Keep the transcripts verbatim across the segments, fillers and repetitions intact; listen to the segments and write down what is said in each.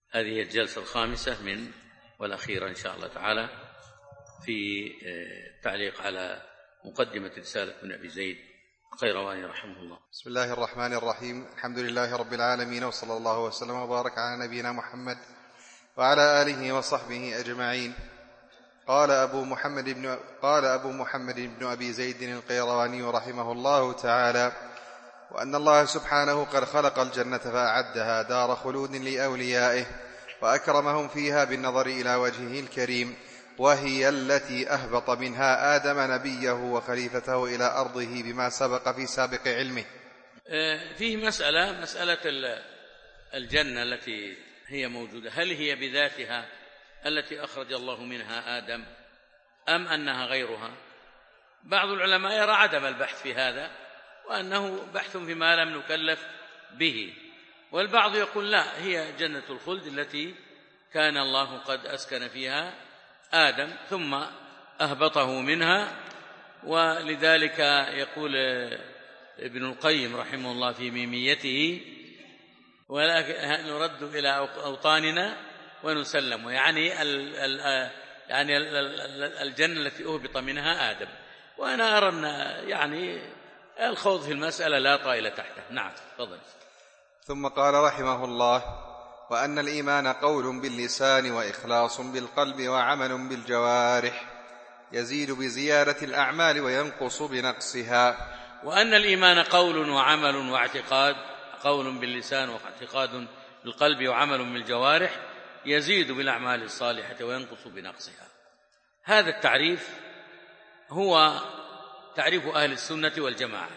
هذه هي الجلسة الخامسة من والأخيرة إن شاء الله تعالى في تعليق على مقدمة رسالة ابن أبي زيد القيرواني رحمه الله. بسم الله الرحمن الرحيم. الحمد لله رب العالمين، وصلى الله وسلم وبارك على نبينا محمد وعلى آله وصحبه أجمعين. قال أبو محمد بن قال أبو محمد بن أبي زيد القيرواني رحمه الله تعالى: وأن الله سبحانه قد خلق الجنة فأعدها دار خلود لأوليائه، وأكرمهم فيها بالنظر إلى وجهه الكريم، وهي التي أهبط منها آدم نبيه وخليفته إلى أرضه بما سبق في سابق علمه. فيه مسألة مسألة الجنة التي هي موجودة، هل هي بذاتها التي أخرج الله منها آدم أم أنها غيرها؟ بعض العلماء يرى عدم البحث في هذا، وأنه بحث فيما لم نكلف به، والبعض يقول لا، هي جنة الخلد التي كان الله قد أسكن فيها آدم ثم أهبطه منها. ولذلك يقول ابن القيم رحمه الله في ميميته: ولكن نرد إلى أوطاننا ونسلم، يعني ال ال يعني الجنة التي أهبط منها آدم. وأنا أرى أن يعني الخوض في المسألة لا طائل تحته. نعم، تفضل. ثم قال رحمه الله: وأن الإيمان قول باللسان وإخلاص بالقلب وعمل بالجوارح، يزيد بزيادة الأعمال وينقص بنقصها. وأن الإيمان قول وعمل واعتقاد، قول باللسان واعتقاد بالقلب وعمل بالجوارح، يزيد بالأعمال الصالحة وينقص بنقصها. هذا التعريف هو تعريف أهل السنة والجماعة.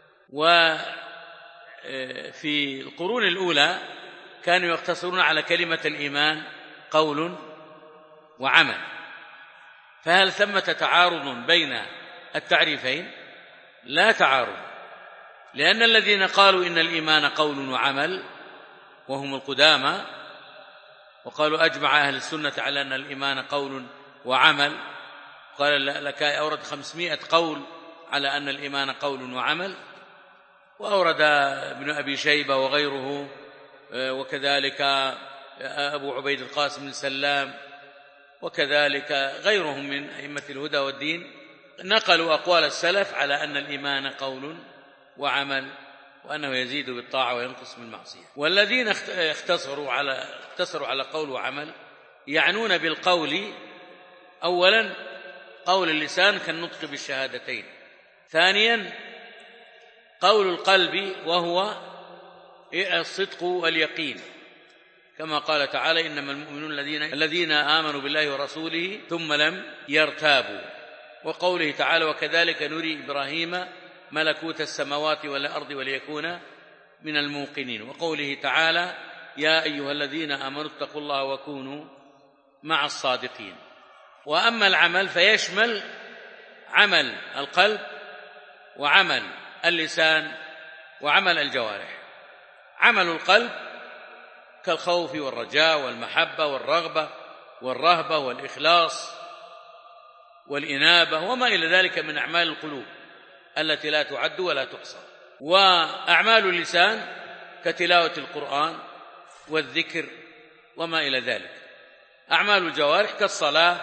وفي القرون الأولى كانوا يقتصرون على كلمة الإيمان قول وعمل، فهل ثمة تعارض بين التعريفين؟ لا تعارض، لأن الذين قالوا إن الإيمان قول وعمل وهم القدامى، وقالوا أجمع أهل السنة على أن الإيمان قول وعمل، قال لك أورد خمسمائة قول على أن الإيمان قول وعمل، وأورد ابن أبي شيبة وغيره، وكذلك أبو عبيد القاسم بن سلام، وكذلك غيرهم من أئمة الهدى والدين، نقلوا أقوال السلف على أن الإيمان قول وعمل، وأنه يزيد بالطاعة وينقص بالمعصية. والذين اختصروا على اختصروا على قول وعمل يعنون بالقول أولا قول اللسان كالنطق بالشهادتين، ثانيا قول القلب وهو الصدق واليقين، كما قال تعالى: إنما المؤمنون الذين الذين آمنوا بالله ورسوله ثم لم يرتابوا. وقوله تعالى: وكذلك نري إبراهيم ملكوت السماوات والأرض وليكون من الموقنين. وقوله تعالى: يا أيها الذين آمنوا اتقوا الله وكونوا مع الصادقين. وأما العمل فيشمل عمل القلب وعمل اللسان وعمل الجوارح. عمل القلب كالخوف والرجاء والمحبة والرغبة والرهبة والإخلاص والإنابة وما إلى ذلك من أعمال القلوب التي لا تعد ولا تحصى. وأعمال اللسان كتلاوة القرآن والذكر وما إلى ذلك. أعمال الجوارح كالصلاة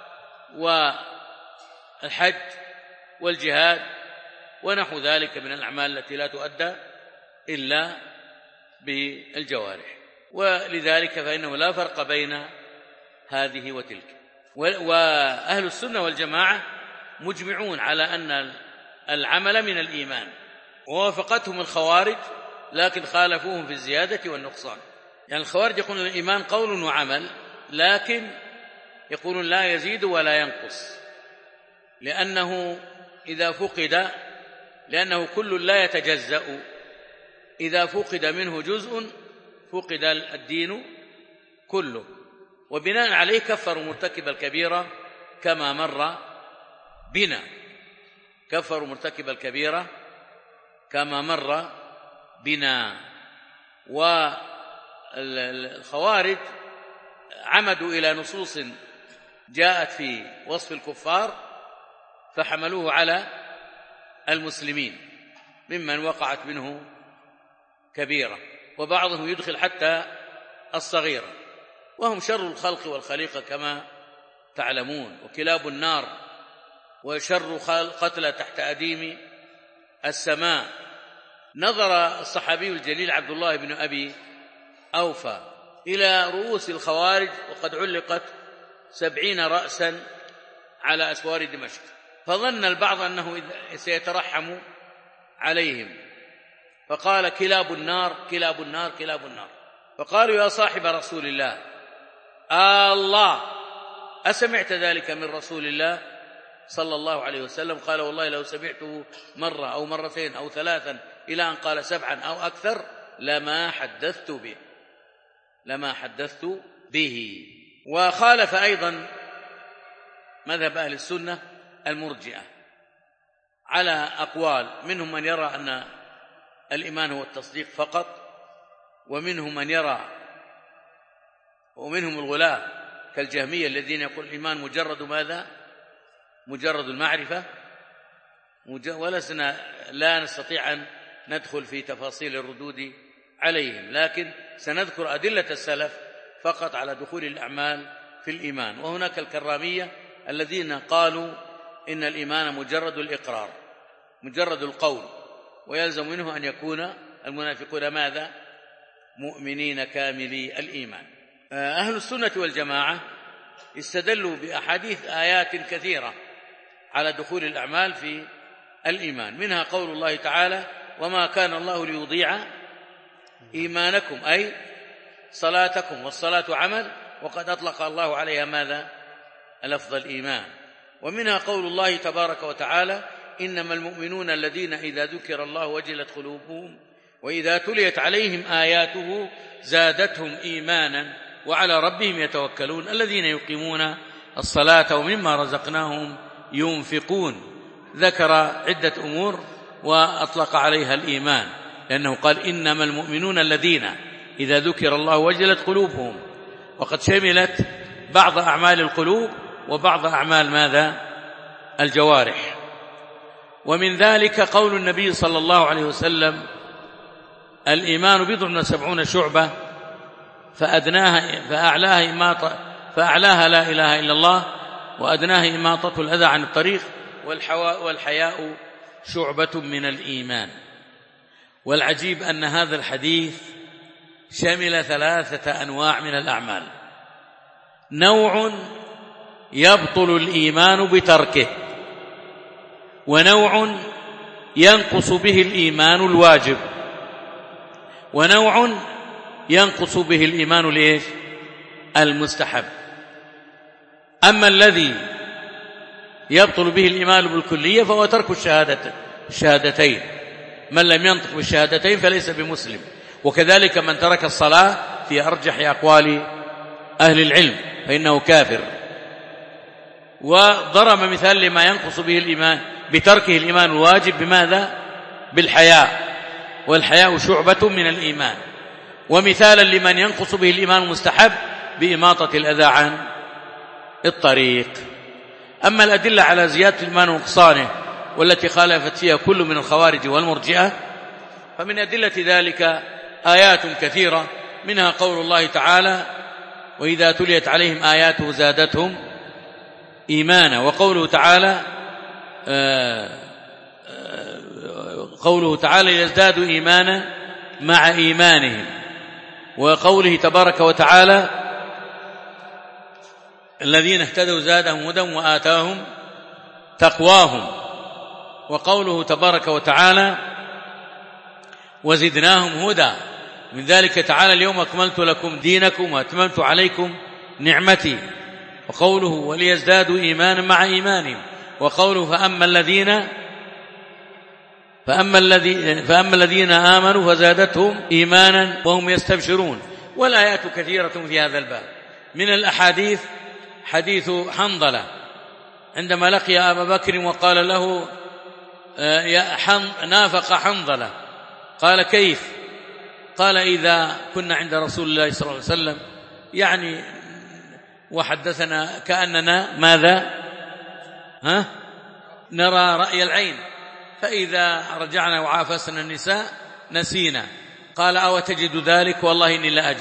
والحج والجهاد ونحو ذلك من الأعمال التي لا تؤدى إلا بالجوارح. ولذلك فإنه لا فرق بين هذه وتلك. وأهل السنة والجماعة مجمعون على أن العمل من الإيمان، ووافقتهم الخوارج لكن خالفوهم في الزيادة والنقصان. يعني الخوارج يقولون الإيمان قول وعمل، لكن يقولون لا يزيد ولا ينقص، لأنه إذا فقد لأنه كل لا يتجزأ، إذا فقد منه جزء فقد الدين كله. وبناء عليه كفروا مرتكب الكبيرة كما مر بنا، كفروا مرتكب الكبيرة كما مر بنا. والخوارج عمدوا إلى نصوص جاءت في وصف الكفار فحملوه على المسلمين ممن وقعت منه كبيرة، وبعضهم يدخل حتى الصغيرة. وهم شر الخلق والخليقة كما تعلمون، وكلاب النار وشر قتلى تحت أديم السماء. نظر الصحابي الجليل عبد الله بن أبي أوفى إلى رؤوس الخوارج وقد علقت سبعين رأسا على أسوار دمشق، فظن البعض أنه سيترحم عليهم، فقال كلاب النار كلاب النار كلاب النار. فقالوا يا صاحب رسول الله آه الله أسمعت ذلك من رسول الله صلى الله عليه وسلم؟ قال والله لو سمعته مرة أو مرتين أو ثلاثا إلى أن قال سبعا أو أكثر لما حدثت به لما حدثت به. وخالف أيضا مذهب أهل السنة المرجئة على أقوال، منهم من يرى أن الإيمان هو التصديق فقط، ومنهم من يرى ومنهم الغلاة كالجهمية الذين يقول الإيمان مجرد ماذا؟ مجرد المعرفة، ولسنا لا نستطيع أن ندخل في تفاصيل الردود عليهم، لكن سنذكر أدلة السلف فقط على دخول الأعمال في الإيمان. وهناك الكرامية الذين قالوا إن الإيمان مجرد الإقرار مجرد القول، ويلزم منه أن يكون المنافقون ماذا؟ مؤمنين كاملي الإيمان. أهل السنة والجماعة استدلوا بأحاديث آيات كثيرة على دخول الأعمال في الإيمان، منها قول الله تعالى وما كان الله ليضيع إيمانكم أي صلاتكم، والصلاة عمل وقد أطلق الله عليها ماذا؟ لفظ الإيمان. ومنها قول الله تبارك وتعالى إنما المؤمنون الذين إذا ذكر الله وجلت قلوبهم وإذا تليت عليهم آياته زادتهم إيمانا وعلى ربهم يتوكلون الذين يقيمون الصلاة ومما رزقناهم ينفقون. ذكر عدة أمور وأطلق عليها الإيمان، لأنه قال إنما المؤمنون الذين إذا ذكر الله وجلت قلوبهم، وقد شملت بعض أعمال القلوب وبعض أعمال ماذا؟ الجوارح. ومن ذلك قول النبي صلى الله عليه وسلم الإيمان بضع وسبعون شعبة فأدناها فأعلاها إماطة فأعلاها لا إله إلا الله وأدناها إماطة الأذى عن الطريق والحياء شعبة من الإيمان. والعجيب أن هذا الحديث شمل ثلاثة أنواع من الأعمال: نوع يبطل الإيمان بتركه، ونوع ينقص به الإيمان الواجب، ونوع ينقص به الإيمان ليش؟ المستحب. أما الذي يبطل به الإيمان بالكلية فهو ترك الشهادة الشهادتين، من لم ينطق بالشهادتين فليس بمسلم، وكذلك من ترك الصلاة في أرجح أقوال أهل العلم فإنه كافر. وضرب مثال لما ينقص به الإيمان بتركه الإيمان الواجب بماذا؟ بالحياء، والحياء شعبة من الإيمان. ومثالا لمن ينقص به الإيمان المستحب بإماطة الأذى عن الطريق. أما الأدلة على زيادة الإيمان ونقصانه والتي خالفت فيها كل من الخوارج والمرجئة فمن أدلة ذلك آيات كثيرة، منها قول الله تعالى وإذا تليت عليهم آياته زادتهم إيمانا، وقوله تعالى قوله تعالى يزدادوا إيمانا مع إيمانهم، وقوله تبارك وتعالى الذين اهتدوا زادهم هدى وآتاهم تقواهم، وقوله تبارك وتعالى وزدناهم هدى. من ذلك تعالى اليوم أكملت لكم دينكم وأتممت عليكم نعمتي، وقوله وليزدادوا إيمانا مع إيمانهم، وقوله فأما الذين فأما الذين فأما الذين آمنوا فزادتهم إيمانا وهم يستبشرون. والآيات كثيرة في هذا الباب. من الأحاديث حديث حنظلة عندما لقي أبا بكر وقال له يا حن نافق حنظلة، قال كيف؟ قال إذا كنا عند رسول الله صلى الله عليه وسلم يعني وحدثنا كأننا ماذا ها نرى رأي العين، فإذا رجعنا وعافسنا النساء نسينا. قال أو تجد ذلك؟ والله إني لا أجده.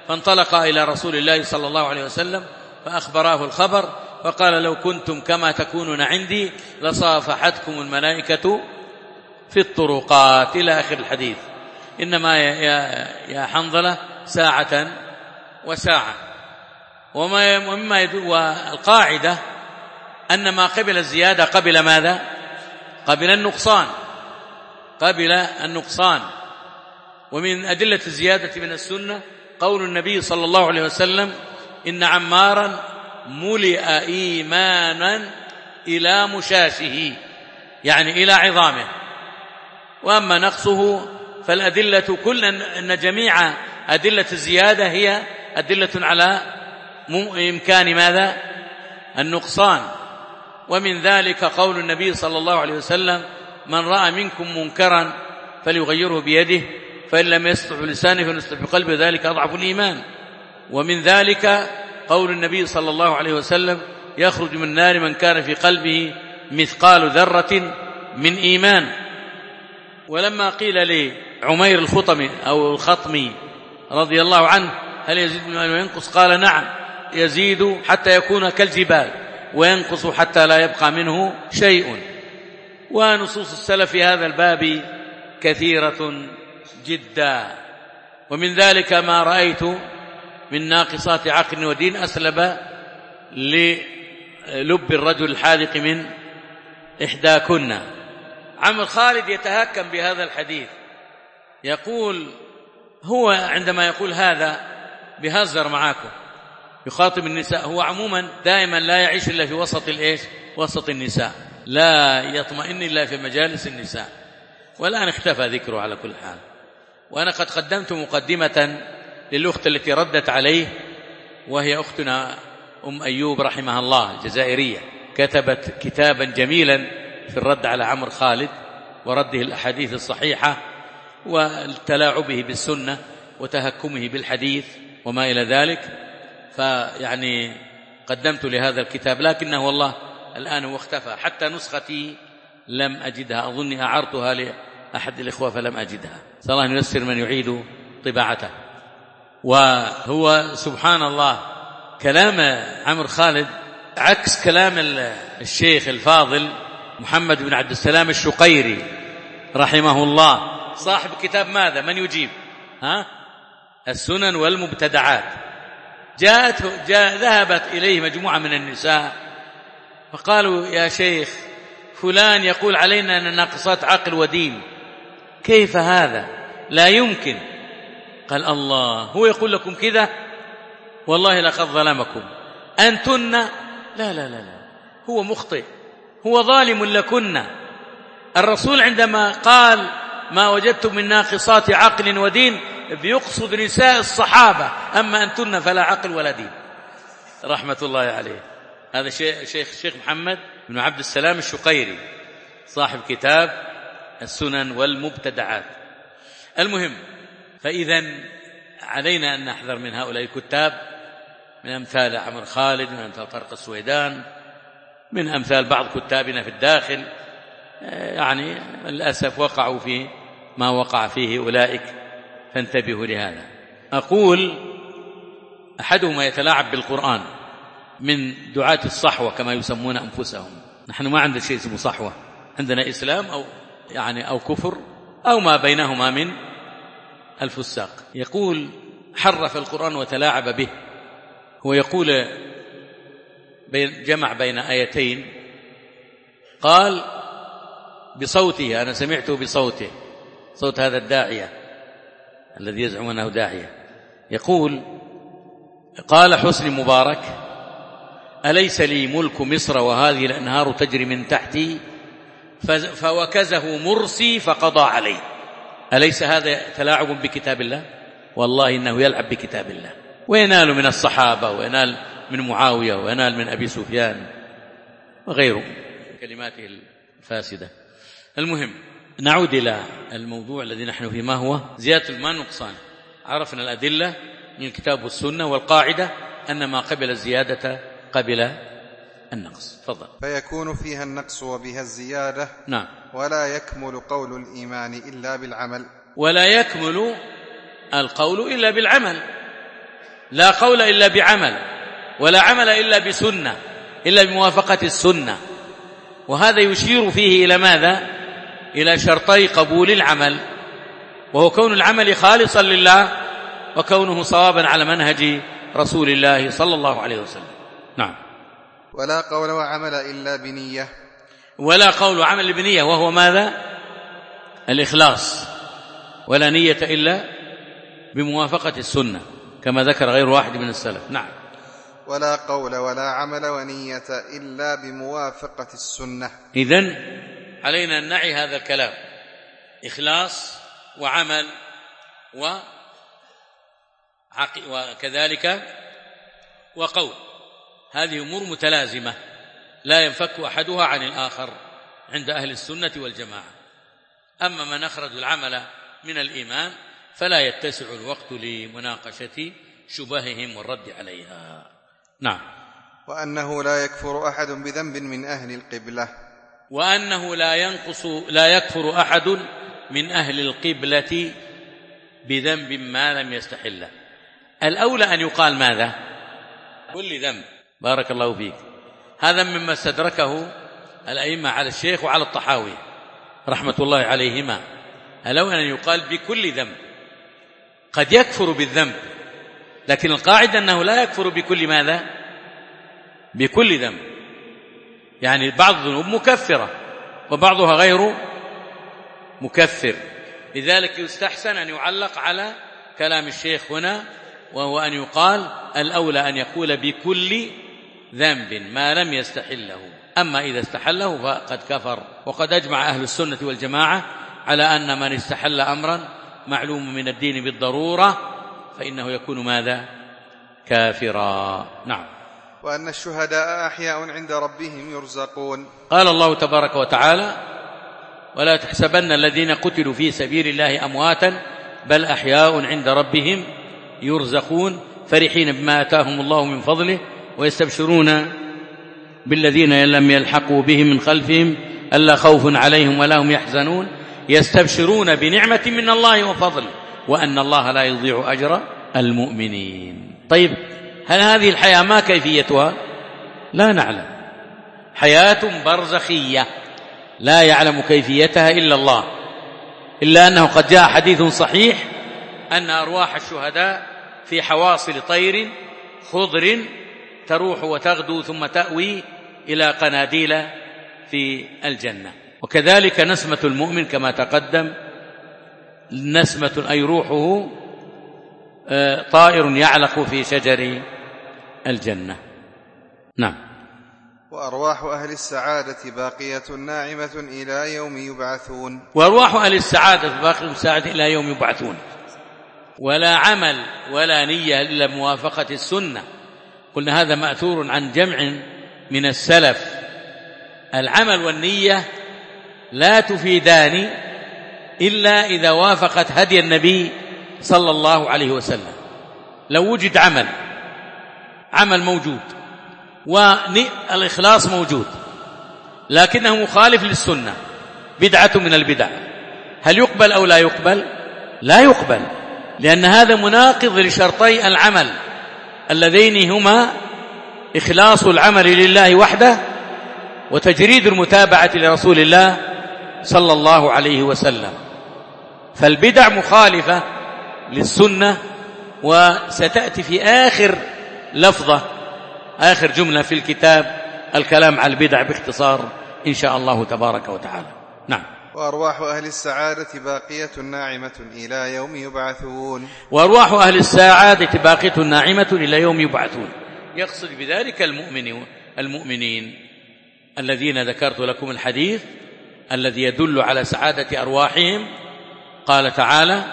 فانطلق إلى رسول الله صلى الله عليه وسلم فأخبراه الخبر، فقال: لو كنتم كما تكونون عندي لصافحتكم الملائكة في الطرقات، إلى آخر الحديث. إنما يا حنظلة ساعة وساعة. ومما يدو والقاعدة أن ما قبل الزيادة قبل ماذا؟ قبل النقصان، قبل النقصان. ومن أدلة الزيادة من السنة قول النبي صلى الله عليه وسلم: إن عمارا ملئ إيمانا إلى مشاشه، يعني إلى عظامه. وأما نقصه فالأدلة كل أن جميع أدلة الزيادة هي أدلة على إمكان ماذا؟ النقصان. ومن ذلك قول النبي صلى الله عليه وسلم: من رأى منكم منكرا فليغيره بيده، فإن لم يستطع بلسانه فليستطع بقلبه، ذلك أضعف الإيمان. ومن ذلك قول النبي صلى الله عليه وسلم: يخرج من النار من كان في قلبه مثقال ذرة من إيمان. ولما قيل لعمير الخطمي أو الخطمي رضي الله عنه: هل يزيد من وينقص؟ قال: نعم، يزيد حتى يكون كالجبال، وينقص حتى لا يبقى منه شيء. ونصوص السلف في هذا الباب كثيرة جدا. ومن ذلك ما رأيت من ناقصات عقل ودين أسلب للب الرجل الحاذق من إحداكن. عمرو خالد يتهكم بهذا الحديث، يقول هو عندما يقول هذا بهزر معاكم، يخاطب النساء. هو عموما دائما لا يعيش إلا في وسط الإيش؟ وسط النساء، لا يطمئن إلا في مجالس النساء. والآن اختفى ذكره على كل حال. وأنا قد قدمت مقدمة للأخت التي ردت عليه، وهي أختنا أم أيوب رحمها الله الجزائرية، كتبت كتابا جميلا في الرد على عمرو خالد ورده الأحاديث الصحيحة وتلاعبه بالسنة وتهكمه بالحديث وما إلى ذلك. فيعني قدمت لهذا الكتاب، لكنه والله الآن هو اختفى. حتى نسختي لم أجدها، أظني أعرتها لأحد الإخوة فلم أجدها. صلى الله أن ييسر من يعيد طباعته. وهو سبحان الله كلام عمرو خالد عكس كلام الشيخ الفاضل محمد بن عبد السلام الشقيري رحمه الله، صاحب كتاب ماذا؟ من يجيب؟ ها؟ السنن والمبتدعات. جاءت جاء ذهبت إليه مجموعة من النساء فقالوا: يا شيخ فلان يقول علينا أن ناقصات عقل ودين، كيف هذا؟ لا يمكن. قال: الله، هو يقول لكم كذا؟ والله لقد ظلمكم أنتن. لا لا لا لا، هو مخطئ، هو ظالم لكن. الرسول عندما قال ما وجدتم من ناقصات عقل ودين بيقصد نساء الصحابة، أما أنتن فلا عقل ولا دين، رحمة الله عليه. هذا شيخ شيخ محمد بن عبد السلام الشقيري صاحب كتاب السنن والمبتدعات. المهم، فإذا علينا أن نحذر من هؤلاء الكتاب، من أمثال عمرو خالد، من أمثال طارق السويدان، من أمثال بعض كتابنا في الداخل. يعني للأسف وقعوا في ما وقع فيه أولئك، فانتبهوا لهذا. أقول أحدهما يتلاعب بالقرآن من دعاة الصحوة كما يسمون أنفسهم. نحن ما عندنا شيء اسمه صحوة، عندنا إسلام أو يعني أو كفر أو ما بينهما من الفساق. يقول حرف القرآن وتلاعب به. هو يقول بين جمع بين آيتين، قال بصوته، أنا سمعته بصوته، صوت هذا الداعية الذي يزعم أنه داعية. يقول قال حسني مبارك: أليس لي ملك مصر وهذه الأنهار تجري من تحتي؟ فوكزه مرسي فقضى عليه. أليس هذا تلاعب بكتاب الله؟ والله إنه يلعب بكتاب الله، وينال من الصحابة، وينال من معاوية، وينال من أبي سفيان وغيره كلماته الفاسدة. المهم، نعود إلى الموضوع الذي نحن فيه، ما هو زيادة ما نقصان. عرفنا الأدلة من الكتاب والسنة، والقاعدة أن ما قبل الزيادة قبل النقص. تفضل. فيكون فيها النقص وبها الزيادة. نعم. ولا يكمل قول الإيمان إلا بالعمل. ولا يكمل القول إلا بالعمل. لا قول إلا بعمل، ولا عمل إلا بسنة، إلا بموافقة السنة. وهذا يشير فيه إلى ماذا؟ إلى شرطي قبول العمل، وهو كون العمل خالصا لله، وكونه صوابا على منهج رسول الله صلى الله عليه وسلم. نعم. ولا قول وعمل إلا بنية. ولا قول وعمل بنية، وهو ماذا؟ الإخلاص. ولا نية إلا بموافقة السنة، كما ذكر غير واحد من السلف. نعم. ولا قول ولا عمل ونية إلا بموافقة السنة. إذن علينا أن نعي هذا الكلام: إخلاص وعمل وكذلك وقول، هذه أمور متلازمة لا ينفك أحدها عن الآخر عند أهل السنة والجماعة. أما من أخرج العمل من الإيمان فلا يتسع الوقت لمناقشة شبههم والرد عليها. نعم. وأنه لا يكفر أحد بذنب من أهل القبلة. وأنه لا ينقص لا يكفر أحد من أهل القبلة بذنب ما لم يستحله. الأولى أن يقال ماذا؟ كل ذنب. بارك الله فيك. هذا مما استدركه الأئمة على الشيخ وعلى الطحاوي رحمة الله عليهما. الأولى أن يقال بكل ذنب. قد يكفر بالذنب، لكن القاعدة أنه لا يكفر بكل ماذا؟ بكل ذنب. يعني بعض الذنوب مكفرة وبعضها غير مكفر. لذلك يستحسن أن يعلق على كلام الشيخ هنا، وهو أن يقال الأولى أن يقول بكل ذنب ما لم يستحله. أما إذا استحله فقد كفر. وقد أجمع أهل السنة والجماعة على أن من استحل أمرا معلوم من الدين بالضرورة فإنه يكون ماذا؟ كافرا. نعم. وأن الشهداء أحياء عند ربهم يرزقون. قال الله تبارك وتعالى: ولا تحسبن الذين قتلوا في سبيل الله أمواتا بل أحياء عند ربهم يرزقون فرحين بما آتاهم الله من فضله ويستبشرون بالذين لم يلحقوا بهم من خلفهم ألا خوف عليهم ولا هم يحزنون يستبشرون بنعمة من الله وفضل وأن الله لا يضيع أجر المؤمنين. طيب، هل هذه الحياة ما كيفيتها؟ لا نعلم. حياة برزخية لا يعلم كيفيتها إلا الله، إلا أنه قد جاء حديث صحيح أن أرواح الشهداء في حواصل طير خضر تروح وتغدو ثم تأوي إلى قناديل في الجنة. وكذلك نسمة المؤمن كما تقدم، نسمة أي روحه طائر يعلق في شجر الجنة. نعم. وأرواح أهل السعادة باقية ناعمة إلى يوم يبعثون. وأرواح أهل السعادة باقية السعادة إلى يوم يبعثون. ولا عمل ولا نية إلا موافقة السنة. قلنا هذا مأثور عن جمع من السلف. العمل والنية لا تفيدان إلا إذا وافقت هدي النبي صلى الله عليه وسلم. لو وجد عمل عمل موجود والإخلاص موجود لكنه مخالف للسنة، بدعة من البدع، هل يقبل أو لا يقبل؟ لا يقبل، لأن هذا مناقض لشرطي العمل اللذين هما إخلاص العمل لله وحده وتجريد المتابعة لرسول الله صلى الله عليه وسلم. فالبدع مخالفة للسنة، وستأتي في آخر لفظة آخر جملة في الكتاب الكلام على البدع باختصار إن شاء الله تبارك وتعالى. نعم. وأرواح أهل السعادة باقية ناعمة إلى يوم يبعثون. وأرواح أهل السعادة باقية ناعمة إلى يوم يبعثون، يقصد بذلك المؤمنين المؤمنين الذين ذكرت لكم الحديث الذي يدل على سعادة أرواحهم. قال تعالى،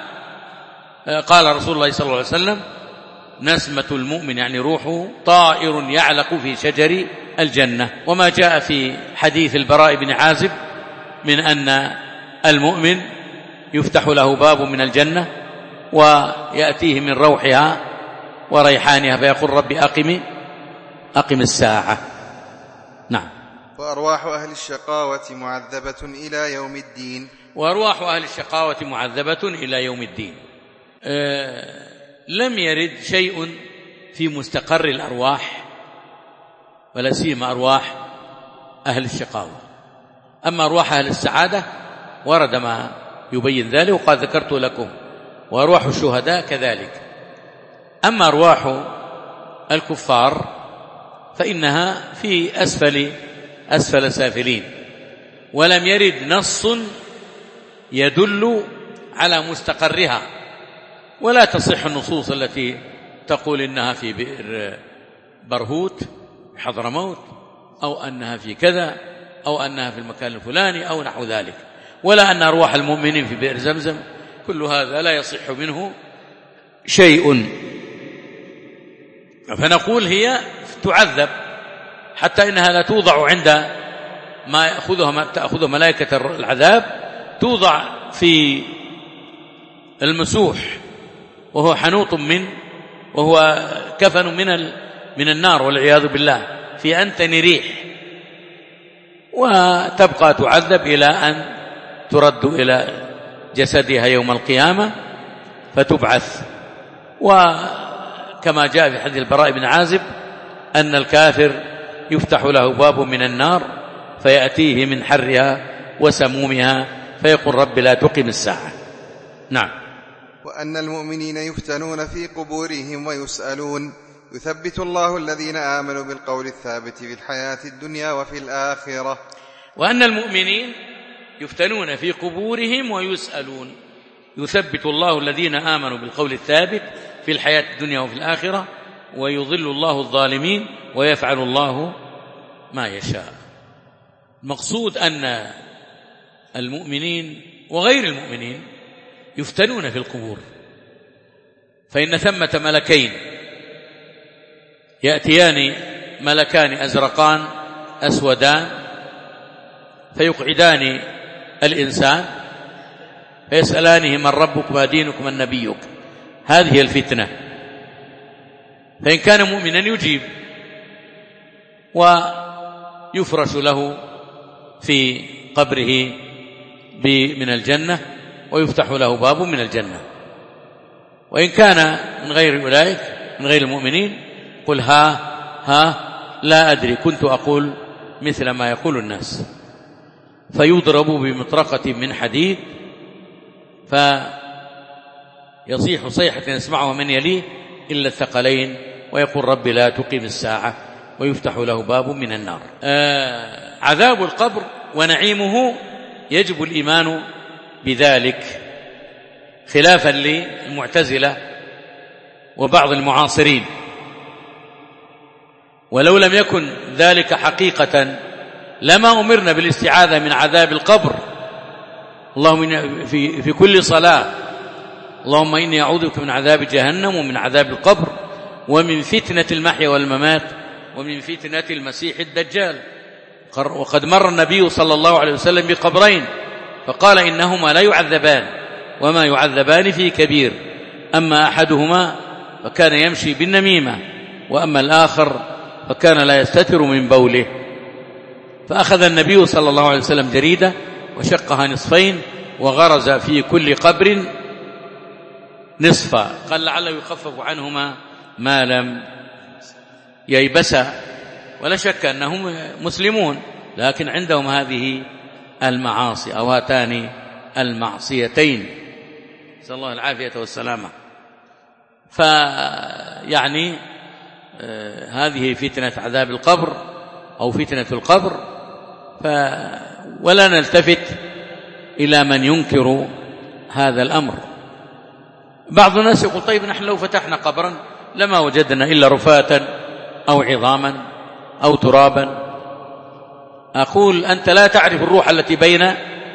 قال رسول الله صلى الله عليه وسلم: نسمة المؤمن يعني روحه طائر يعلق في شجر الجنة. وما جاء في حديث البراء بن عازب من أن المؤمن يفتح له باب من الجنة ويأتيه من روحها وريحانها فيقول: ربي أقم أقم الساعة. نعم. وأرواح أهل الشقاوة معذبة إلى يوم الدين. وأرواح أهل الشقاوة معذبة إلى يوم الدين. أه لم يرد شيء في مستقر الأرواح، ولا سيما أرواح أهل الشقاوة. أما أرواح أهل السعادة ورد ما يبين ذلك وقد ذكرت لكم، وأرواح الشهداء كذلك. أما أرواح الكفار فإنها في أسفل أسفل سافلين، ولم يرد نص يدل على مستقرها، ولا تصح النصوص التي تقول إنها في بئر برهوت حضرموت، أو أنها في كذا، أو أنها في المكان الفلاني أو نحو ذلك، ولا أن أرواح المؤمنين في بئر زمزم. كل هذا لا يصح منه شيء. فنقول هي تعذب حتى إنها لا توضع عند ما يأخذها ما تأخذه ملائكة العذاب، توضع في المسوح وهو حنوط من وهو كفن من من النار والعياذ بالله، في أنتن ريح، وتبقى تعذب إلى أن ترد إلى جسدها يوم القيامة فتبعث. وكما جاء في حديث البراء بن عازب أن الكافر يفتح له باب من النار فيأتيه من حرها وسمومها فيقول رب لا تقم الساعة. نعم. وأن المؤمنين يفتنون في قبورهم ويسألون، يثبت الله الذين آمنوا بالقول الثابت في الحياة الدنيا وفي الآخرة. وأن المؤمنين يفتنون في قبورهم ويسألون، يثبت الله الذين آمنوا بالقول الثابت في الحياة الدنيا وفي الآخرة، ويضل الله الظالمين ويفعل الله ما يشاء. المقصود أن المؤمنين وغير المؤمنين يفتنون في القبور، فإن ثمة ملكين يأتيان، ملكان أزرقان أسودان، فيقعدان الإنسان فيسألانه من ربك ما دينك من نبيك. هذه الفتنة. فإن كان مؤمنا يجيب ويفرش له في قبره من الجنة ويفتح له باب من الجنة. وإن كان من غير أولئك من غير المؤمنين قل ها ها لا أدري كنت أقول مثل ما يقول الناس، فيضرب بمطرقة من حديد فيصيح صيحة يسمعها من يليه إلا الثقلين ويقول رب لا تقم الساعة ويفتح له باب من النار. آه عذاب القبر ونعيمه يجب الإيمان بذلك، خلافا للمعتزلة وبعض المعاصرين. ولو لم يكن ذلك حقيقة لما أمرنا بالاستعاذة من عذاب القبر. اللهم في, في كل صلاة اللهم إني أعوذ بك من عذاب جهنم ومن عذاب القبر ومن فتنة المحيا والممات ومن فتنة المسيح الدجال. وقد مر النبي صلى الله عليه وسلم بقبرين فقال إنهما لا يعذبان وما يعذبان في كبير، أما أحدهما فكان يمشي بالنميمة، وأما الآخر فكان لا يستتر من بوله. فأخذ النبي صلى الله عليه وسلم جريدة وشقها نصفين وغرز في كل قبر نصفا، قال لعله يخفف عنهما ما لم ييبسا. ولا شك أنهم مسلمون لكن عندهم هذه المعاصي أو هاتان المعصيتين، نسأل الله العافية والسلامة. فيعني آه هذه فتنة عذاب القبر أو فتنة القبر. ف ولا نلتفت إلى من ينكر هذا الأمر. بعض الناس يقول طيب نحن لو فتحنا قبرا لما وجدنا إلا رفاة أو عظاما أو ترابا. أقول أنت لا تعرف الروح التي بين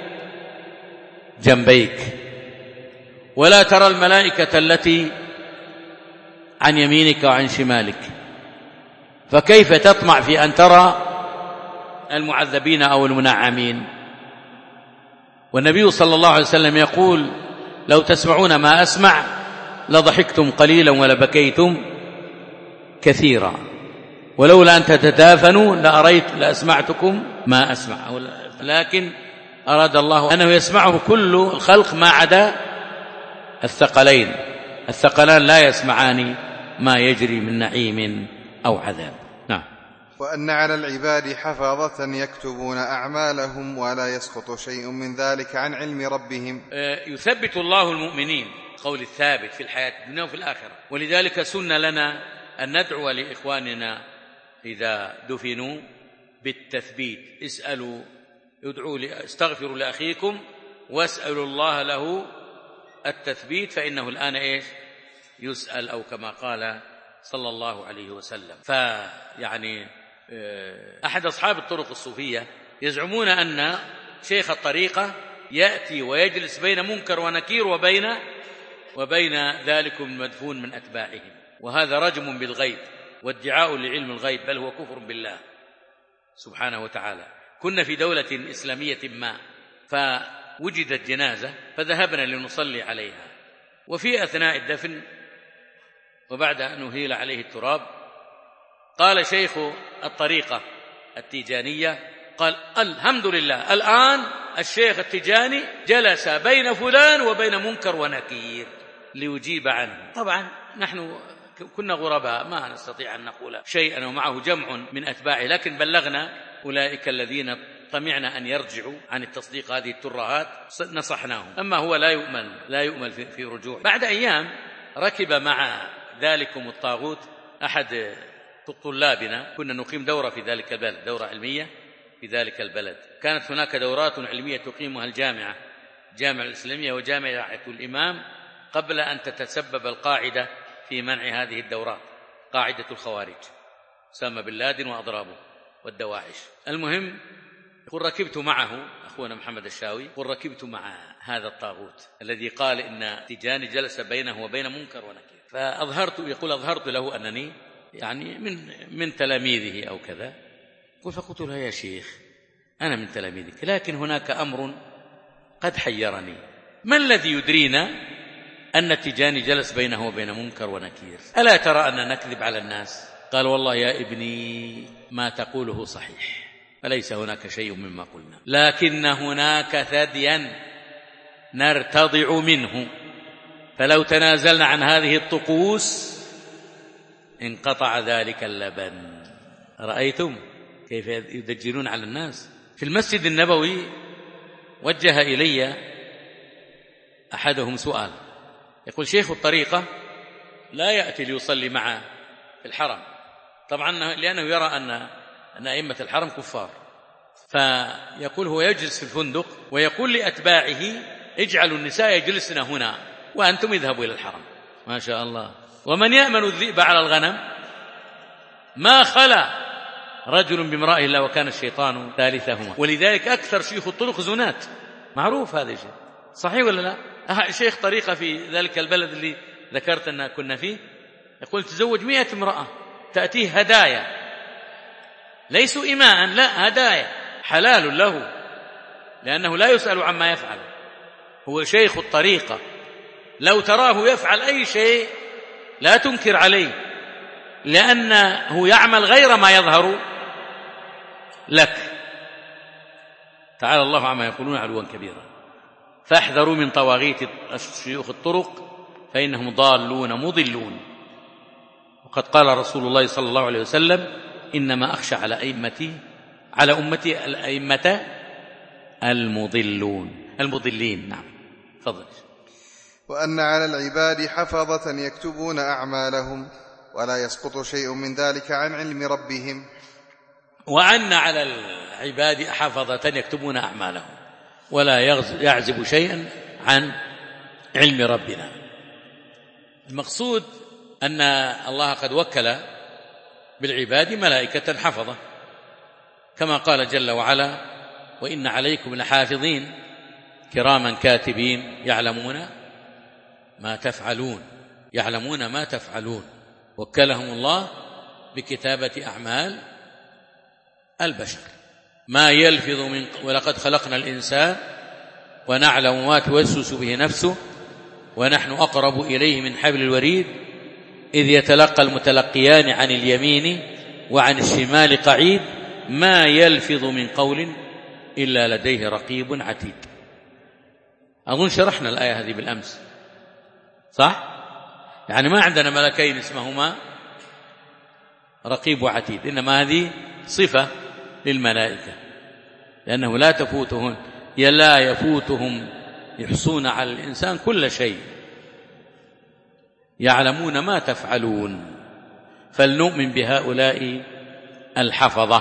جنبيك، ولا ترى الملائكة التي عن يمينك وعن شمالك، فكيف تطمع في أن ترى المعذبين أو المنعمين؟ والنبي صلى الله عليه وسلم يقول لو تسمعون ما أسمع لضحكتم قليلا ولبكيتم كثيرا، ولولا أن تتدافنوا لأريت لأسمعتكم ما أسمع. لكن أراد الله أنه يسمعه كل الخلق ما عدا الثقلين. الثقلان لا يسمعان ما يجري من نعيم أو عذاب. نعم. وأن على العباد حفاظة يكتبون أعمالهم ولا يسقط شيء من ذلك عن علم ربهم. يثبت الله المؤمنين قول الثابت في الحياة الدنيا وفي الآخرة، ولذلك سن لنا أن ندعو لإخواننا إذا دفنوا بالتثبيت. اسألوا ادعوا استغفروا لأخيكم واسألوا الله له التثبيت فإنه الآن إيش يسأل، أو كما قال صلى الله عليه وسلم. فيعني أحد أصحاب الطرق الصوفية يزعمون أن شيخ الطريقة يأتي ويجلس بين منكر ونكير وبين وبين ذلك المدفون من أتباعهم، وهذا رجم بالغيب وادعاء لعلم الغيب، بل هو كفر بالله سبحانه وتعالى. كنا في دولة إسلامية ما فوجدت جنازة فذهبنا لنصلي عليها، وفي أثناء الدفن وبعد أن أهيل عليه التراب قال شيخ الطريقة التيجانية قال الحمد لله الآن الشيخ التيجاني جلس بين فلان وبين منكر ونكير ليجيب عنه. طبعا نحن كنا غرباء ما نستطيع أن نقول شيئا ومعه جمع من أتباعه، لكن بلغنا أولئك الذين طمعنا أن يرجعوا عن التصديق هذه الترهات نصحناهم. أما هو لا يؤمن لا يؤمن في رجوع. بعد أيام ركب مع ذلكم الطاغوت أحد طلابنا، كنا نقيم دورة في ذلك البلد، دورة علمية في ذلك البلد. كانت هناك دورات علمية تقيمها الجامعة الجامعة الإسلامية وجامعة الإمام قبل أن تتسبب القاعدة في منع هذه الدورات، قاعدة الخوارج أسامة بن لادن وأضرابه والدواعش. المهم قل ركبت معه أخونا محمد الشاوي، قل ركبت مع هذا الطاغوت الذي قال إن تيجاني جلس بينه وبين منكر ونكير، فأظهرت يقول أظهرت له أنني يعني من من تلاميذه أو كذا. فقلت له يا شيخ أنا من تلاميذك، لكن هناك أمر قد حيرني، ما الذي يدرينا أن التيجاني جلس بينه وبين منكر ونكير؟ ألا ترى أن نكذب على الناس؟ قال والله يا ابني ما تقوله صحيح، فليس هناك شيء مما قلنا، لكن هناك ثديا نرتضع منه، فلو تنازلنا عن هذه الطقوس انقطع ذلك اللبن. رأيتم كيف يدجلون على الناس؟ في المسجد النبوي وجه إلي أحدهم سؤال، يقول شيخ الطريقة لا يأتي ليصلي معه في الحرم، طبعا لأنه يرى أن أن أئمة الحرم كفار، فيقول هو يجلس في الفندق ويقول لأتباعه اجعلوا النساء يجلسن هنا وأنتم اذهبوا إلى الحرم. ما شاء الله. ومن يأمن الذئب على الغنم ما خلا رجل بامرأة إلا وكان الشيطان ثالثهما. ولذلك أكثر شيوخ الطرق زنات، معروف هذا الشيء، صحيح ولا لا؟ شيخ طريقة في ذلك البلد اللي ذكرت أن كنا فيه يقول تزوج مئة امرأة تأتيه هدايا، ليسوا إماء، لا هدايا حلال له لأنه لا يسأل عما يفعل، هو شيخ الطريقة، لو تراه يفعل أي شيء لا تنكر عليه لأنه يعمل غير ما يظهر لك. تعالى الله عما يقولون علوا كبيرا. فاحذروا من طواغيت شيوخ الطرق فإنهم ضالون مضلون. وقد قال رسول الله صلى الله عليه وسلم إنما أخشى على أئمتي على أمتي الأئمة المضلون المضلين. نعم تفضل. وأن على العباد حفظة يكتبون أعمالهم ولا يسقط شيء من ذلك عن علم ربهم. وأن على العباد حفظة يكتبون أعمالهم ولا يعزب شيئا عن علم ربنا. المقصود أن الله قد وكل بالعباد ملائكة حفظة كما قال جل وعلا وإن عليكم لحافظين كراما كاتبين يعلمون ما تفعلون يعلمون ما تفعلون. وكلهم الله بكتابة أعمال البشر. ما يلفظ من ولقد خلقنا الإنسان ونعلم ما توسوس به نفسه ونحن أقرب إليه من حبل الوريد إذ يتلقى المتلقيان عن اليمين وعن الشمال قعيد ما يلفظ من قول إلا لديه رقيب عتيد. أظن شرحنا الآية هذه بالأمس صح؟ يعني ما عندنا ملكين اسمهما رقيب وعتيد، إنما هذه صفة للملائكة، لأنه لا تفوتهم لا يفوتهم يحصون على الإنسان كل شيء، يعلمون ما تفعلون. فلنؤمن بهؤلاء الحفظة،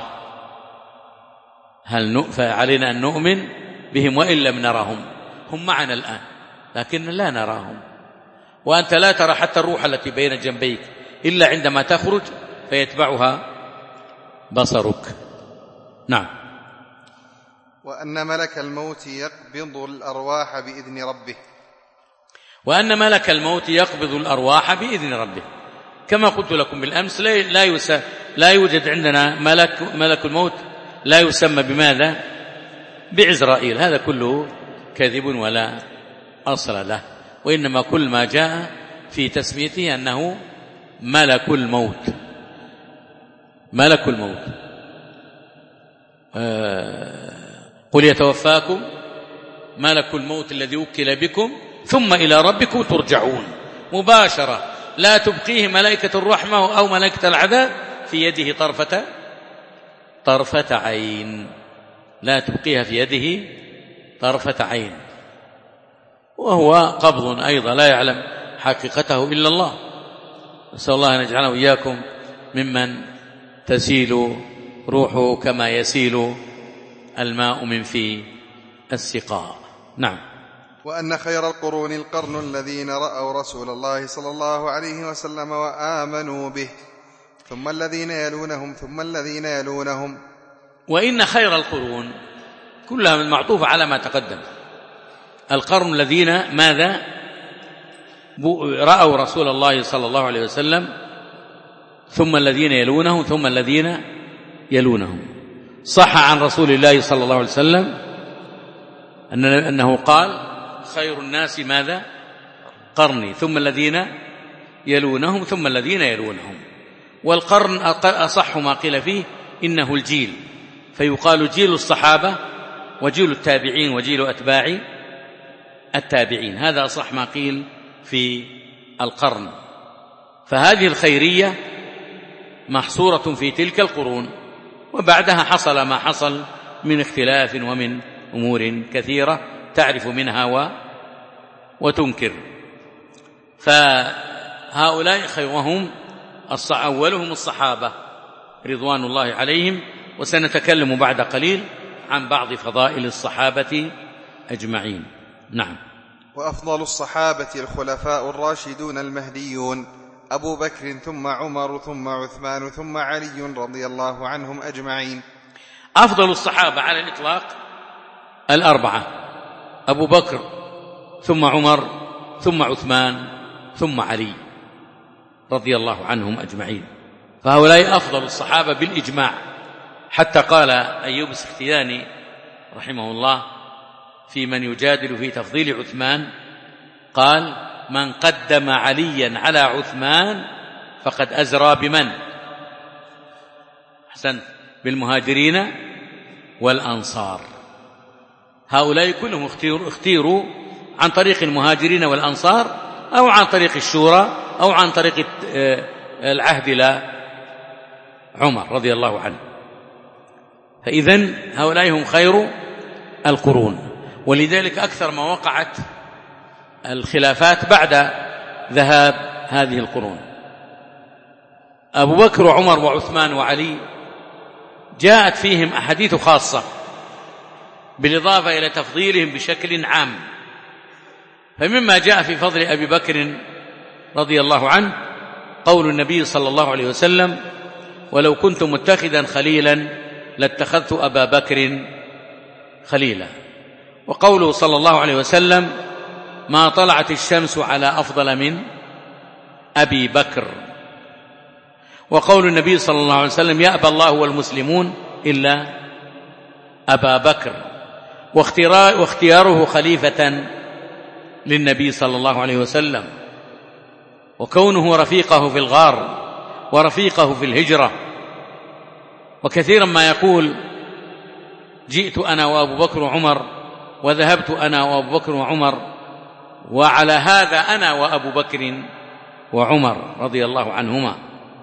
هل علينا أن نؤمن بهم وإن لم نرهم؟ هم معنا الآن لكن لا نراهم، وأنت لا ترى حتى الروح التي بين جنبيك إلا عندما تخرج فيتبعها بصرك. نعم. وأن ملك الموت يقبض الأرواح بإذن ربه وأن ملك الموت يقبض الأرواح بإذن ربه، كما قلت لكم بالأمس لا يس... لا يوجد عندنا ملك ملك الموت لا يسمى بماذا؟ بعزرائيل، هذا كله كذب ولا أصل له، وإنما كل ما جاء في تسميته أنه ملك الموت. ملك الموت آه قل يتوفاكم ملك الموت الذي وكل بكم ثم إلى ربكم ترجعون، مباشرة، لا تبقيه ملائكة الرحمة أو ملائكة العذاب في يده طرفة طرفة عين، لا تبقيها في يده طرفة عين، وهو قبض أيضا لا يعلم حقيقته إلا الله. نسأل الله أن يجعلنا وإياكم ممن تسيل روحه كما يسيل الماء من في السقاء. نعم. وأن خير القرون القرن الذين رأوا رسول الله صلى الله عليه وسلم وآمنوا به، ثم الذين يلونهم ثم الذين يلونهم. وإن خير القرون كلها من معطوف على ما تقدم، القرن الذين ماذا؟ رأوا رسول الله صلى الله عليه وسلم ثم الذين يلونهم ثم الذين يلونهم. صح عن رسول الله صلى الله عليه وسلم أنه قال خير الناس ماذا؟ قرني ثم الذين يلونهم ثم الذين يلونهم. والقرن أصح ما قيل فيه إنه الجيل، فيقال جيل الصحابة وجيل التابعين وجيل أتباع التابعين، هذا أصح ما قيل في القرن. فهذه الخيرية محصورة في تلك القرون، وبعدها حصل ما حصل من اختلاف ومن أمور كثيرة تعرف منها و... وتنكر. فهؤلاء خيرهم أولهم الصحابة رضوان الله عليهم، وسنتكلم بعد قليل عن بعض فضائل الصحابة أجمعين. نعم. وأفضل الصحابة الخلفاء الراشدون المهديون أبو بكر ثم عمر ثم عثمان ثم علي رضي الله عنهم أجمعين. أفضل الصحابة على الإطلاق الأربعة، أبو بكر ثم عمر ثم عثمان ثم علي رضي الله عنهم أجمعين، فهؤلاء أفضل الصحابة بالإجماع. حتى قال أيوب السختياني رحمه الله في من يجادل في تفضيل عثمان، قال من قدم عليا على عثمان فقد أزرى بمن؟ أحسنت، بالمهاجرين والأنصار. هؤلاء كلهم اختيروا عن طريق المهاجرين والأنصار أو عن طريق الشورى أو عن طريق العهد إلى عمر رضي الله عنه. فإذن هؤلاء هم خير القرون، ولذلك أكثر ما وقعت الخلافات بعد ذهاب هذه القرون. أبو بكر وعمر وعثمان وعلي جاءت فيهم أحاديث خاصة بالإضافة إلى تفضيلهم بشكل عام. فمما جاء في فضل أبي بكر رضي الله عنه قول النبي صلى الله عليه وسلم ولو كنت متخذا خليلا لاتخذت أبا بكر خليلا. وقوله صلى الله عليه وسلم ما طلعت الشمس على أفضل من أبي بكر. وقول النبي صلى الله عليه وسلم يأبى الله والمسلمون إلا أبا بكر. واختياره خليفة للنبي صلى الله عليه وسلم، وكونه رفيقه في الغار ورفيقه في الهجرة. وكثيرا ما يقول جئت أنا وأبو بكر وعمر وذهبت أنا وأبو بكر وعمر وعلى هذا أنا وأبو بكر وعمر رضي الله عنهما.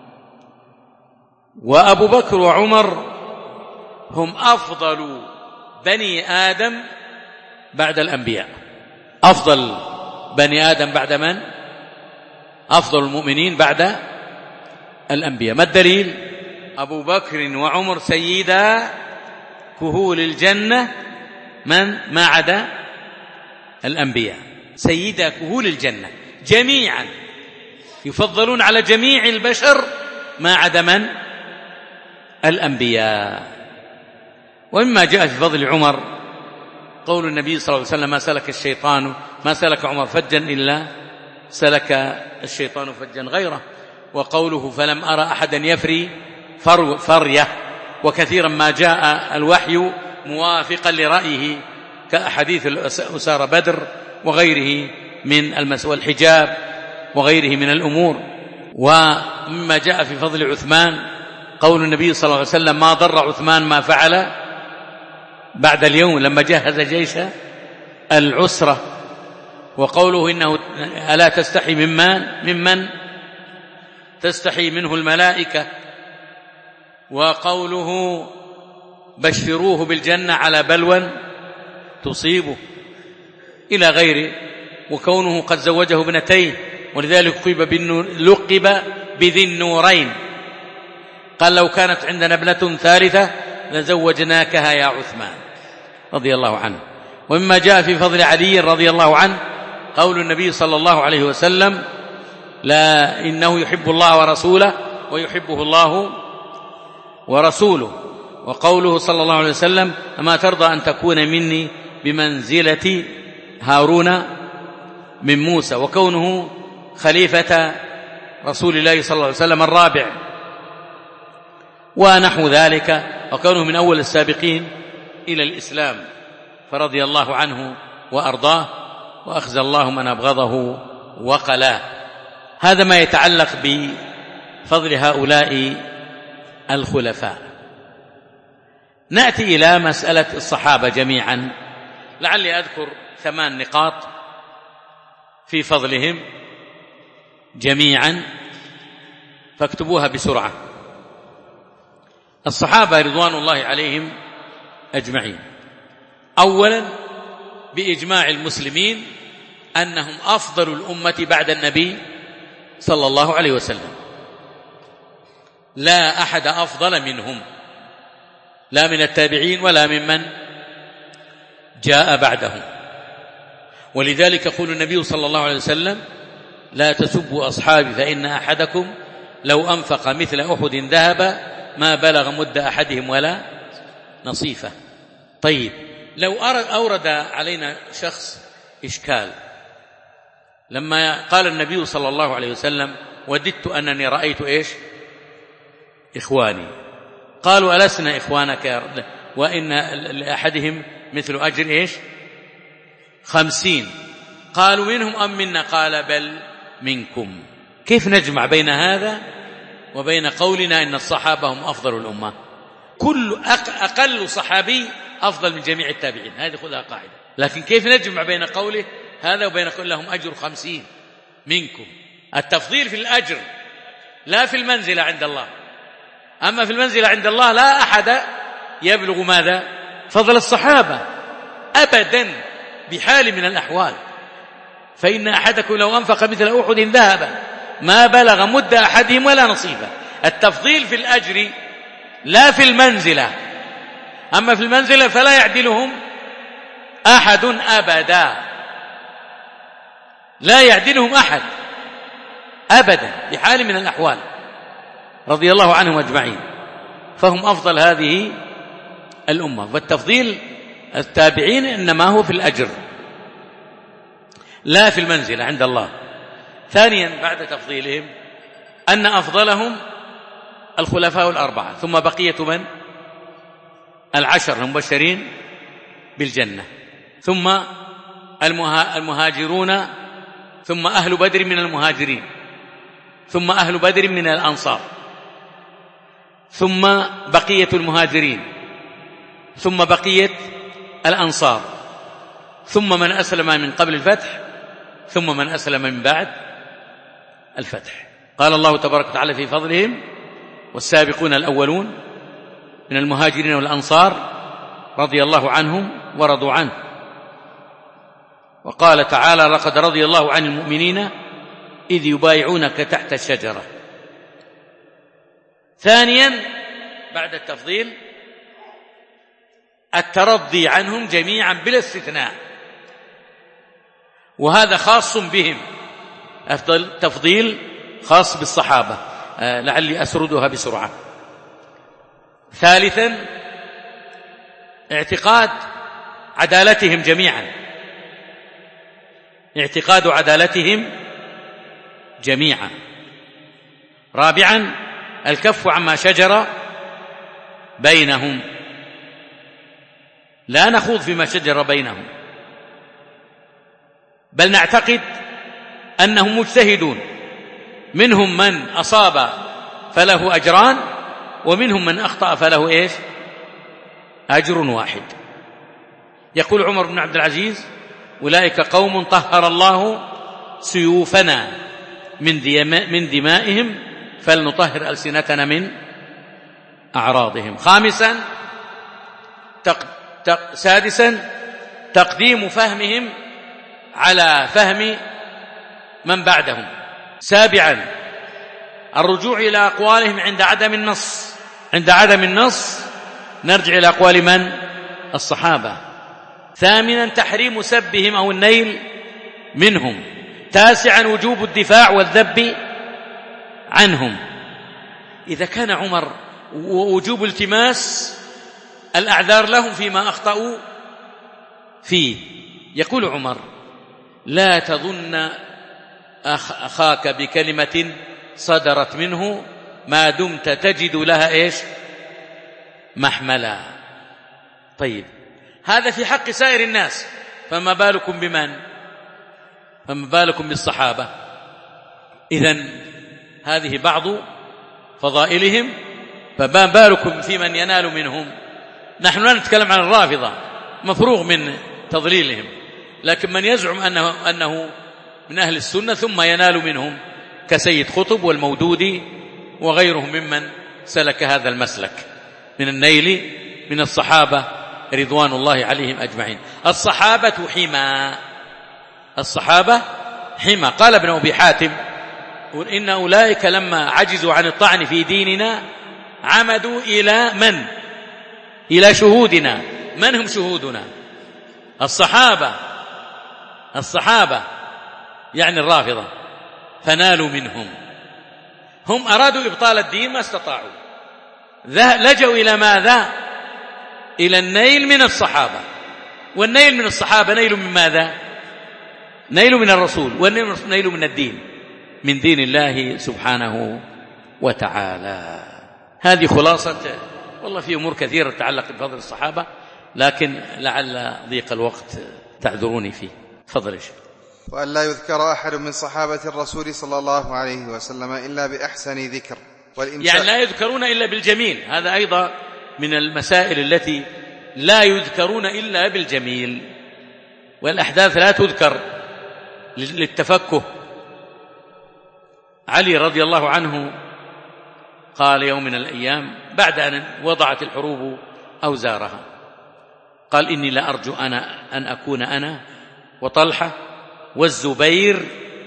وأبو بكر وعمر هم أفضل بني آدم بعد الأنبياء. أفضل بني آدم بعد من؟ أفضل المؤمنين بعد الأنبياء. ما الدليل؟ أبو بكر وعمر سيدا كهول الجنة من ما عدا الأنبياء، سيدا كهول الجنة جميعا، يفضلون على جميع البشر ما عدا من؟ الأنبياء. ومما جاء في فضل عمر قول النبي صلى الله عليه وسلم: ما سلك الشيطان ما سلك عمر فجا إلا سلك الشيطان فجا غيره. وقوله: فلم أرى أحدا يفري فرية. وكثيرا ما جاء الوحي موافقا لرأيه كأحاديث أسارة بدر وغيره من المس والحجاب وغيره من الأمور. ومما جاء في فضل عثمان قول النبي صلى الله عليه وسلم: ما ضر عثمان ما فعل بعد اليوم لما جهز جيش العسرة. وقوله: إنه ألا تستحي ممن ممن تستحي منه الملائكة. وقوله: بشروه بالجنة على بلوى تصيبه، إلى غيره. وكونه قد زوجه ابنتين، ولذلك لقب بذي النورين. قال: لو كانت عندنا ابنة ثالثة لزوجناكها يا عثمان رضي الله عنه. ومما جاء في فضل علي رضي الله عنه قول النبي صلى الله عليه وسلم: لا إنه يحب الله ورسوله ويحبه الله ورسوله. وقوله صلى الله عليه وسلم: أما ترضى أن تكون مني بمنزلة هارون من موسى. وكونه خليفة رسول الله صلى الله عليه وسلم الرابع ونحو ذلك. وكونه من أول السابقين إلى الإسلام فرضي الله عنه وأرضاه، وأخزى الله من أبغضه وقلاه. هذا ما يتعلق بفضل هؤلاء الخلفاء. نأتي إلى مسألة الصحابة جميعا، لعلي أذكر ثمان نقاط في فضلهم جميعا فاكتبوها بسرعة. الصحابة رضوان الله عليهم أجمعين: أولا بإجماع المسلمين أنهم أفضل الأمة بعد النبي صلى الله عليه وسلم، لا أحد أفضل منهم، لا من التابعين ولا ممن جاء بعدهم. ولذلك يقول النبي صلى الله عليه وسلم: لا تسبوا أصحابي فإن أحدكم لو أنفق مثل أحد ذهب ما بلغ مد أحدهم ولا نصيفه. طيب، لو أورد علينا شخص إشكال لما قال النبي صلى الله عليه وسلم: وددت أنني رأيت إيش إخواني، قالوا: ألسنا إخوانك وإن لأحدهم مثل أجر إيش خمسين، قالوا: منهم أم منا؟ قال: بل منكم. كيف نجمع بين هذا وبين قولنا إن الصحابة هم أفضل الأمة؟ كل أقل صحابي أفضل من جميع التابعين، هذه خذها قاعدة. لكن كيف نجمع بين قوله هذا وبين قول لهم أجر خمسين منكم؟ التفضيل في الأجر لا في المنزلة عند الله. أما في المنزلة عند الله لا أحد يبلغ ماذا؟ فضل الصحابة أبدا بحال من الأحوال. فإن أحدكم لو أنفق مثل أحد ذهب ما بلغ مد أحدهم ولا نصيفه. التفضيل في الأجر لا في المنزلة. أما في المنزلة فلا يعدلهم أحد أبدا، لا يعدلهم أحد أبدا بحال من الأحوال رضي الله عنهم أجمعين. فهم أفضل هذه الأمة. والتفضيل التابعين إنما هو في الأجر لا في المنزلة عند الله. ثانيا بعد تفضيلهم أن أفضلهم الخلفاء الأربعة، ثم بقية من؟ العشر المبشرين بالجنة، ثم المهاجرون، ثم أهل بدر من المهاجرين، ثم أهل بدر من الأنصار، ثم بقية المهاجرين، ثم بقية الأنصار، ثم من أسلم من قبل الفتح، ثم من أسلم من بعد الفتح. قال الله تبارك وتعالى في فضلهم: والسابقون الأولون من المهاجرين والأنصار رضي الله عنهم ورضوا عنه. وقال تعالى: لقد رضي الله عن المؤمنين إذ يبايعونك تحت الشجرة. ثانيا بعد التفضيل الترضي عنهم جميعا بلا استثناء، وهذا خاص بهم. التفضيل خاص بالصحابة، لعلي أسردها بسرعة. ثالثا اعتقاد عدالتهم جميعا، اعتقاد عدالتهم جميعا. رابعا الكف عما شجر بينهم، لا نخوض فيما شجر بينهم، بل نعتقد أنهم مجتهدون، منهم من أصاب فله أجران، ومنهم من أخطأ فله إيش؟ أجر واحد. يقول عمر بن عبد العزيز: أولئك قوم طهر الله سيوفنا من دمائهم فلنطهر ألسنتنا من أعراضهم. خامسا تق... تق... سادسا تقديم فهمهم على فهم من بعدهم. سابعا الرجوع إلى أقوالهم عند عدم النص، عند عدم النص نرجع إلى أقوال من؟ الصحابة. ثامنا تحريم سبهم أو النيل منهم. تاسعا وجوب الدفاع والذب عنهم. إذا كان عمر ووجوب التماس الأعذار لهم فيما أخطأوا فيه، يقول عمر: لا تظن أخاك بكلمة صدرت منه ما دمت تجد لها إيش؟ محملا. طيب هذا في حق سائر الناس، فما بالكم بمن؟ فما بالكم بالصحابة؟ إذن هذه بعض فضائلهم، فما بالكم في من ينال منهم؟ نحن لا نتكلم عن الرافضة، مفروغ من تضليلهم، لكن من يزعم أنه, أنه من أهل السنة ثم ينال منهم كسيد قطب والمودودي وغيرهم ممن سلك هذا المسلك من النيل من الصحابة رضوان الله عليهم أجمعين. الصحابة حمى، الصحابة حمى. قال ابن أبي حاتم: إن أولئك لما عجزوا عن الطعن في ديننا عمدوا إلى من؟ إلى شهودنا. من هم شهودنا؟ الصحابة، الصحابة يعني الرافضة، فنالوا منهم. هم أرادوا إبطال الدين ما استطاعوا، لجوا إلى ماذا؟ إلى النيل من الصحابة. والنيل من الصحابة نيل من ماذا؟ نيل من الرسول، والنيل من الدين، من دين الله سبحانه وتعالى. هذه خلاصة. والله في أمور كثيرة تتعلق بفضل الصحابة، لكن لعل ضيق الوقت تعذروني فيه. تفضل يا شيخ. وأن لا يذكر أحد من صحابة الرسول صلى الله عليه وسلم إلا بأحسن ذكر، يعني لا يذكرون إلا بالجميل. هذا أيضا من المسائل التي لا يذكرون إلا بالجميل، والأحداث لا تذكر للتفكه. علي رضي الله عنه قال يوم من الأيام بعد أن وضعت الحروب أوزارها، قال: إني لأرجو أنا أن أكون أنا وطلحة والزبير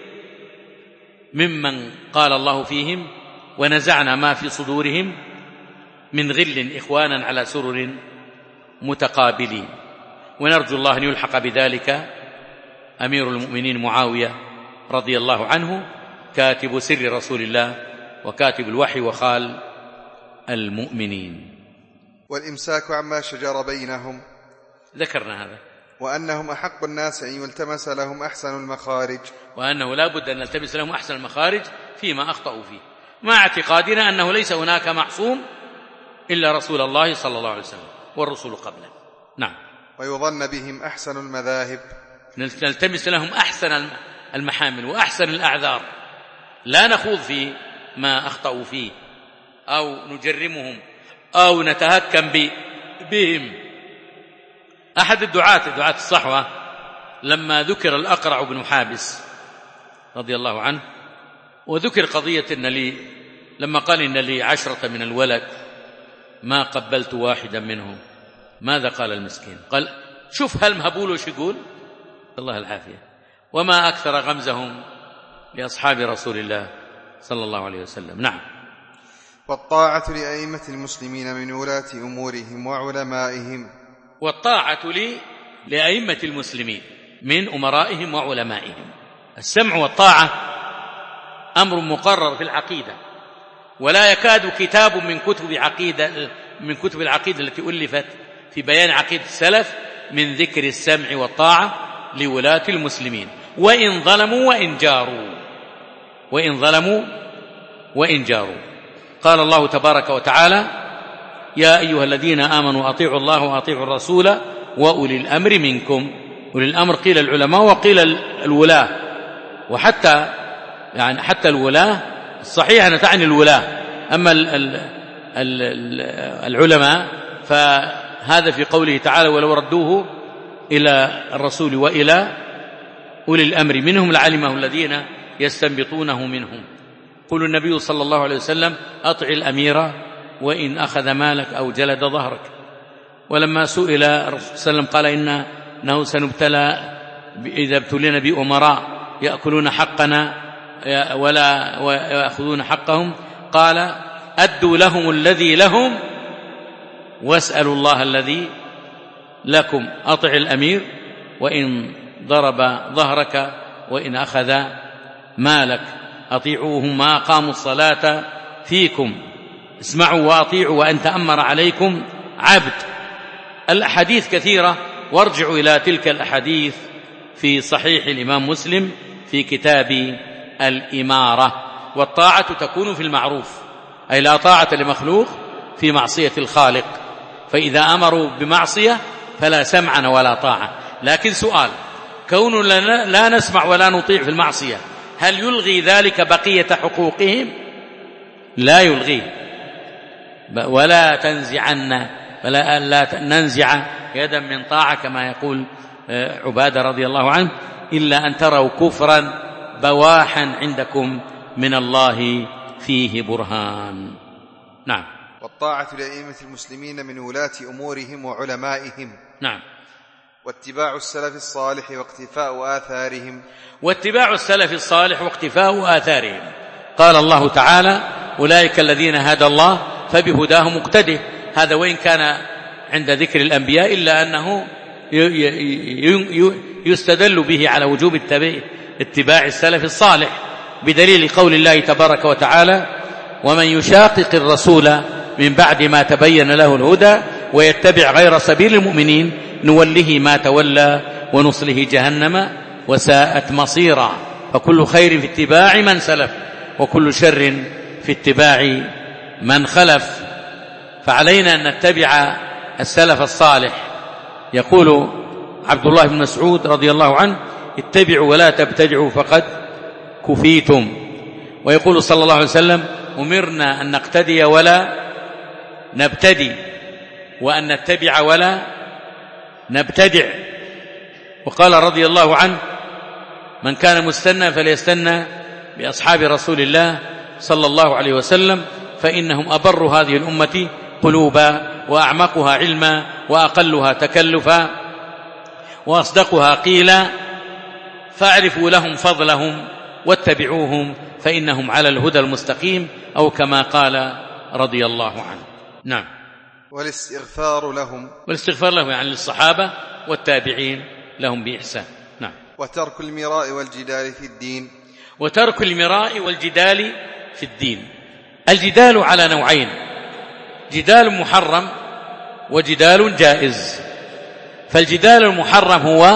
ممن قال الله فيهم: ونزعنا ما في صدورهم من غل إخوانا على سرر متقابلين. ونرجو الله أن يلحق بذلك أمير المؤمنين معاوية رضي الله عنه، كاتب سر رسول الله وكاتب الوحي وخال المؤمنين. والإمساك عما شجر بينهم، ذكرنا هذا. وأنهم أحق الناس أن يلتمس لهم أحسن المخارج، وأنه لا بد أن نلتمس لهم أحسن المخارج فيما أخطأوا فيه، مع اعتقادنا أنه ليس هناك معصوم إلا رسول الله صلى الله عليه وسلم والرسول قبله. نعم. ويظن بهم أحسن المذاهب، نلتمس لهم أحسن المحامل وأحسن الأعذار، لا نخوض في ما أخطأوا فيه أو نجرمهم أو نتهكم بهم. أحد الدعاة دعاة الصحوة لما ذكر الأقرع بن حابس رضي الله عنه وذكر قضية إن لي لما قال إن لي عشرة من الولد ما قبلت واحدا منهم، ماذا قال المسكين؟ قال شوف هل مهبول وش يقول؟ الله العافية. وما أكثر غمزهم لأصحاب رسول الله صلى الله عليه وسلم. نعم. والطاعة لأئمة المسلمين من ولاة أمورهم وعلمائهم. والطاعة لي لأئمة المسلمين من أمرائهم وعلمائهم. السمع والطاعة أمر مقرر في العقيدة، ولا يكاد كتاب من كتب عقيدة من كتب العقيدة التي ألفت في بيان عقيدة السلف من ذكر السمع والطاعة لولاة المسلمين، وإن ظلموا وإن جاروا وإن ظلموا وإن جاروا. قال الله تبارك وتعالى: يا أيها الذين آمنوا أطيعوا الله وأطيعوا الرسول وأولي الأمر منكم. أولي الأمر قيل العلماء وقيل الولاة، وحتى يعني حتى الولاة الصحيح أن تعني الولاة، أما ال ال ال العلماء فهذا في قوله تعالى: ولو ردوه إلى الرسول وإلى أولي الأمر منهم لعلمه الذين يستنبطونه منهم. قل النبي صلى الله عليه وسلم: أطع الأمير وإن أخذ مالك أو جلد ظهرك. ولما سئل الرسول صلى الله عليه وسلم قال: إنه سنبتلى إذا ابتلينا بأمراء يأكلون حقنا ولا ويأخذون حقهم، قال: أدوا لهم الذي لهم واسألوا الله الذي لكم. أطع الأمير وإن ضرب ظهرك وإن أخذ مالك، أطيعوهم ما أقاموا الصلاة فيكم، اسمعوا وأطيعوا وأن تأمر عليكم عبد. الأحاديث كثيرة، وارجعوا إلى تلك الأحاديث في صحيح الإمام مسلم في كتاب الإمارة. والطاعة تكون في المعروف، أي لا طاعة لمخلوق في معصية الخالق، فإذا أمروا بمعصية فلا سمعا ولا طاعة. لكن سؤال: كون لا نسمع ولا نطيع في المعصية هل يلغي ذلك بقية حقوقهم؟ لا يلغيه، ولا تنزعن ولا لا ننزع يدا من طاعة كما يقول عبادة رضي الله عنه، إلا أن تروا كفرا بواحا عندكم من الله فيه برهان. نعم. والطاعة لأئمة المسلمين من ولاة أمورهم وعلمائهم. نعم. واتباع السلف الصالح واقتفاء آثارهم. واتباع السلف الصالح واقتفاء آثارهم. قال الله تعالى: أولئك الذين هدى الله فبهداه مقتده. هذا وإن كان عند ذكر الأنبياء إلا أنه يستدل به على وجوب اتباع السلف الصالح، بدليل قول الله تبارك وتعالى: ومن يشاقق الرسول من بعد ما تبين له الهدى ويتبع غير سبيل المؤمنين نوله ما تولى ونصله جهنم وساءت مصيرا. فكل خير في اتباع من سلف، وكل شر في اتباع من خلف. فعلينا أن نتبع السلف الصالح. يقول عبد الله بن مسعود رضي الله عنه: اتبعوا ولا تبتدعوا فقد كفيتم. ويقول صلى الله عليه وسلم: أمرنا أن نقتدي ولا نبتدي، وأن نتبع ولا نبتدع. وقال رضي الله عنه: من كان مستنى فليستنى بأصحاب رسول الله صلى الله عليه وسلم، فإنهم أبر هذه الأمة قلوبا وأعمقها علما وأقلها تكلفا وأصدقها قيلا، فاعرفوا لهم فضلهم واتبعوهم فإنهم على الهدى المستقيم، أو كما قال رضي الله عنه. نعم. والاستغفار لهم. والاستغفار لهم يعني للصحابة والتابعين لهم بإحسان. نعم. وترك المراء والجدال في الدين. وترك المراء والجدال في الدين. الجدال على نوعين: جدال محرم وجدال جائز. فالجدال المحرم هو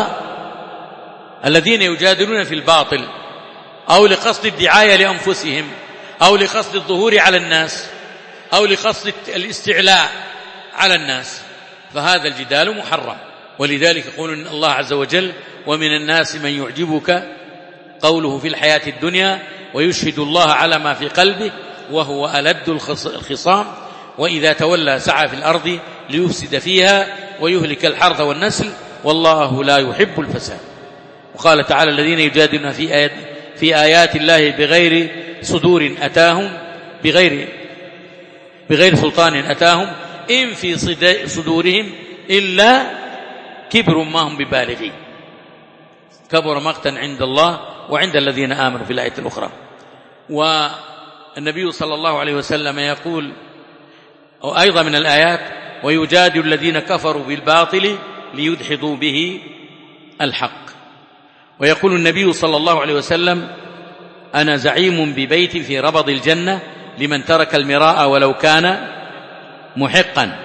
الذين يجادلون في الباطل، أو لقصد الدعاية لأنفسهم، أو لقصد الظهور على الناس، أو لقصد الاستعلاء على الناس، فهذا الجدال محرم. ولذلك يقول الله عز وجل: ومن الناس من يعجبك قوله في الحياة الدنيا ويشهد الله على ما في قلبه وهو ألد الخصام وإذا تولى سعى في الأرض ليفسد فيها ويهلك الحرث والنسل والله لا يحب الفساد. وقال تعالى: الذين يجادلون في آيات, في آيات الله بغير صدور أتاهم بغير بغير سلطان أتاهم إن في صدورهم إلا كبر ما هم ببالغين كبر مقتا عند الله وعند الذين آمنوا في الآية الأخرى. والنبي صلى الله عليه وسلم يقول أو أيضا من الآيات ويجادل الذين كفروا بالباطل ليدحضوا به الحق. ويقول النبي صلى الله عليه وسلم أنا زعيم ببيت في ربض الجنة لمن ترك المراء ولو كان محقا.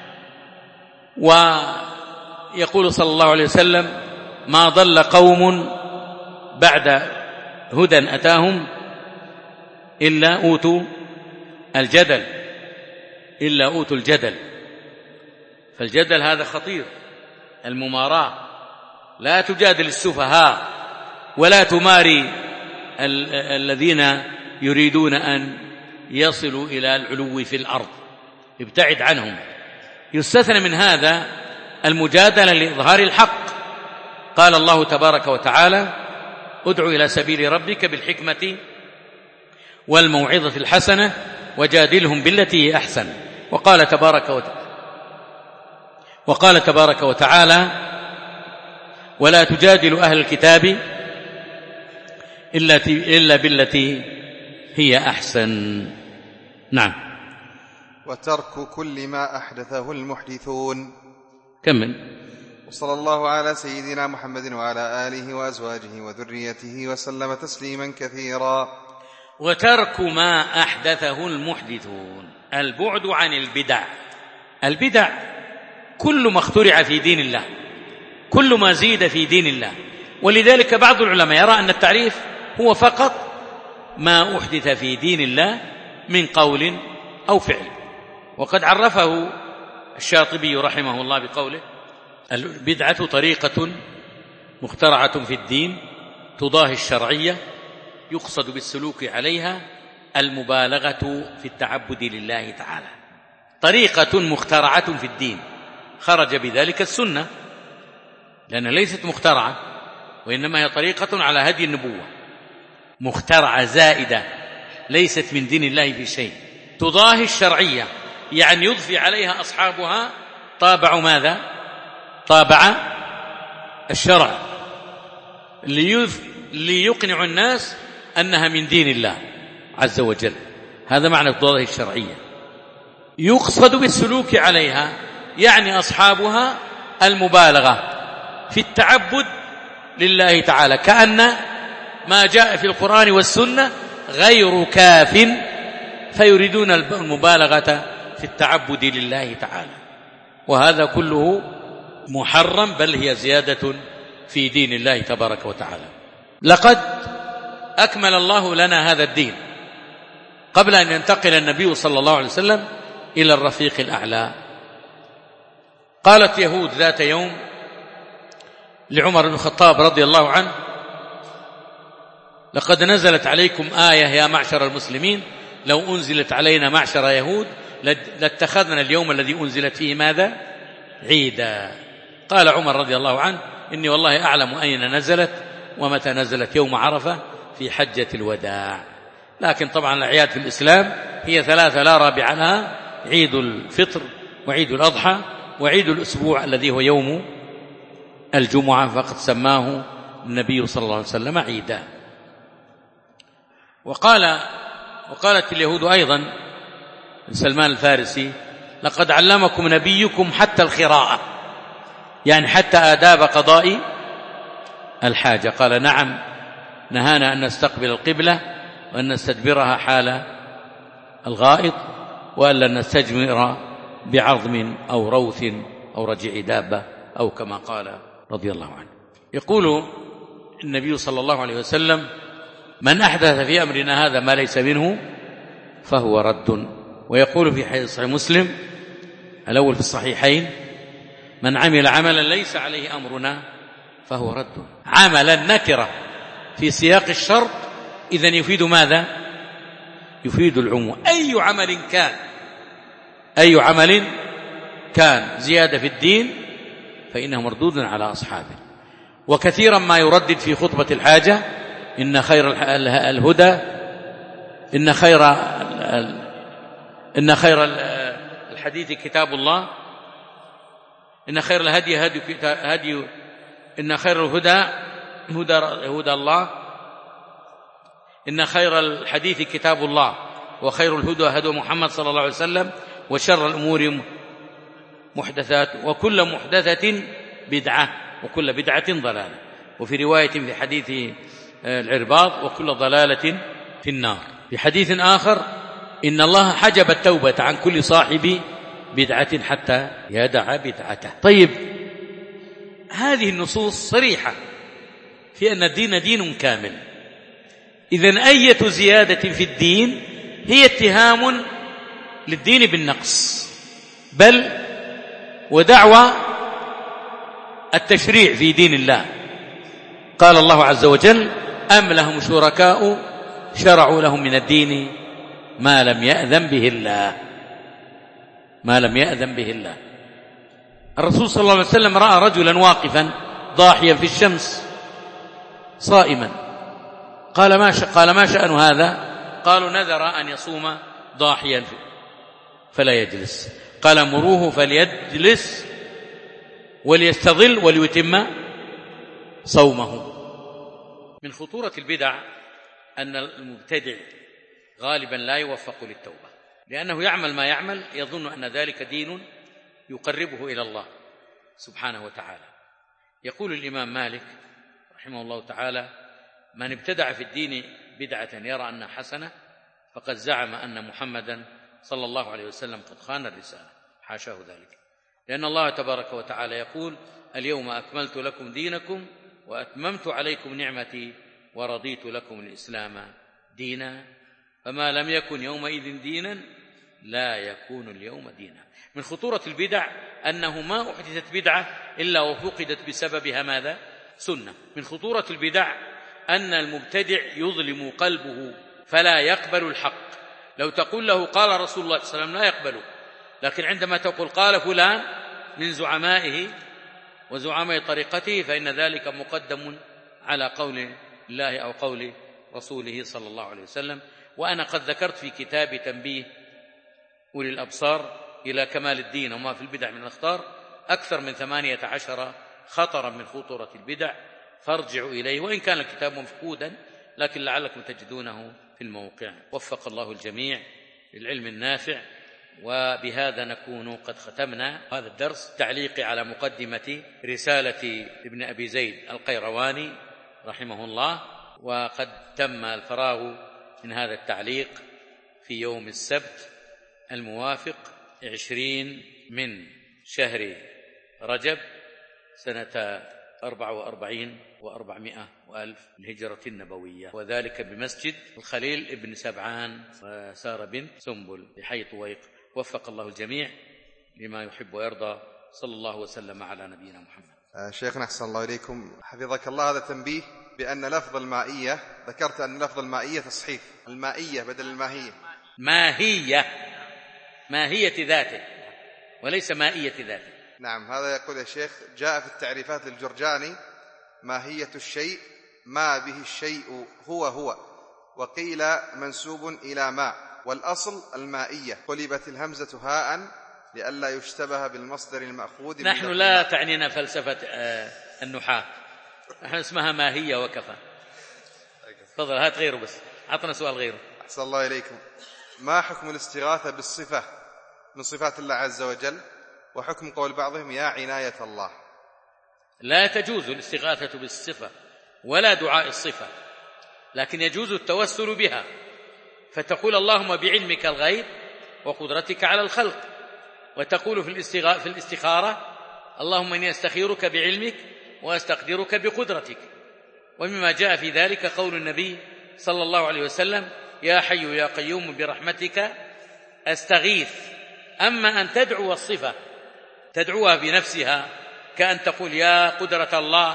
ويقول صلى الله عليه وسلم ما ضل قوم بعد هدى أتاهم إلا أوتوا الجدل إلا أوتوا الجدل. فالجدل هذا خطير، المماراة، لا تجادل السفهاء ولا تماري ال- الذين يريدون أن يصلوا إلى العلو في الأرض، ابتعد عنهم. يستثنى من هذا المجادلة لإظهار الحق. قال الله تبارك وتعالى ادع إلى سبيل ربك بالحكمة والموعظة الحسنة وجادلهم بالتي هي أحسن. وقال تبارك وتعالى وقال تبارك وتعالى ولا تجادلوا أهل الكتاب إلا بالتي هي أحسن. نعم. وترك كل ما أحدثه المحدثون. كمل. وصلى الله على سيدنا محمد وعلى آله وأزواجه وذريته وسلم تسليما كثيرا. وترك ما أحدثه المحدثون، البعد عن البدع. البدع كل ما اخترع في دين الله، كل ما زيد في دين الله. ولذلك بعض العلماء يرى أن التعريف هو فقط ما أحدث في دين الله من قول أو فعل. وقد عرفه الشاطبي رحمه الله بقوله البدعة طريقة مخترعة في الدين تضاهي الشرعية يقصد بالسلوك عليها المبالغة في التعبد لله تعالى. طريقة مخترعة في الدين خرج بذلك السنة، لأن ليست مخترعة وإنما هي طريقة على هدي النبوة، مخترعة زائدة ليست من دين الله في شيء، تضاهي الشرعية، يعني يضفي عليها أصحابها طابع ماذا؟ طابع الشرع، ليقنع الناس أنها من دين الله عز وجل. هذا معنى تضاهي الشرعية. يقصد بالسلوك عليها يعني أصحابها المبالغة في التعبد لله تعالى، كأن ما جاء في القرآن والسنة غير كاف، فيريدون المبالغة في التعبد لله تعالى. وهذا كله محرم، بل هي زيادة في دين الله تبارك وتعالى. لقد أكمل الله لنا هذا الدين قبل أن ينتقل النبي صلى الله عليه وسلم إلى الرفيق الأعلى. قالت يهود ذات يوم لعمر بن الخطاب رضي الله عنه لقد نزلت عليكم آية يا معشر المسلمين لو أنزلت علينا معشر يهود لاتخذنا اليوم الذي أنزلت فيه ماذا؟ عيدا. قال عمر رضي الله عنه إني والله أعلم أين نزلت ومتى نزلت، يوم عرفة في حجة الوداع. لكن طبعا الأعياد في الإسلام هي ثلاثة لا رابع لها: عيد الفطر وعيد الأضحى وعيد الأسبوع الذي هو يوم الجمعة، فقد سماه النبي صلى الله عليه وسلم عيدا. وقال وقالت اليهود أيضا سلمان الفارسي لقد علمكم نبيكم حتى الخراءة، يعني حتى آداب قضاء الحاجة. قال نعم، نهانا أن نستقبل القبلة وأن نستدبرها حال الغائط وألا نستجمر بعظم أو روث أو رجع دابة أو كما قال رضي الله عنه. يقول النبي صلى الله عليه وسلم من أحدث في أمرنا هذا ما ليس منه فهو رد. ويقول في حديث صحيح مسلم الأول في الصحيحين من عمل عملا ليس عليه أمرنا فهو رد. عملا نكرة في سياق الشرط إذن يفيد ماذا؟ يفيد العموم. أي عمل كان أي عمل كان زيادة في الدين فإنه مردود على أصحابه. وكثيرا ما يردد في خطبة الحاجة إن خير الهدى إن خير إن خير الحديث كتاب الله، إن خير الهدي هدي, هدي إن خير الهدى هدى, هدى الله، إن خير الحديث كتاب الله، وخير الهدى هدى محمد صلى الله عليه وسلم، وشر الأمور محدثات، وكل محدثة بدعة، وكل بدعة ضلالة. وفي رواية في حديث العرباض وكل ضلالة في النار. في حديث آخر إن الله حجب التوبة عن كل صاحب بدعة حتى يدع بدعته. طيب، هذه النصوص صريحة في أن الدين دين كامل، إذن أية زيادة في الدين هي اتهام للدين بالنقص، بل ودعوى التشريع في دين الله. قال الله عز وجل: أم لهم شركاء شرعوا لهم من الدين ما لم يأذن به الله ما لم يأذن به الله. الرسول صلى الله عليه وسلم رأى رجلا واقفا ضاحيا في الشمس صائما، قال ما ش... قال ما شأن هذا؟ قالوا: نذر أن يصوم ضاحيا فلا يجلس. قال: مروه فليجلس وليستظل وليتم صومه. من خطورة البدع أن المبتدع غالبا لا يوفق للتوبة، لأنه يعمل ما يعمل يظن أن ذلك دين يقربه إلى الله سبحانه وتعالى. يقول الإمام مالك رحمه الله تعالى: من ابتدع في الدين بدعة يرى أنها حسنة فقد زعم أن محمدا صلى الله عليه وسلم قد خان الرسالة. حاشاه ذلك، لأن الله تبارك وتعالى يقول: اليوم أكملت لكم دينكم وأتممت عليكم نعمتي ورضيت لكم الإسلام دينا، فما لم يكن يومئذ دينا لا يكون اليوم دينا. من خطورة البدع أنه ما أحدثت بدعة إلا وفقدت بسببها ماذا؟ سنة. من خطورة البدع أن المبتدع يظلم قلبه فلا يقبل الحق. لو تقول له قال رسول الله صلى الله عليه وسلم لا يقبله، لكن عندما تقول قال فلان من زعمائه وزعماء طريقته فإن ذلك مقدم على قول الله أو قول رسوله صلى الله عليه وسلم. وأنا قد ذكرت في كتاب تنبيه أولي الأبصار إلى كمال الدين وما في البدع من الأخطار أكثر من ثمانية عشر خطرا من خطورة البدع، فارجعوا إليه، وإن كان الكتاب مفقودا لكن لعلكم تجدونه في الموقع. وفق الله الجميع للعلم النافع. وبهذا نكون قد ختمنا هذا الدرس. تعليقي على مقدمة رسالة ابن أبي زيد القيرواني رحمه الله، وقد تم الفراغ من هذا التعليق في يوم السبت الموافق عشرين من شهر رجب سنة أربعة وأربعين وأربعمائة وألف الهجرة النبوية، وذلك بمسجد الخليل ابن سبعان وسارة بنت سنبل بحي طويق. وفق الله الجميع لما يحب ويرضى. صلى الله وسلم على نبينا محمد. آه شيخنا أحسن الله إليكم، حفظك الله. هذا تنبيه بأن لفظ المائية، ذكرت أن لفظ المائية تصحيف، المائية بدل الماهية. ماهية، ماهية ذاته وليس مائية ذاته. نعم، هذا يقول يا شيخ: جاء في التعريفات للجرجاني: ماهية الشيء ما به الشيء هو هو، وقيل منسوب إلى ماء، والأصل المائية، قلبت الهمزة هاء لئلا يشتبه بالمصدر المأخوذ. نحن لا تعنينا فلسفة النحاة، نحن اسمها ماهية وكفى. تفضل، هات غيره، بس عطنا سؤال غيره. أحسن الله إليكم. ما حكم الاستغاثة بالصفة من صفات الله عز وجل، وحكم قول بعضهم يا عناية الله؟ لا تجوز الاستغاثة بالصفة ولا دعاء الصفة، لكن يجوز التوسل بها، فتقول اللهم بعلمك الغيب وقدرتك على الخلق، وتقول في في الاستخارة اللهم إني أستخيرك بعلمك وأستقدرك بقدرتك. ومما جاء في ذلك قول النبي صلى الله عليه وسلم: يا حي يا قيوم برحمتك أستغيث. أما أن تدعو الصفة تدعوها بنفسها كأن تقول يا قدرة الله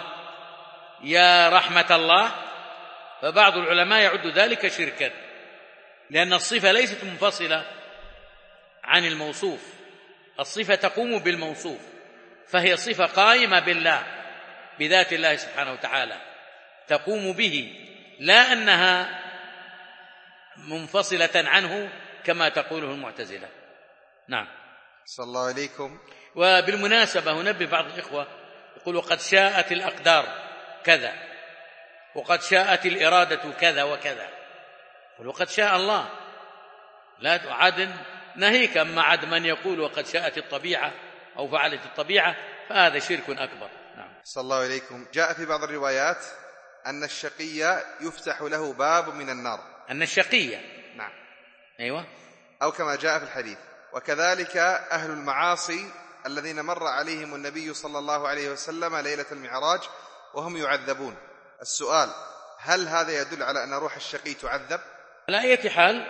يا رحمة الله، فبعض العلماء يعد ذلك شركا، لأن الصفة ليست منفصلة عن الموصوف، الصفة تقوم بالموصوف، فهي صفة قائمة بالله بذات الله سبحانه وتعالى، تقوم به، لا أنها منفصلة عنه كما تقوله المعتزلة. نعم. صلى الله عليكم. وبالمناسبة هنبه بعض الإخوة يقول وقد شاءت الأقدار كذا وقد شاءت الإرادة كذا وكذا، وقد شاء الله لا تعد ناهيك. أما عد من يقول وقد شاءت الطبيعة أو فعلت الطبيعة فهذا شرك أكبر. نعم. صلى الله عليكم. جاء في بعض الروايات أن الشقي يفتح له باب من النار. أن الشقي، نعم، أيوة، أو كما جاء في الحديث. وكذلك أهل المعاصي الذين مر عليهم النبي صلى الله عليه وسلم ليلة المعراج وهم يعذبون. السؤال: هل هذا يدل على أن روح الشقي تعذب؟ على أي حال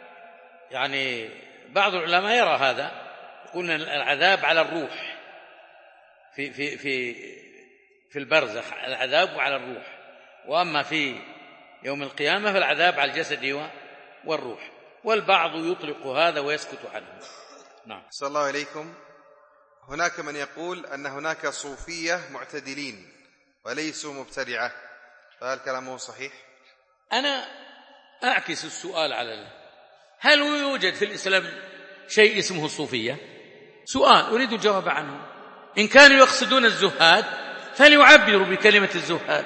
يعني بعض العلماء يرى هذا، يقول العذاب على الروح في في في في البرزخ، العذاب على الروح، وأما في يوم القيامة فالعذاب على الجسد والروح، والبعض يطلق هذا ويسكت عنه. نعم. صلى الله عليكم. هناك من يقول أن هناك صوفية معتدلين وليسوا مبتدعة، فهل كلامه صحيح؟ أنا أعكس السؤال على الله. هل يوجد في الإسلام شيء اسمه الصوفية؟ سؤال أريد الجواب عنه. إن كانوا يقصدون الزهاد فليعبروا بكلمة الزهاد،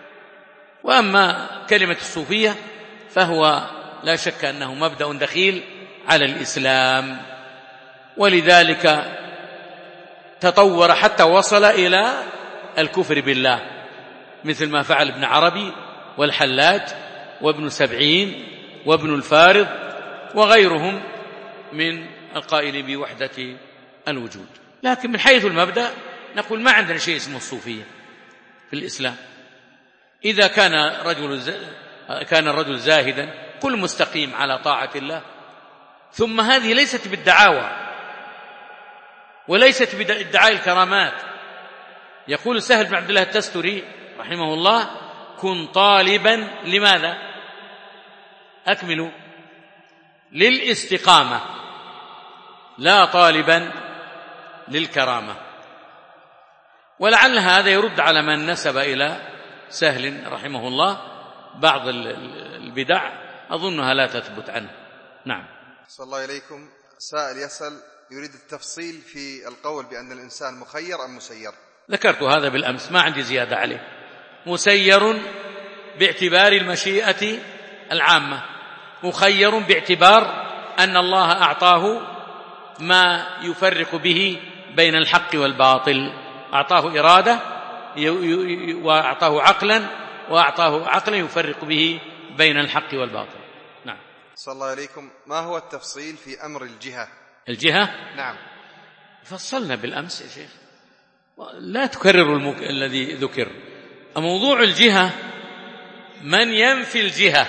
وأما كلمة الصوفية فهو لا شك أنه مبدأ دخيل على الإسلام، ولذلك تطور حتى وصل إلى الكفر بالله، مثل ما فعل ابن عربي والحلاج وابن سبعين وابن الفارض وغيرهم من القائلين بوحدة الوجود. لكن من حيث المبدأ نقول ما عندنا شيء اسمه الصوفية في الإسلام. إذا كان رجل كان الرجل زاهدا كل مستقيم على طاعة الله، ثم هذه ليست بالدعاوى وليست بادعاء الكرامات. يقول سهل بن عبد الله التستري رحمه الله: كن طالبا لماذا؟ أكملوا: للاستقامة، لا طالبا للكرامة. ولعل هذا يرد على من نسب إلى سهل رحمه الله بعض البدع أظنها لا تثبت عنه. نعم. صلى الله عليكم. سائل يسأل يريد التفصيل في القول بأن الإنسان مخير أم مسير. ذكرت هذا بالأمس، ما عندي زيادة عليه. مسير باعتبار المشيئة العامة، مخير باعتبار أن الله أعطاه ما يفرق به بين الحق والباطل، أعطاه إرادة وأعطاه عقلا وأعطاه عقلا يفرق به بين الحق والباطل. نعم. صلى الله عليكم. ما هو التفصيل في أمر الجهة؟ الجهة؟ نعم. فصلنا بالأمس يا شيخ، لا تكرر المك... الذي ذكر. موضوع الجهة، من ينفي الجهة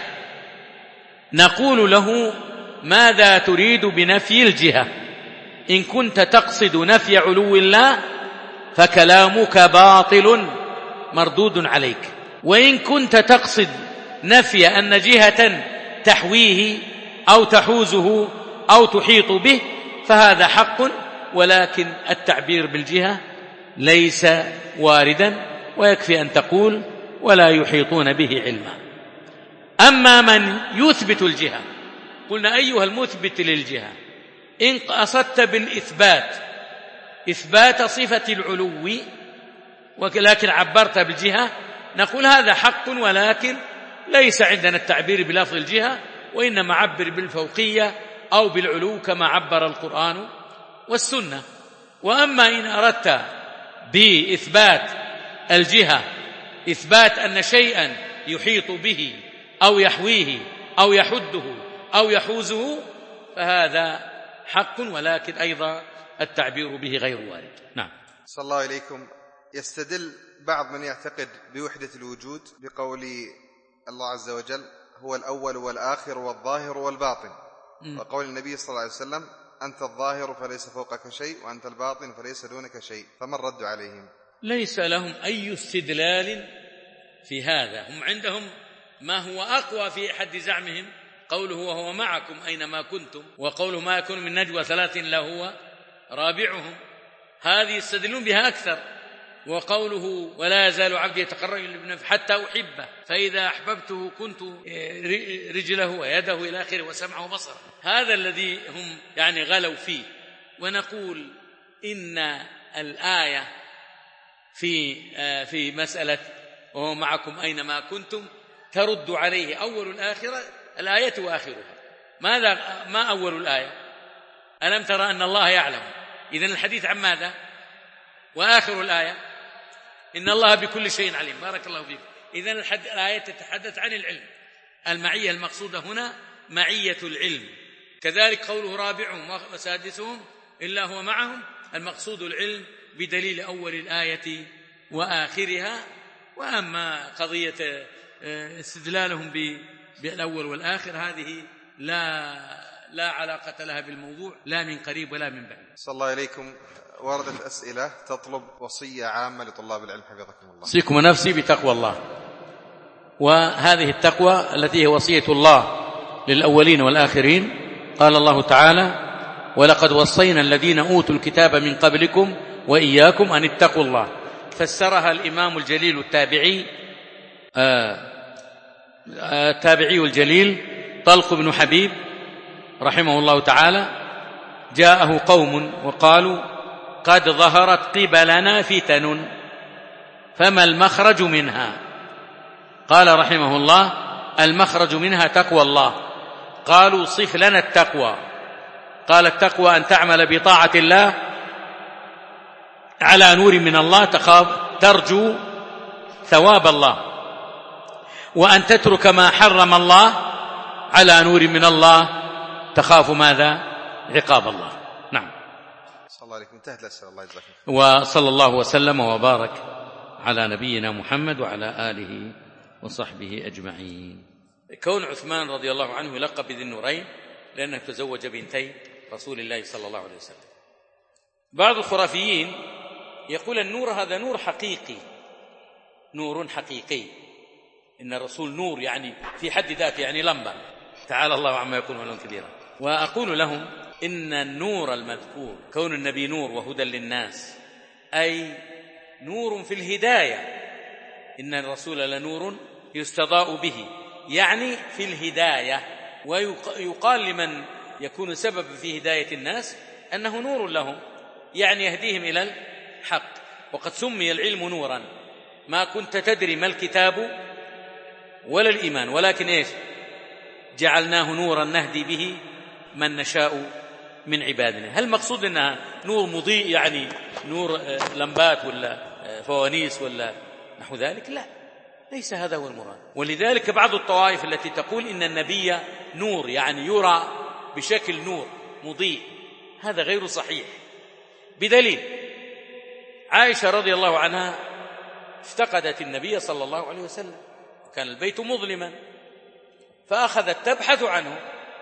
نقول له: ماذا تريد بنفي الجهة؟ إن كنت تقصد نفي علو الله فكلامك باطل مردود عليك، وإن كنت تقصد نفي أن جهة تحويه أو تحوزه أو تحيط به فهذا حق، ولكن التعبير بالجهة ليس واردا، ويكفي أن تقول: ولا يحيطون به علما. أما من يثبت الجهة قلنا: أيها المثبت للجهة، إن قصدت بالإثبات إثبات صفة العلو ولكن عبرت بالجهة نقول: هذا حق، ولكن ليس عندنا التعبير بلفظ الجهة، وإنما عبر بالفوقية أو بالعلو كما عبر القرآن والسنة. وأما إن أردت بإثبات الجهة إثبات أن شيئا يحيط به أو يحويه أو يحده أو يحوزه فهذا حق، ولكن أيضا التعبير به غير وارد. نعم. صلى الله عليكم. يستدل بعض من يعتقد بوحدة الوجود بقول الله عز وجل: هو الأول والآخر والظاهر والباطن، م. وقول النبي صلى الله عليه وسلم: أنت الظاهر فليس فوقك شيء وأنت الباطن فليس دونك شيء. فما الرد عليهم؟ ليس لهم أي استدلال في هذا. هم عندهم ما هو أقوى في حد زعمهم، قوله وهو معكم أينما كنتم، وقوله ما يكون من نجوى ثلاث إلا هو رابعهم. هذه يستدلون بها أكثر، وقوله ولا يزال عبدي يتقرب إلي حتى أحبه فإذا أحببته كنت رجله ويده إلى آخره وسمعه وبصره. هذا الذي هم يعني غلوا فيه. ونقول إن الآية في في مسألة وهو معكم أينما كنتم ترد عليه أول الآخرة الآية وآخرها. ماذا ما أول الآية؟ ألم ترى أن الله يعلم؟ إذن الحديث عن ماذا؟ وآخر الآية إن الله بكل شيء عليم. بارك الله فيكم. إذن الآية تتحدث عن العلم. المعية المقصودة هنا معية العلم. كذلك قوله رابعهم وسادسهم إلا هو معهم، المقصود العلم بدليل أول الآية وآخرها. وأما قضية استدلالهم بالأول والآخر هذه لا لا علاقة لها بالموضوع لا من قريب ولا من بعيد. صلى الله عليكم. وردت أسئلة تطلب وصية عامة لطلاب العلم حفظكم الله. أوصيكم نفسي بتقوى الله، وهذه التقوى التي هي وصية الله للأولين والآخرين. قال الله تعالى ولقد وصينا الذين أوتوا الكتاب من قبلكم وإياكم أن اتقوا الله. فسرها الإمام الجليل التابعي آه التابعي الجليل طلق بن حبيب رحمه الله تعالى. جاءه قوم وقالوا قد ظهرت قبلنا فتن فما المخرج منها؟ قال رحمه الله المخرج منها تقوى الله. قالوا صف لنا التقوى. قال التقوى أن تعمل بطاعة الله على نور من الله تخاف ترجو ثواب الله، وأن تترك ما حرم الله على نور من الله تخاف ماذا؟ عقاب الله. نعم. صلى الله عليكم. انتهت الأسئلة. الله يجزاك. وصلى الله وسلم وبارك على نبينا محمد وعلى آله وصحبه أجمعين. كون عثمان رضي الله عنه يلقب بذي النورين لأنه تزوج بنتي رسول الله صلى الله عليه وسلم. بعض الخرافيين يقول النور هذا نور حقيقي، نور حقيقي، إن الرسول نور يعني في حد ذاته، يعني لمبة، تعالى الله عما يكون علوا كبيرا. وأقول لهم إن النور المذكور كون النبي نور وهدى للناس أي نور في الهداية، إن الرسول لنور يستضاء به، يعني في الهداية. ويقال لمن يكون سبب في هداية الناس أنه نور لهم، يعني يهديهم إلى الحق. وقد سمي العلم نورا، ما كنت تدري ما الكتاب ولا الإيمان ولكن إيش جعلناه نورا نهدي به من نشاء من عبادنا. هل مقصود أنها نور مضيء يعني نور لمبات ولا فوانيس ولا نحو ذلك؟ لا، ليس هذا هو المراد. ولذلك بعض الطوائف التي تقول إن النبي نور يعني يرى بشكل نور مضيء، هذا غير صحيح. بدليل عائشة رضي الله عنها افتقدت النبي صلى الله عليه وسلم وكان البيت مظلما، فأخذت تبحث عنه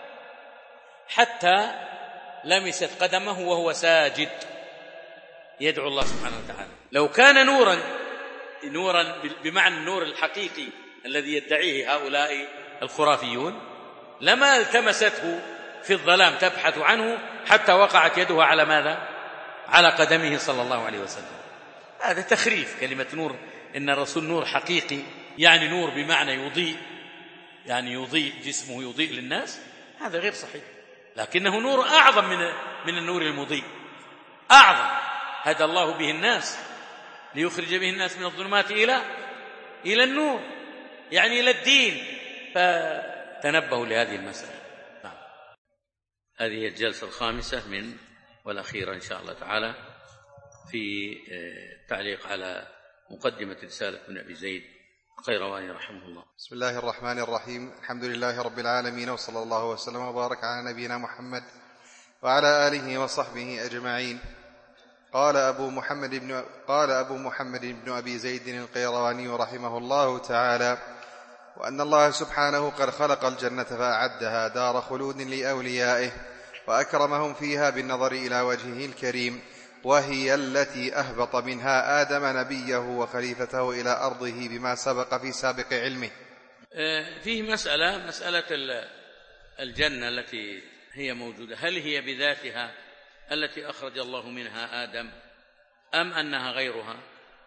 حتى لمست قدمه وهو ساجد يدعو الله سبحانه وتعالى. لو كان نورا نورا بمعنى النور الحقيقي الذي يدعيه هؤلاء الخرافيون لما التمسته في الظلام تبحث عنه حتى وقعت يده على ماذا؟ على قدمه صلى الله عليه وسلم. هذا تخريف كلمة نور. إن الرسول نور حقيقي يعني نور بمعنى يضيء، يعني يضيء جسمه يضيء للناس، هذا غير صحيح. لكنه نور أعظم من من النور المضيء، أعظم، هدى الله به الناس ليخرج به الناس من الظلمات إلى إلى النور، يعني إلى الدين. فتنبهوا لهذه المسألة. نعم. هذه الجلسة الخامسة من والأخيرة إن شاء الله تعالى في تعليق على مقدمة رسالة ابن أبي زيد القيرواني رحمه الله. بسم الله الرحمن الرحيم. الحمد لله رب العالمين، وصلى الله وسلم وبارك على نبينا محمد وعلى آله وصحبه أجمعين. قال أبو محمد بن قال أبو محمد بن أبي زيد القيرواني رحمه الله تعالى: وأن الله سبحانه قد خلق الجنة فأعدها دار خلود لأوليائه وأكرمهم فيها بالنظر إلى وجهه الكريم، وهي التي أهبط منها آدم نبيه وخليفته إلى أرضه بما سبق في سابق علمه. فيه مسألة مسألة الجنة التي هي موجودة، هل هي بذاتها التي أخرج الله منها آدم أم أنها غيرها؟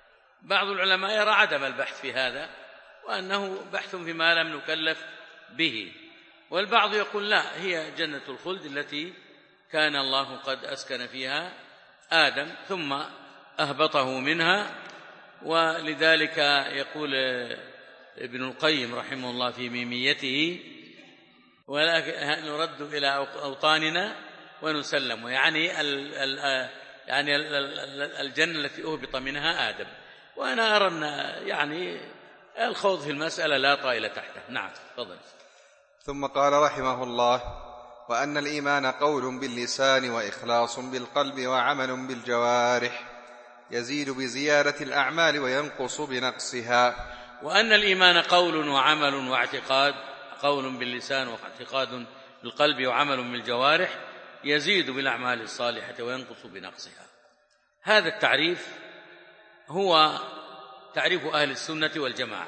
بعض العلماء يرى عدم البحث في هذا وأنه بحث فيما لم نكلف به، والبعض يقول لا، هي جنة الخلد التي كان الله قد أسكن فيها آدم ثم أهبطه منها. ولذلك يقول ابن القيم رحمه الله في ميميته: ولكن نرد إلى أوطاننا ونسلم، يعني ال ال يعني الجنة التي أهبط منها آدم. وأنا أرى أن يعني الخوض في المسألة لا طائل تحته. نعم، تفضل. ثم قال رحمه الله: وأن الإيمان قول باللسان وإخلاص بالقلب وعمل بالجوارح، يزيد بزيادة الأعمال وينقص بنقصها. وأن الإيمان قول وعمل واعتقاد، قول باللسان واعتقاد بالقلب وعمل بالجوارح، يزيد بالأعمال الصالحة وينقص بنقصها. هذا التعريف هو تعريف أهل السنة والجماعة.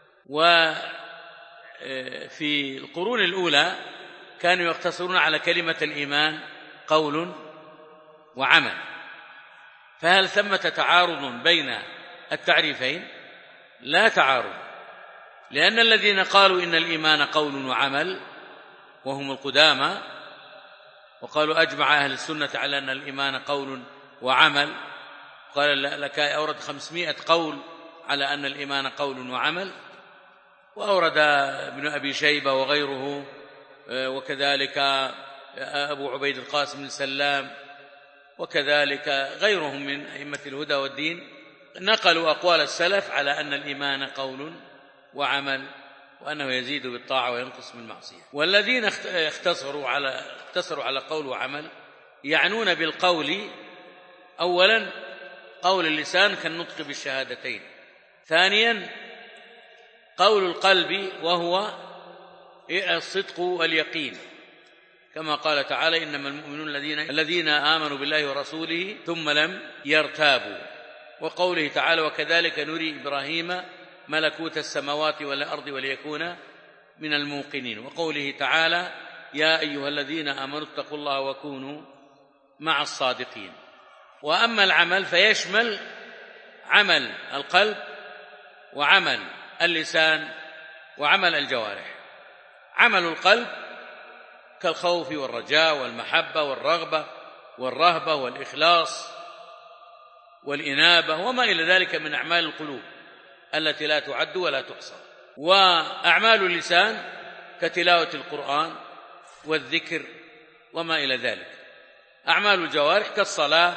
وفي القرون الأولى كانوا يقتصرون على كلمة الإيمان قول وعمل، فهل ثمة تعارض بين التعريفين؟ لا تعارض، لأن الذين قالوا إن الإيمان قول وعمل وهم القدامى، وقالوا أجمع أهل السنة على أن الإيمان قول وعمل، قال لك أورد خمسمائة قول على أن الإيمان قول وعمل، وأورد ابن أبي شيبة وغيره، وكذلك أبو عبيد القاسم بن سلام، وكذلك غيرهم من أئمة الهدى والدين، نقلوا أقوال السلف على أن الإيمان قول وعمل، وأنه يزيد بالطاعة وينقص بالمعصية. والذين اختصروا على اختصروا على قول وعمل يعنون بالقول أولا قول اللسان كالنطق بالشهادتين، ثانيا قول القلب وهو الصدق واليقين، كما قال تعالى: إنما المؤمنون الذين الذين آمنوا بالله ورسوله ثم لم يرتابوا، وقوله تعالى: وكذلك نري إبراهيم ملكوت السماوات والأرض وليكون من الموقنين، وقوله تعالى: يا أيها الذين آمنوا اتقوا الله وكونوا مع الصادقين. وأما العمل فيشمل عمل القلب وعمل اللسان وعمل الجوارح. عمل القلب كالخوف والرجاء والمحبة والرغبة والرهبة والإخلاص والإنابة وما إلى ذلك من أعمال القلوب التي لا تعد ولا تحصى. وأعمال اللسان كتلاوة القرآن والذكر وما إلى ذلك. أعمال الجوارح كالصلاة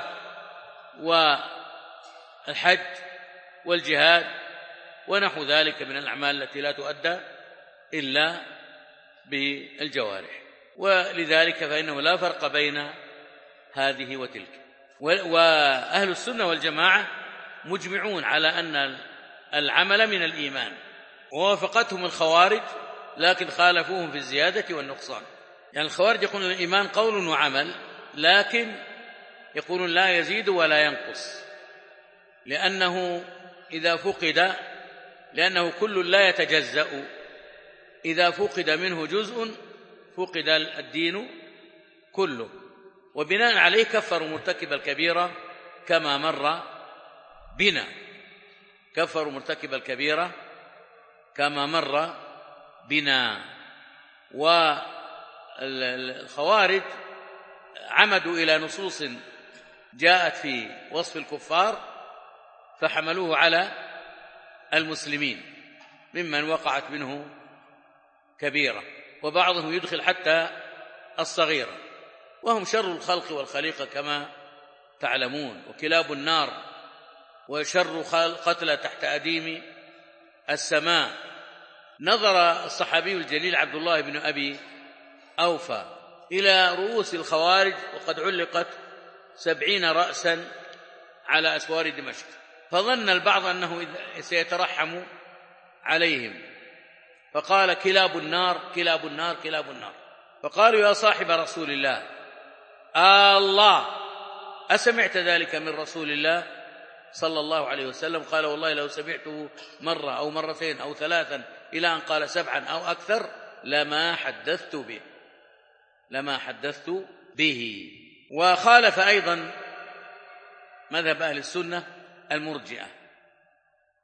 والحج والجهاد ونحو ذلك من الأعمال التي لا تؤدى إلا بالجوارح. ولذلك فإنه لا فرق بين هذه وتلك. وأهل السنة والجماعة مجمعون على أن العمل من الإيمان، ووافقتهم الخوارج لكن خالفوهم في الزيادة والنقصان. يعني الخوارج يقولون الإيمان قول وعمل، لكن يقولون لا يزيد ولا ينقص، لأنه إذا فقد لأنه كل لا يتجزأ، إذا فقد منه جزء فقد الدين كله. وبناء عليه كفروا مرتكب الكبيرة كما مر بنا، كفروا مرتكب الكبيرة كما مر بنا. والخوارج عمدوا إلى نصوص جاءت في وصف الكفار فحملوه على المسلمين ممن وقعت منه كبيرة، وبعضهم يدخل حتى الصغيرة، وهم شر الخلق والخليقة كما تعلمون، وكلاب النار وشر قتلى تحت أديم السماء. نظر الصحابي الجليل عبد الله بن أبي أوفى إلى رؤوس الخوارج وقد علقت سبعين رأسا على أسوار دمشق، فظن البعض أنه سيترحم عليهم، فقال: كلاب النار كلاب النار كلاب النار. فقالوا: يا صاحب رسول الله، آه الله أسمعت ذلك من رسول الله صلى الله عليه وسلم؟ قال: والله لو سمعته مرة أو مرتين أو ثلاثا إلى أن قال سبعا أو أكثر لما حدثت به لما حدثت به. وخالف أيضا مذهب أهل السنة المرجئة،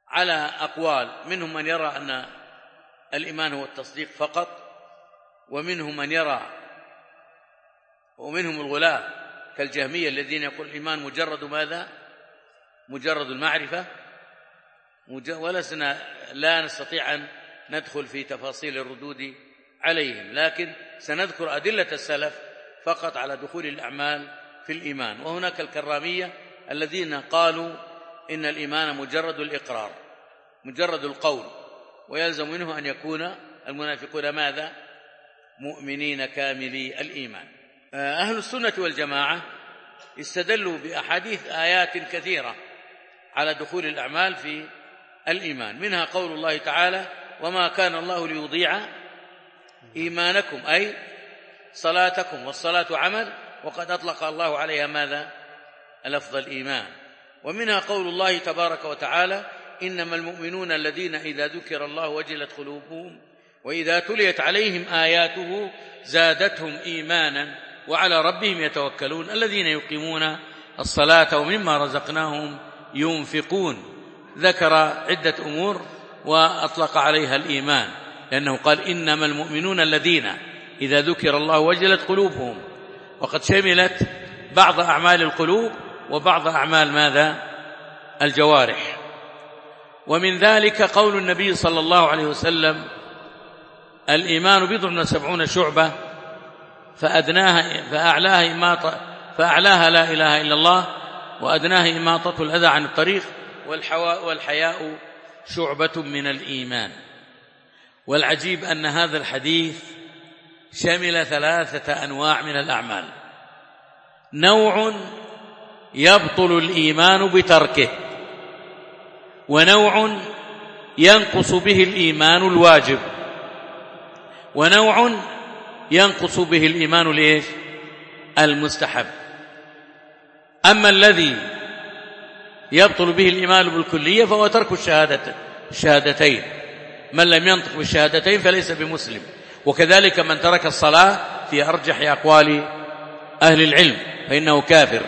على أقوال، منهم من يرى أن الإيمان هو التصديق فقط، ومنهم من يرى ومنهم الغلاة كالجهمية الذين يقول الإيمان مجرد ماذا؟ مجرد المعرفة، ولسنا لا نستطيع أن ندخل في تفاصيل الردود عليهم، لكن سنذكر أدلة السلف فقط على دخول الأعمال في الإيمان. وهناك الكرامية الذين قالوا إن الإيمان مجرد الإقرار، مجرد القول، ويلزم منه أن يكون المنافقون ماذا؟ مؤمنين كاملي الإيمان. أهل السنة والجماعة استدلوا بأحاديث آيات كثيرة على دخول الأعمال في الإيمان، منها قول الله تعالى: وما كان الله ليضيع إيمانكم، أي صلاتكم، والصلاة عمل، وقد أطلق الله عليها ماذا؟ لفظ الإيمان. ومنها قول الله تبارك وتعالى: إنما المؤمنون الذين إذا ذكر الله وجلت قلوبهم وإذا تليت عليهم آياته زادتهم إيمانا وعلى ربهم يتوكلون الذين يقيمون الصلاة ومما رزقناهم ينفقون. ذكر عدة أمور وأطلق عليها الإيمان، لأنه قال: إنما المؤمنون الذين إذا ذكر الله وجلت قلوبهم، وقد شملت بعض أعمال القلوب وبعض أعمال ماذا؟ الجوارح. ومن ذلك قول النبي صلى الله عليه وسلم: الإيمان بضع وسبعون شعبة فأدناها فأعلاها إماطة فأعلاها لا إله إلا الله، وأدناها إماطة الأذى عن الطريق، والحياء شعبة من الإيمان. والعجيب أن هذا الحديث شمل ثلاثة أنواع من الأعمال: نوع يبطل الإيمان بتركه، ونوع ينقص به الإيمان الواجب، ونوع ينقص به الإيمان ليش؟ المستحب. أما الذي يبطل به الإيمان بالكلية فهو ترك الشهادة الشهادتين، من لم ينطق بالشهادتين فليس بمسلم، وكذلك من ترك الصلاة في أرجح أقوال أهل العلم فإنه كافر.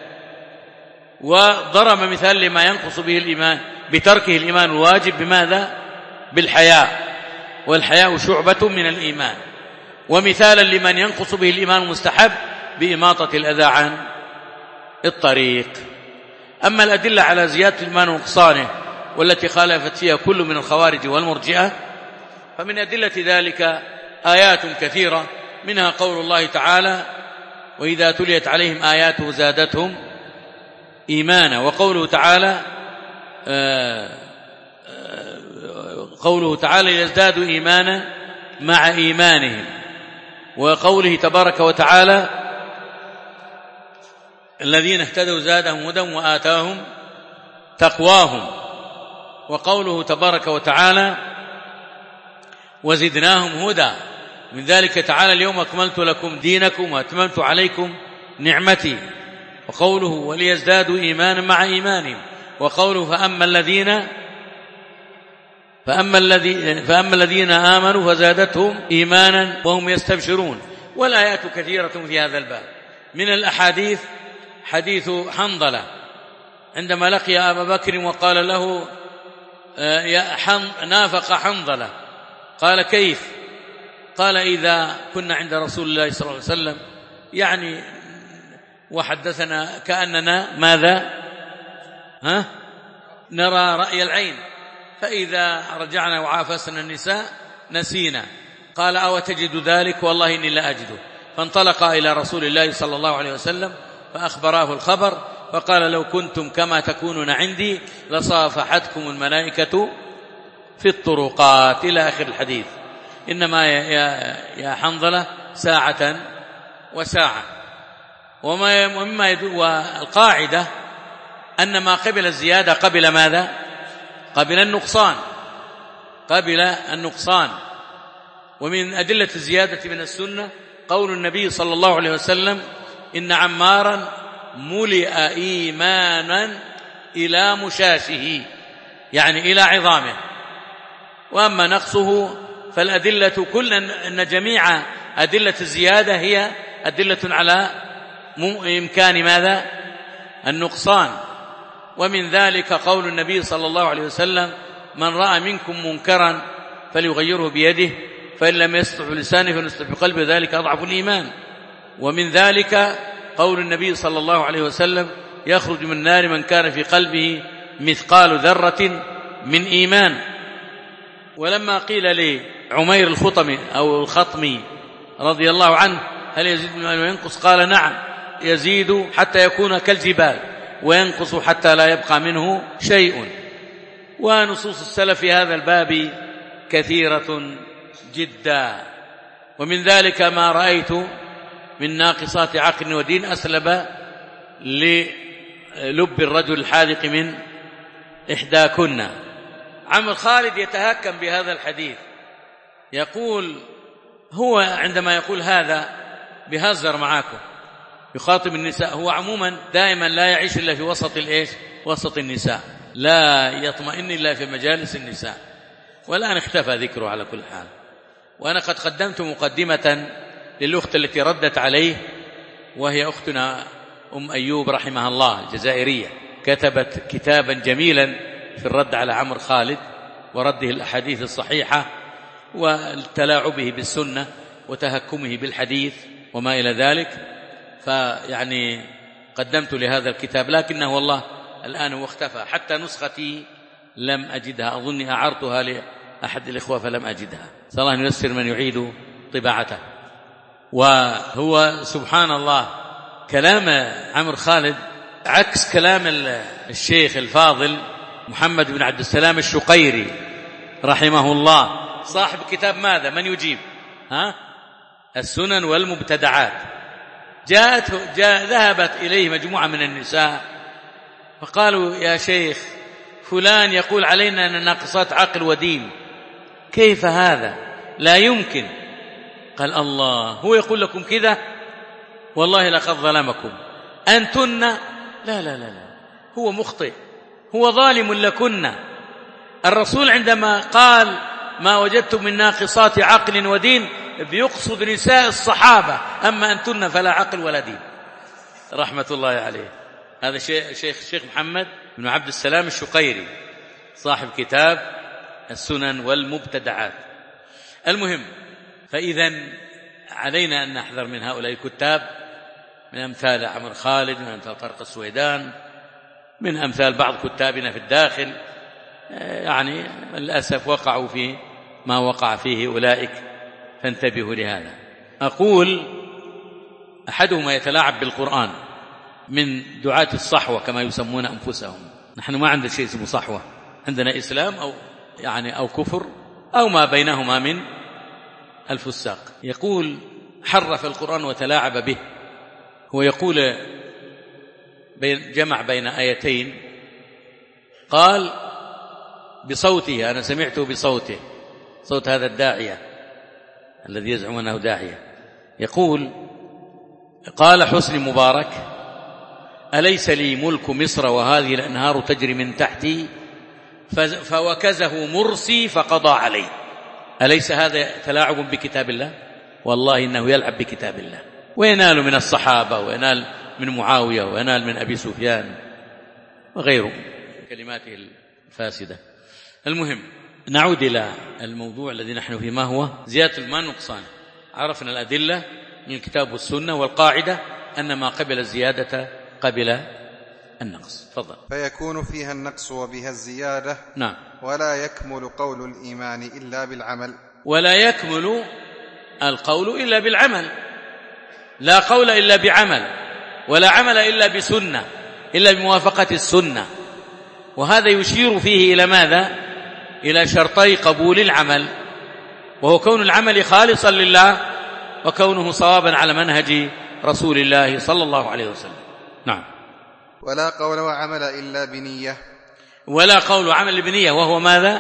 وضرب مثال لما ينقص به الإيمان بتركه الإيمان الواجب بماذا؟ بالحياء، والحياء شعبة من الإيمان. ومثالا لمن ينقص به الإيمان المستحب بإماطة الأذى عن الطريق. أما الأدلة على زيادة الإيمان ونقصانه والتي خالفت فيها كل من الخوارج والمرجئة، فمن أدلة ذلك آيات كثيرة، منها قول الله تعالى: وإذا تليت عليهم آياته زادتهم إيمانا. وقوله تعالى آه آه قوله تعالى: يزدادوا إيمانا مع إيمانهم. وقوله تبارك وتعالى: الذين اهتدوا زادهم هدى وآتاهم تقواهم. وقوله تبارك وتعالى: وزدناهم هدى. من ذلك تعالى: اليوم أكملت لكم دينكم وأتممت عليكم نعمتي. وقوله: وليزدادوا إيمانا مع إيمانهم. وقوله: فأما الذين فأما الذين فأما الذين آمنوا فزادتهم إيمانا وهم يستبشرون. والآيات كثيرة في هذا الباب. من الأحاديث حديث حنظلة عندما لقي أبا بكر وقال له: يا حن نافق حنظلة. قال: كيف؟ قال: إذا كنا عند رسول الله صلى الله عليه وسلم يعني وحدثنا كأننا ماذا؟ ها؟ نرى رأي العين، فإذا رجعنا وعافسنا النساء نسينا. قال: أو تجد ذلك؟ والله إني لا أجده. فانطلق إلى رسول الله صلى الله عليه وسلم فأخبراه الخبر، فقال: لو كنتم كما تكونون عندي لصافحتكم الملائكة في الطرقات، إلى آخر الحديث. إنما يا يا حنظلة ساعة وساعة. وما مما يدو والقاعدة أن ما قبل الزيادة قبل ماذا؟ قبل النقصان، قبل النقصان. ومن أدلة الزيادة من السنة قول النبي صلى الله عليه وسلم: إن عمارا ملئ إيمانا إلى مشاشه، يعني إلى عظامه. وأما نقصه فالأدلة كل أن جميع أدلة الزيادة هي أدلة على إمكان ماذا؟ النقصان. ومن ذلك قول النبي صلى الله عليه وسلم: من رأى منكم منكرا فليغيره بيده، فإن لم يستطع بلسانه فليستطع بقلبه، ذلك أضعف الإيمان. ومن ذلك قول النبي صلى الله عليه وسلم: يخرج من النار من كان في قلبه مثقال ذرة من إيمان. ولما قيل لعمير الخطمي أو الخطمي رضي الله عنه: هل يزيد من الإيمان وينقص؟ قال: نعم، يزيد حتى يكون كالجبال وينقص حتى لا يبقى منه شيء. ونصوص السلف في هذا الباب كثيرة جدا. ومن ذلك ما رأيت من ناقصات عقل ودين أسلب للب الرجل الحاذق من إحداكن. عمرو خالد يتهكم بهذا الحديث، يقول هو عندما يقول هذا بهزر معاكم، يخاطب النساء. هو عموما دائما لا يعيش إلا في وسط الإيش؟ وسط النساء، لا يطمئن إلا في مجالس النساء، والآن اختفى ذكره على كل حال. وأنا قد قدمت مقدمة للأخت التي ردت عليه، وهي أختنا أم أيوب رحمها الله الجزائرية، كتبت كتابا جميلا في الرد على عمرو خالد ورده الأحاديث الصحيحة والتلاعبه بالسنة وتهكمه بالحديث وما إلى ذلك. فيعني قدمت لهذا الكتاب، لكنه والله الآن هو اختفى، حتى نسختي لم أجدها، أظني أعرتها لأحد الإخوة فلم أجدها. صلى الله أن ييسر من يعيد طباعته. وهو سبحان الله كلام عمرو خالد عكس كلام الشيخ الفاضل محمد بن عبد السلام الشقيري رحمه الله، صاحب كتاب ماذا؟ من يجيب؟ ها؟ السنن والمبتدعات. جاءت جاء ذهبت إليه مجموعة من النساء فقالوا: يا شيخ فلان يقول علينا أن ناقصات عقل ودين، كيف هذا؟ لا يمكن. قال: الله، هو يقول لكم كذا؟ والله لقد ظلمكم أنتن. لا لا لا لا، هو مخطئ، هو ظالم لكن. الرسول عندما قال: ما وجدتم من ناقصات عقل ودين، بيقصد نساء الصحابة، أما أنتن فلا عقل ولا دين، رحمة الله عليه. هذا شيخ الشيخ محمد بن عبد السلام الشقيري صاحب كتاب السنن والمبتدعات. المهم، فإذا علينا أن نحذر من هؤلاء الكتاب، من أمثال عمرو خالد، من أمثال طارق السويدان، من أمثال بعض كتابنا في الداخل، يعني للأسف وقعوا في ما وقع فيه أولئك، فانتبهوا لهذا. أقول أحدهما يتلاعب بالقرآن من دعاة الصحوة كما يسمون أنفسهم. نحن ما عندنا شيء اسمه صحوة، عندنا إسلام أو يعني أو كفر أو ما بينهما من الفساق. يقول حرف القرآن وتلاعب به. هو يقول بين جمع بين آيتين، قال بصوته، أنا سمعته بصوته، صوت هذا الداعية الذي يزعم أنه داعية، يقول: قال حسني مبارك: أليس لي ملك مصر وهذه الأنهار تجري من تحتي، فوكزه مرسي فقضى عليه. أليس هذا تلاعب بكتاب الله؟ والله إنه يلعب بكتاب الله، وينال من الصحابة وينال من معاوية وينال من أبي سفيان وغيره كلماته الفاسدة. المهم، نعود إلى الموضوع الذي نحن فيه، ما هو زيادة ما نقصان. عرفنا الأدلة من الكتاب والسنة، والقاعدة أن ما قبل الزيادة قبل النقص. تفضل. فيكون فيها النقص وبها الزيادة. نعم. ولا يكمل قول الإيمان إلا بالعمل. ولا يكمل القول إلا بالعمل، لا قول إلا بعمل، ولا عمل إلا بسنة، إلا بموافقة السنة. وهذا يشير فيه إلى ماذا؟ إلى شرطي قبول العمل، وهو كون العمل خالصا لله، وكونه صوابا على منهج رسول الله صلى الله عليه وسلم. نعم. ولا قول وعمل إلا بنية. ولا قول وعمل بنية، وهو ماذا؟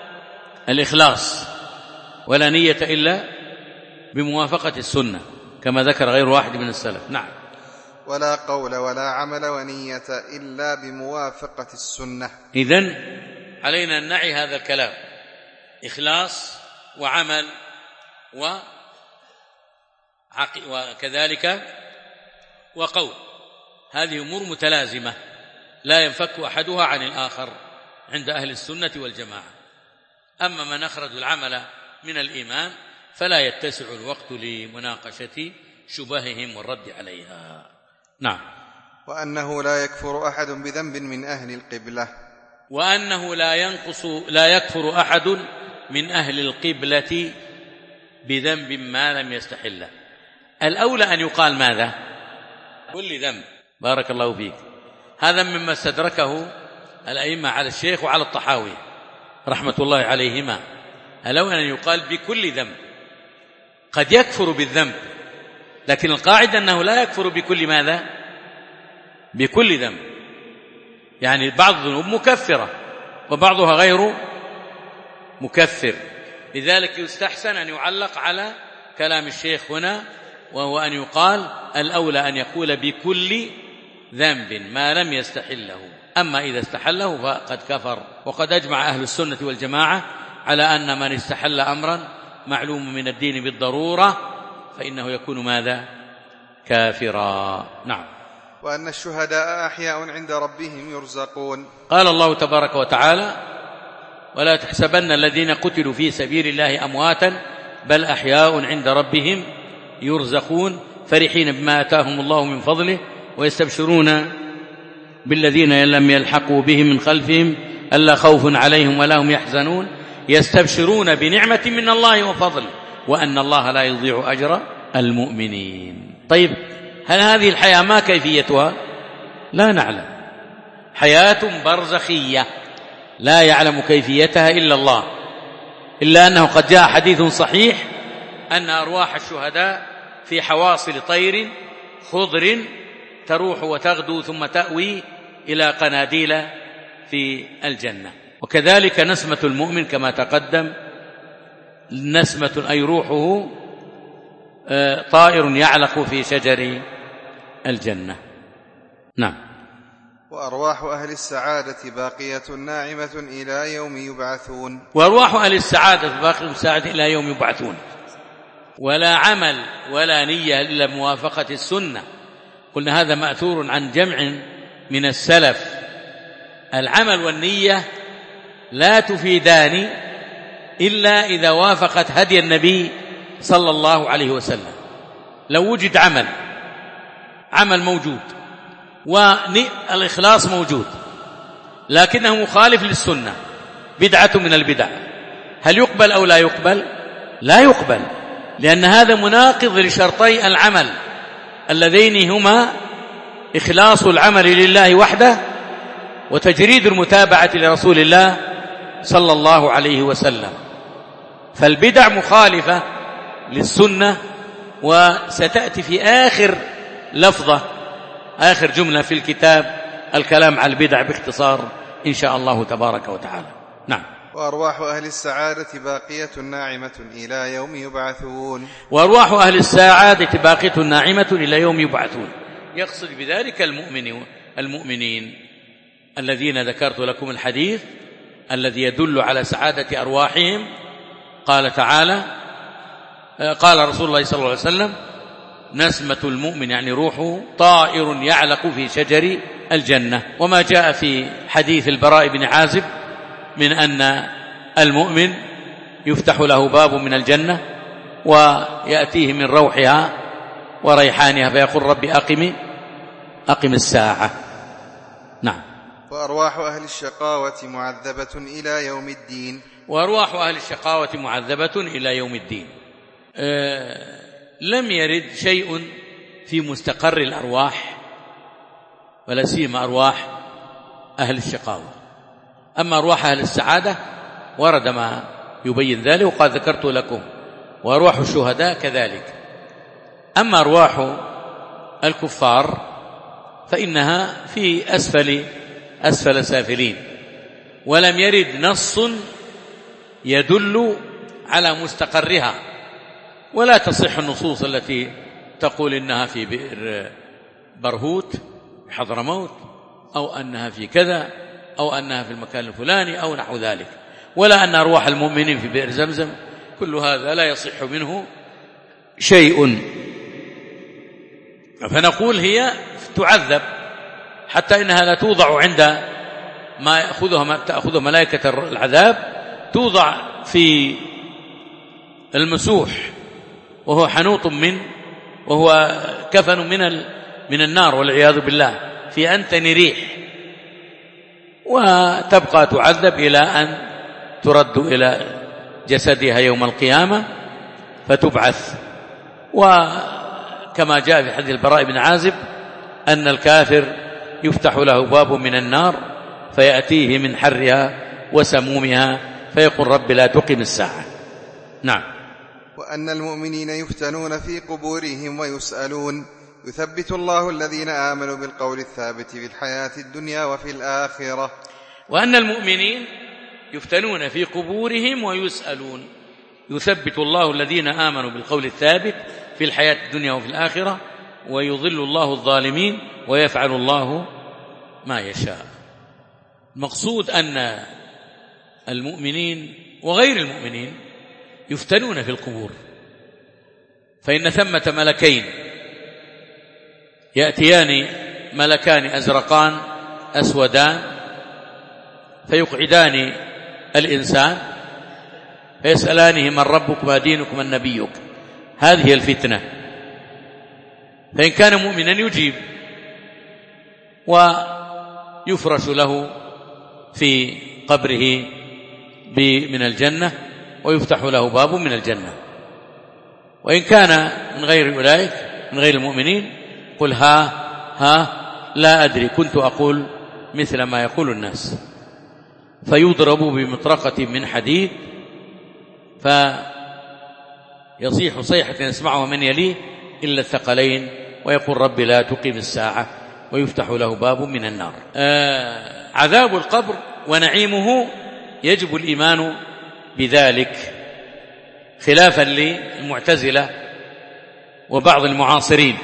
الإخلاص. ولا نية إلا بموافقة السنة كما ذكر غير واحد من السلف. نعم. ولا قول ولا عمل ونية إلا بموافقة السنة. إذن علينا أن نعي هذا الكلام: إخلاص وعمل وكذلك وقول، هذه أمور متلازمة لا ينفك أحدها عن الآخر عند أهل السنة والجماعة. أما من أخرج العمل من الإيمان فلا يتسع الوقت لمناقشة شبههم والرد عليها. نعم. وأنه لا يكفر أحد بذنب من أهل القبلة. وأنه لا ينقص لا يكفر أحد من أهل القبلة بذنب ما لم يستحله. الأولى أن يقال ماذا؟ كل ذنب. بارك الله فيك. هذا مما استدركه الأئمة على الشيخ وعلى الطحاوي رحمة الله عليهما. الأولى أن يقال بكل ذنب. قد يكفر بالذنب، لكن القاعدة أنه لا يكفر بكل ماذا؟ بكل ذنب. يعني بعض الذنوب مكفرة وبعضها غير مكفر. لذلك يستحسن أن يعلق على كلام الشيخ هنا، وهو أن يقال الأولى أن يقول بكل ذنب ما لم يستحله. أما إذا استحله فقد كفر. وقد أجمع أهل السنة والجماعة على أن من استحل أمرا معلوم من الدين بالضرورة فإنه يكون ماذا؟ كافرا. نعم. وأن الشهداء أحياء عند ربهم يرزقون. قال الله تبارك وتعالى: ولا تحسبن الذين قتلوا في سبيل الله أمواتا بل أحياء عند ربهم يرزقون فرحين بما آتاهم الله من فضله ويستبشرون بالذين لم يلحقوا بهم من خلفهم ألا خوف عليهم ولا هم يحزنون يستبشرون بنعمة من الله وفضل وأن الله لا يضيع أجر المؤمنين. طيب، هل هذه الحياة ما كيفيتها؟ لا نعلم. حياة برزخية لا يعلم كيفيتها إلا الله، إلا أنه قد جاء حديث صحيح أن أرواح الشهداء في حواصل طير خضر تروح وتغدو ثم تأوي إلى قناديل في الجنة. وكذلك نسمة المؤمن كما تقدم، نسمة أي روحه طائر يعلق في شجر الجنة. نعم. وأرواح أهل السعادة باقية ناعمة إلى يوم يبعثون. وأرواح أهل السعادة باقية سعادة إلى يوم يبعثون. ولا عمل ولا نية إلا موافقة السنة. قلنا هذا مأثور عن جمع من السلف. العمل والنية لا تفيدان إلا إذا وافقت هدي النبي صلى الله عليه وسلم. لو وجد عمل عمل موجود والإخلاص موجود لكنه مخالف للسنة، بدعة من البدع، هل يقبل أو لا يقبل؟ لا يقبل، لأن هذا مناقض لشرطي العمل اللذين هما إخلاص العمل لله وحده وتجريد المتابعة لرسول الله صلى الله عليه وسلم. فالبدع مخالفة للسنة، وستأتي في آخر لفظة آخر جملة في الكتاب الكلام على البدع باختصار إن شاء الله تبارك وتعالى. نعم. وأرواح أهل السعادة باقية ناعمة إلى يوم يبعثون. وأرواح أهل السعادة باقية ناعمة إلى يوم يبعثون، يقصد بذلك المؤمن المؤمنين الذين ذكرت لكم الحديث الذي يدل على سعادة أرواحهم. قال تعالى، قال رسول الله صلى الله عليه وسلم: نسمة المؤمن يعني روحه طائر يعلق في شجر الجنة. وما جاء في حديث البراء بن عازب من أن المؤمن يفتح له باب من الجنة ويأتيه من روحها وريحانها فيقول: ربي أقم أقم الساعة. نعم. وأرواح أهل الشقاوة معذبة إلى يوم الدين. وأرواح أهل الشقاوة معذبة إلى يوم الدين. أه لم يرد شيء في مستقر الأرواح ولا سيما أرواح أهل الشقاوة. أما أرواح أهل السعادة ورد ما يبين ذلك وقد ذكرت لكم، وأرواح الشهداء كذلك. أما أرواح الكفار فإنها في أسفل أسفل سافلين، ولم يرد نص يدل على مستقرها، ولا تصح النصوص التي تقول إنها في بئر برهوت حضرموت أو أنها في كذا أو أنها في المكان الفلاني أو نحو ذلك، ولا أن أرواح المؤمنين في بئر زمزم. كل هذا لا يصح منه شيء. فنقول هي تعذب حتى إنها لا توضع عند ما يأخذها ما تأخذه ملائكة العذاب، توضع في المسوح وهو حنوط من وهو كفن من من النار والعياذ بالله، في أنتن ريح، وتبقى تعذب إلى أن ترد إلى جسدها يوم القيامة فتبعث. وكما جاء في حديث البراء بن عازب أن الكافر يفتح له باب من النار فيأتيه من حرها وسمومها فيقول رب لا تقم الساعة. نعم. وأن المؤمنين يفتنون في قبورهم ويسألون، يثبت الله الذين آمنوا بالقول الثابت في الحياة الدنيا وفي الآخرة. وأن المؤمنين يفتنون في قبورهم ويسألون، يثبت الله الذين آمنوا بالقول الثابت في الحياة الدنيا وفي الآخرة، ويضل الله الظالمين ويفعل الله ما يشاء. المقصود أن المؤمنين وغير المؤمنين يفتنون في القبور، فإن ثمة ملكين يأتيان، ملكان أزرقان أسودان، فيقعدان الإنسان فيسألانه من ربك ما دينك من نبيك. هذه الفتنة. فإن كان مؤمنا يجيب ويفرش له في قبره من الجنة ويفتح له باب من الجنة. وإن كان من غير أولئك من غير المؤمنين قل ها ها لا أدري كنت أقول مثل ما يقول الناس، فيضرب بمطرقة من حديد فيصيح صيحة يسمعها من يليه إلا الثقلين ويقول رب لا تقم الساعة ويفتح له باب من النار. آه عذاب القبر ونعيمه يجب الإيمان بذلك، خلافا للمعتزلة وبعض المعاصرين.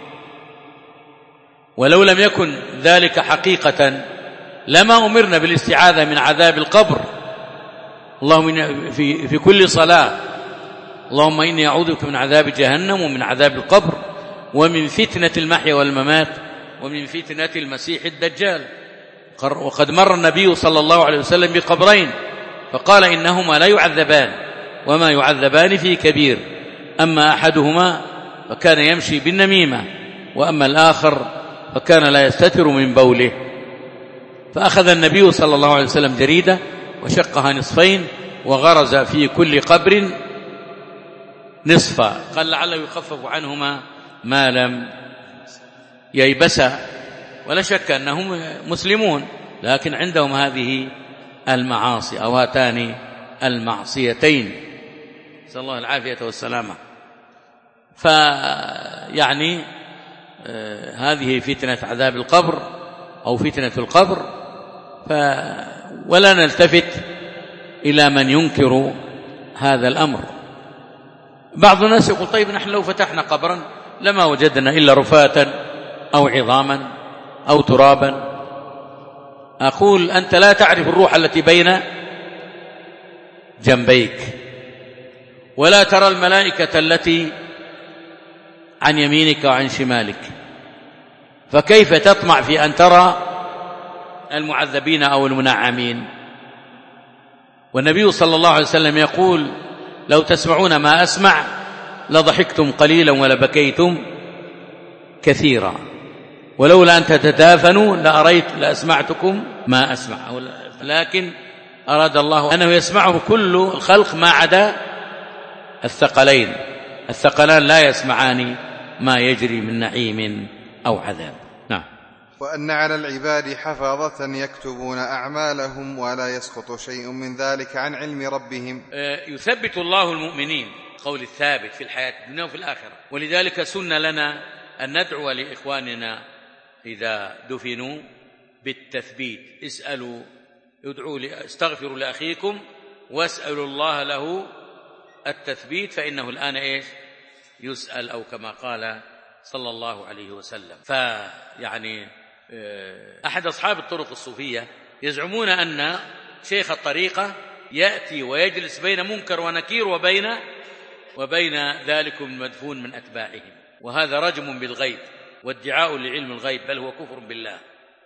ولو لم يكن ذلك حقيقة لما أمرنا بالاستعاذة من عذاب القبر. اللهم في في كل صلاة اللهم إني أعوذ بك من عذاب جهنم ومن عذاب القبر ومن فتنة المحيا والممات ومن فتنة المسيح الدجال. وقد مر النبي صلى الله عليه وسلم بقبرين فقال إنهما لا يعذبان وما يعذبان في كبير، أما أحدهما فكان يمشي بالنميمة وأما الآخر فكان لا يستتر من بوله. فأخذ النبي صلى الله عليه وسلم جريدة وشقها نصفين وغرز في كل قبر نصفا، قال لعله يخفف عنهما ما لم ييبسا. ولا شك أنهم مسلمون لكن عندهم هذه المعاصي أو هاتان المعصيتين، نسأل الله العافية والسلامة. فيعني آه هذه فتنة عذاب القبر أو فتنة القبر. ف ولا نلتفت إلى من ينكر هذا الأمر. بعض الناس يقول طيب نحن لو فتحنا قبرا لما وجدنا إلا رفاة أو عظاما أو ترابا. أقول أنت لا تعرف الروح التي بين جنبيك ولا ترى الملائكة التي عن يمينك وعن شمالك، فكيف تطمع في أن ترى المعذبين أو المنعمين؟ والنبي صلى الله عليه وسلم يقول لو تسمعون ما أسمع لضحكتم قليلا ولبكيتم كثيرا، ولولا أن تتدافنوا لأريت لأسمعتكم ما أسمع. لكن أراد الله أنه يسمعه كل الخلق ما عدا الثقلين. الثقلان لا يسمعان ما يجري من نعيم أو عذاب. نعم. وأن على العباد حفاظة يكتبون أعمالهم ولا يسقط شيء من ذلك عن علم ربهم. يثبت الله المؤمنين قول الثابت في الحياة الدنيا وفي الآخرة، ولذلك سن لنا أن ندعو لإخواننا إذا دفنوا بالتثبيت. اسألوا ادعوا استغفروا لأخيكم واسألوا الله له التثبيت فإنه الآن إيش يسأل، أو كما قال صلى الله عليه وسلم. فيعني أحد أصحاب الطرق الصوفية يزعمون أن شيخ الطريقة يأتي ويجلس بين منكر ونكير وبين وبين ذلك المدفون من أتباعهم، وهذا رجم بالغيب وادعاء لعلم الغيب، بل هو كفر بالله.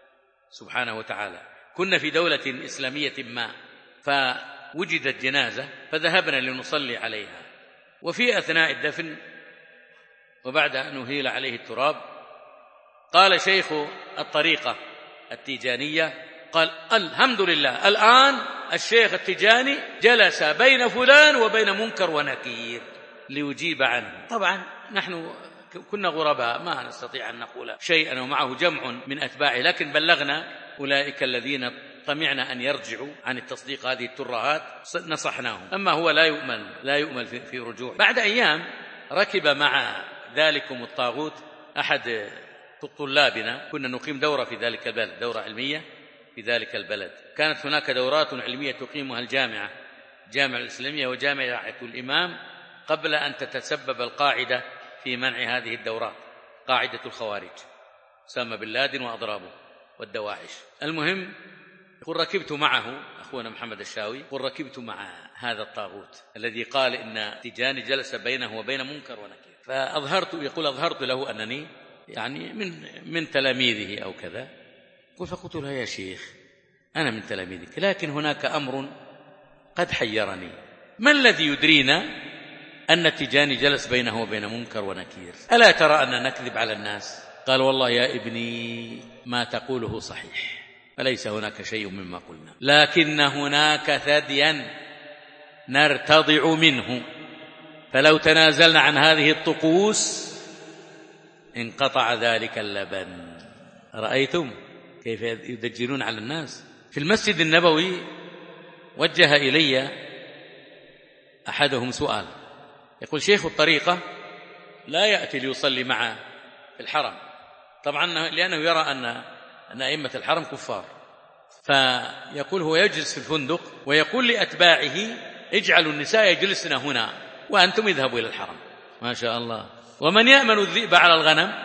سبحانه وتعالى. كنا في دولة إسلامية ما فوجدت جنازة فذهبنا لنصلي عليها، وفي أثناء الدفن وبعد أن أهيل عليه التراب قال شيخ الطريقة التيجانية قال الحمد لله الآن الشيخ التيجاني جلس بين فلان وبين منكر ونكير ليجيب عنه. طبعا نحن كنا غرباء ما نستطيع أن نقول شيئا ومعه جمع من أتباعه، لكن بلغنا أولئك الذين طمعنا أن يرجعوا عن التصديق هذه الترهات نصحناهم. أما هو لا يؤمل لا يؤمل في رجوع. بعد أيام ركب مع ذلكم الطاغوت أحد طلابنا، كنا نقيم دورة في ذلك البلد، دورة علمية في ذلك البلد. كانت هناك دورات علمية تقيمها الجامعة الجامعة الإسلامية وجامعة الإمام قبل أن تتسبب القاعدة في منع هذه الدورات، قاعدة الخوارج أسامة بن لادن وأضرابه والدواعش. المهم قل ركبت معه أخونا محمد الشاوي، قل ركبت مع هذا الطاغوت الذي قال إن تيجاني جلس بينه وبين منكر ونكير، فأظهرت يقول أظهرت له أنني يعني من من تلاميذه أو كذا. فقلت له يا شيخ أنا من تلاميذك، لكن هناك أمر قد حيرني، ما الذي يدرينا أن تيجاني جلس بينه وبين منكر ونكير؟ ألا ترى أن نكذب على الناس؟ قال والله يا ابني ما تقوله صحيح، فليس هناك شيء مما قلنا، لكن هناك ثديا نرتضع منه، فلو تنازلنا عن هذه الطقوس انقطع ذلك اللبن. رأيتم كيف يدجلون على الناس؟ في المسجد النبوي وجه إلي أحدهم سؤال، يقول شيخ الطريقة لا يأتي ليصلي معه في الحرم، طبعا لأنه يرى أن أن أئمة الحرم كفار، فيقول هو يجلس في الفندق ويقول لأتباعه اجعلوا النساء يجلسن هنا وأنتم اذهبوا إلى الحرم. ما شاء الله. ومن يأمن الذئب على الغنم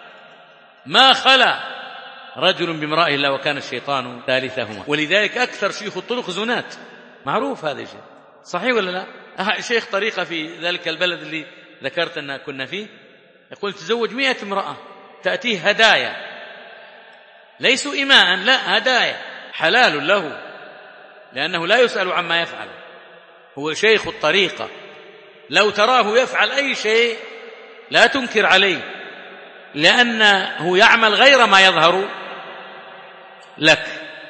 ما خلا رجل بامرأة إلا وكان الشيطان ثالثهما. ولذلك أكثر شيوخ الطرق زنات، معروف هذا الشيء، صحيح ولا لا؟ شيخ طريقة في ذلك البلد اللي ذكرت أننا كنا فيه يقول تزوج مئة امرأة تأتيه هدايا، ليسوا إماء، لا هدايا حلال له لأنه لا يسأل عما يفعل، هو شيخ الطريقة، لو تراه يفعل أي شيء لا تنكر عليه لأنه يعمل غير ما يظهر لك.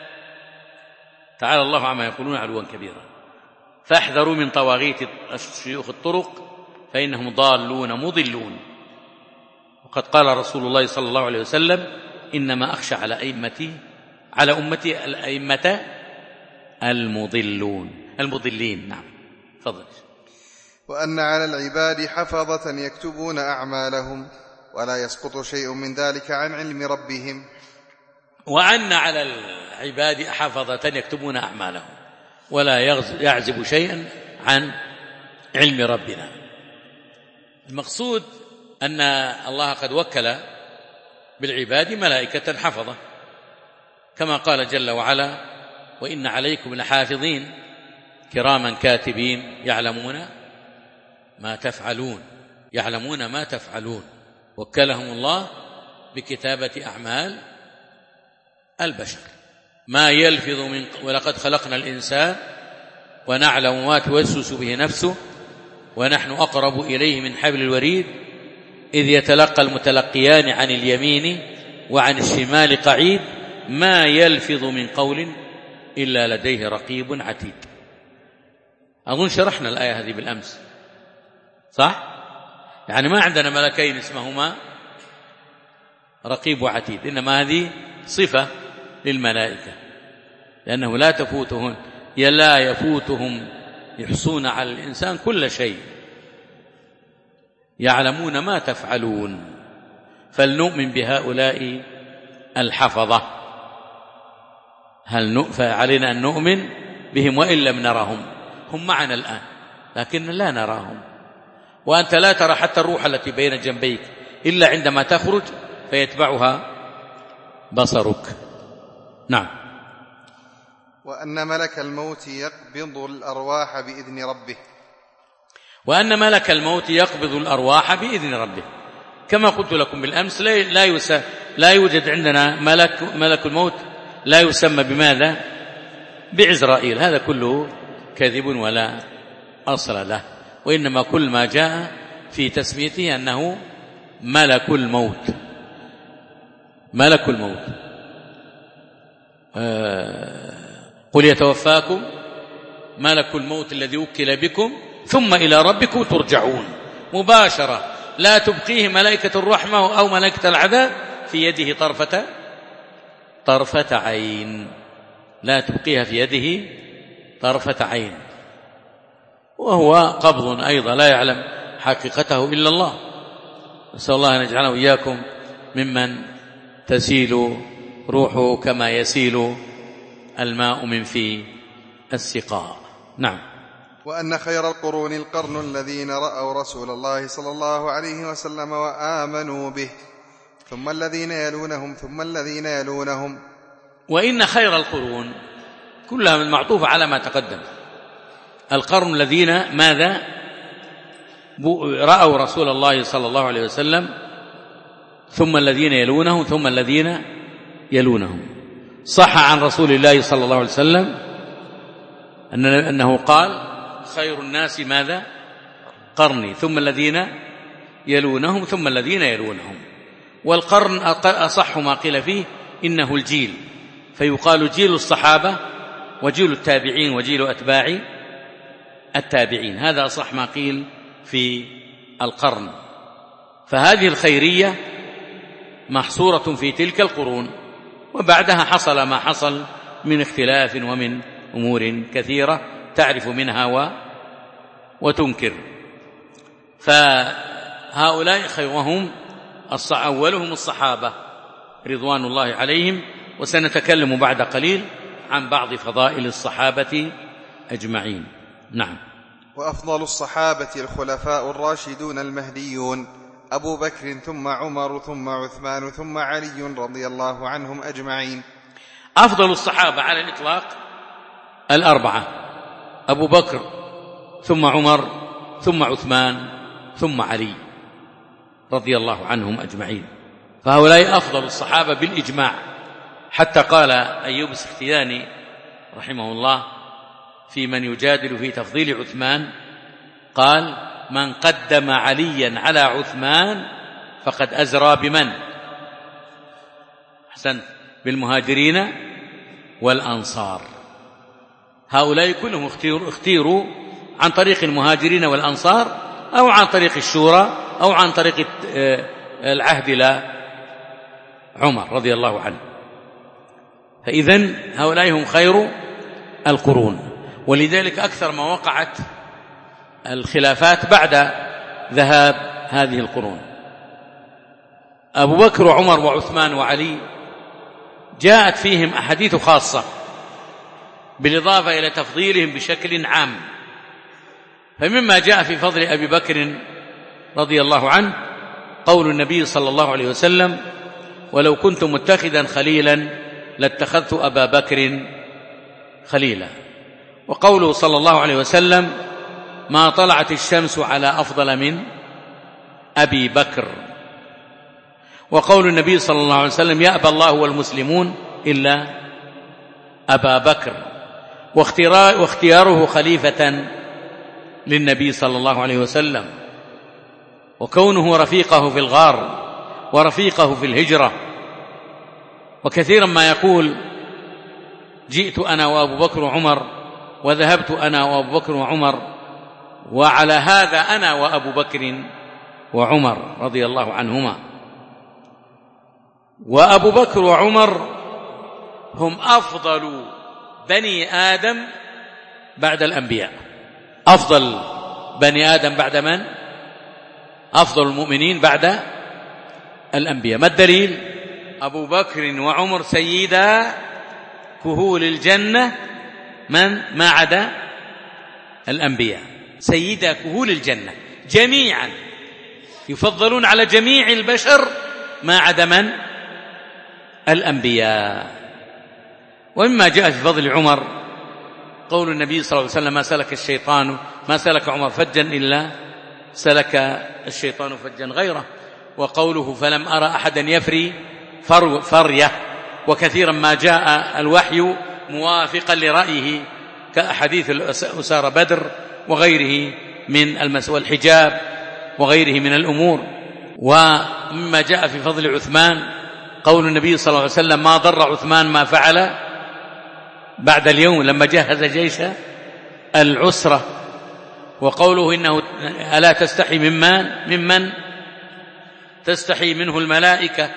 تعالى الله عما يقولون علوا كبيرا. فاحذروا من طواغيت شيوخ الطرق فإنهم ضالون مضلون. وقد قال رسول الله صلى الله عليه وسلم إنما أخشى على أئمتي على أمتي الأئمة المضلون المضلين. نعم تفضل. وأن على العباد حفظة يكتبون أعمالهم ولا يسقط شيء من ذلك عن علم ربهم. وأن على العباد حفظة يكتبون أعمالهم ولا يعزب شيئا عن علم ربنا. المقصود أن الله قد وكل بالعباد ملائكة حفظة كما قال جل وعلا وإن عليكم لحافظين كراما كاتبين يعلمون ما تفعلون يعلمون ما تفعلون. وكلهم الله بكتابة أعمال البشر. ما يلفظ من ولقد خلقنا الإنسان ونعلم ما توسوس به نفسه ونحن أقرب إليه من حبل الوريد إذ يتلقى المتلقيان عن اليمين وعن الشمال قعيد ما يلفظ من قول إلا لديه رقيب عتيد. أظن شرحنا الآية هذه بالأمس صح؟ يعني ما عندنا ملكين اسمهما رقيب وعتيد، إنما هذه صفة للملائكة لأنه لا تفوتهم لا يفوتهم يحصون على الإنسان كل شيء يعلمون ما تفعلون. فلنؤمن بهؤلاء الحفظة. هل علينا أن نؤمن بهم وإن لم نرهم؟ هم معنا الآن لكن لا نراهم، وأنت لا ترى حتى الروح التي بين جنبيك إلا عندما تخرج فيتبعها بصرك. نعم. وأن ملك الموت يقبض الأرواح بإذن ربه. وأن ملك الموت يقبض الأرواح بإذن ربه كما قلت لكم بالأمس لا لا يوجد عندنا ملك ملك الموت لا يسمى بماذا؟ بعزرائيل. هذا كله كذب ولا أصل له، وإنما كل ما جاء في تسميته أنه ملك الموت. ملك الموت آه قل يتوفاكم ملك الموت الذي وكل بكم ثم إلى ربكم ترجعون. مباشرة، لا تبقيه ملائكة الرحمة أو ملائكة العذاب، في يده طرفة طرفة عين، لا تبقيها في يده طرفة عين. وهو قبض أيضا لا يعلم حقيقته إلا الله. نسأل الله أن يجعله إياكم ممن تسيل روحه كما يسيل الماء من في السقاء. نعم. وأن خير القرون القرن الذين رأوا رسول الله صلى الله عليه وسلم وآمنوا به، ثم الذين يلونهم ثم الذين يلونهم. وإن خير القرون كلها من معطوفة على ما تقدم. القرن الذين ماذا؟ رأوا رسول الله صلى الله عليه وسلم، ثم الذين يلونهم ثم الذين يلونهم. صح عن رسول الله صلى الله عليه وسلم أنه قال: خير الناس ماذا؟ قرني، ثم الذين يلونهم ثم الذين يلونهم. والقرن أصح ما قيل فيه إنه الجيل، فيقال جيل الصحابة وجيل التابعين وجيل أتباع التابعين. هذا أصح ما قيل في القرن. فهذه الخيرية محصورة في تلك القرون، وبعدها حصل ما حصل من اختلاف ومن أمور كثيرة تعرف منها و... وتنكر. فهؤلاء خيرهم أولهم الصحابة رضوان الله عليهم، وسنتكلم بعد قليل عن بعض فضائل الصحابة أجمعين. نعم. وأفضل الصحابة الخلفاء الراشدون المهديون أبو بكر ثم عمر ثم عثمان ثم علي رضي الله عنهم أجمعين. أفضل الصحابة على الإطلاق الأربعة: أبو بكر ثم عمر ثم عثمان ثم علي رضي الله عنهم أجمعين. فهؤلاء أفضل الصحابة بالإجماع. حتى قال أيوب السختياني رحمه الله في من يجادل في تفضيل عثمان، قال: من قدم عليا على عثمان فقد أزرى بمن؟ أحسنت، بالمهاجرين والأنصار. هؤلاء كلهم اختيروا عن طريق المهاجرين والأنصار أو عن طريق الشورى أو عن طريق العهد إلى عمر رضي الله عنه. فإذن هؤلاء هم خير القرون، ولذلك أكثر ما وقعت الخلافات بعد ذهاب هذه القرون. أبو بكر وعمر وعثمان وعلي جاءت فيهم أحاديث خاصة بالإضافة إلى تفضيلهم بشكل عام. فمما جاء في فضل أبي بكر رضي الله عنه قول النبي صلى الله عليه وسلم: ولو كنت متخذا خليلا لاتخذت أبا بكر خليلا. وقوله صلى الله عليه وسلم: ما طلعت الشمس على أفضل من أبي بكر. وقول النبي صلى الله عليه وسلم: يأبى الله والمسلمون إلا أبا بكر. واختياره خليفة للنبي صلى الله عليه وسلم، وكونه رفيقه في الغار ورفيقه في الهجرة. وكثيرا ما يقول: جئت أنا وأبو بكر وعمر، وذهبت أنا وأبو بكر وعمر، وعلى هذا أنا وأبو بكر وعمر رضي الله عنهما. وأبو بكر وعمر هم أفضل بني آدم بعد الأنبياء. أفضل بني آدم بعد من؟ أفضل المؤمنين بعد الأنبياء. ما الدليل؟ أبو بكر وعمر سيدا كهول الجنة، من ما عدا الأنبياء. سيدا كهول الجنة جميعا، يفضلون على جميع البشر ما عدا من؟ الأنبياء. ومما جاء في فضل عمر قول النبي صلى الله عليه وسلم: ما سلك الشيطان ما سلك عمر فجا إلا سلك الشيطان فجا غيره. وقوله: فلم أرى أحدا يفري فرية وكثيرا ما جاء الوحي موافقا لرأيه كأحاديث أسارة بدر وغيره من المس والحجاب وغيره من الأمور. ومما جاء في فضل عثمان قول النبي صلى الله عليه وسلم: ما ضر عثمان ما فعل بعد اليوم، لما جهز جيش العسرة. وقوله: إنه ألا تستحي ممن ممن تستحي منه الملائكة.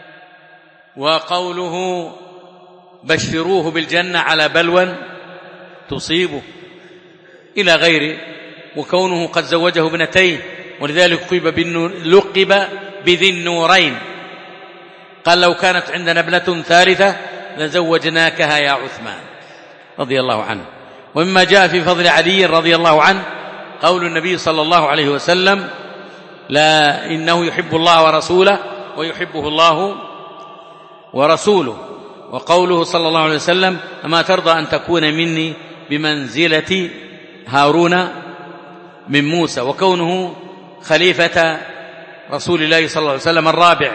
وقوله: بشروه بالجنة على بلوى تصيبه، إلى غيره. وكونه قد زوجه ابنتين، ولذلك لقب بذي النورين، قال: لو كانت عندنا ابنة ثالثة لزوجناكها يا عثمان رضي الله عنه. ومما جاء في فضل علي رضي الله عنه قول النبي صلى الله عليه وسلم: لا إنه يحب الله ورسوله ويحبه الله ورسوله. وقوله صلى الله عليه وسلم: أما ترضى أن تكون مني بمنزلة هارون من موسى. وكونه خليفة رسول الله صلى الله عليه وسلم الرابع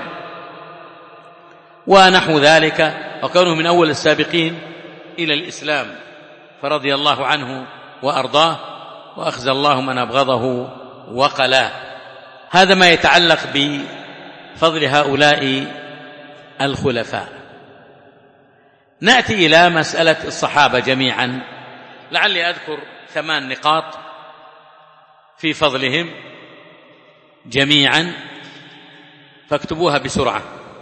ونحو ذلك، وكونه من أول السابقين إلى الإسلام، فرضي الله عنه وأرضاه، وأخزى الله من أبغضه وقلاه. هذا ما يتعلق بفضل هؤلاء الخلفاء. نأتي إلى مسألة الصحابة جميعا، لعلي أذكر ثمان نقاط في فضلهم جميعا فاكتبوها بسرعة.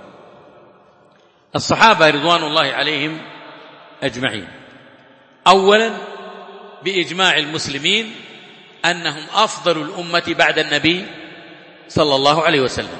الصحابة رضوان الله عليهم أجمعين، أولا بإجماع المسلمين أنهم أفضل الأمة بعد النبي صلى الله عليه وسلم،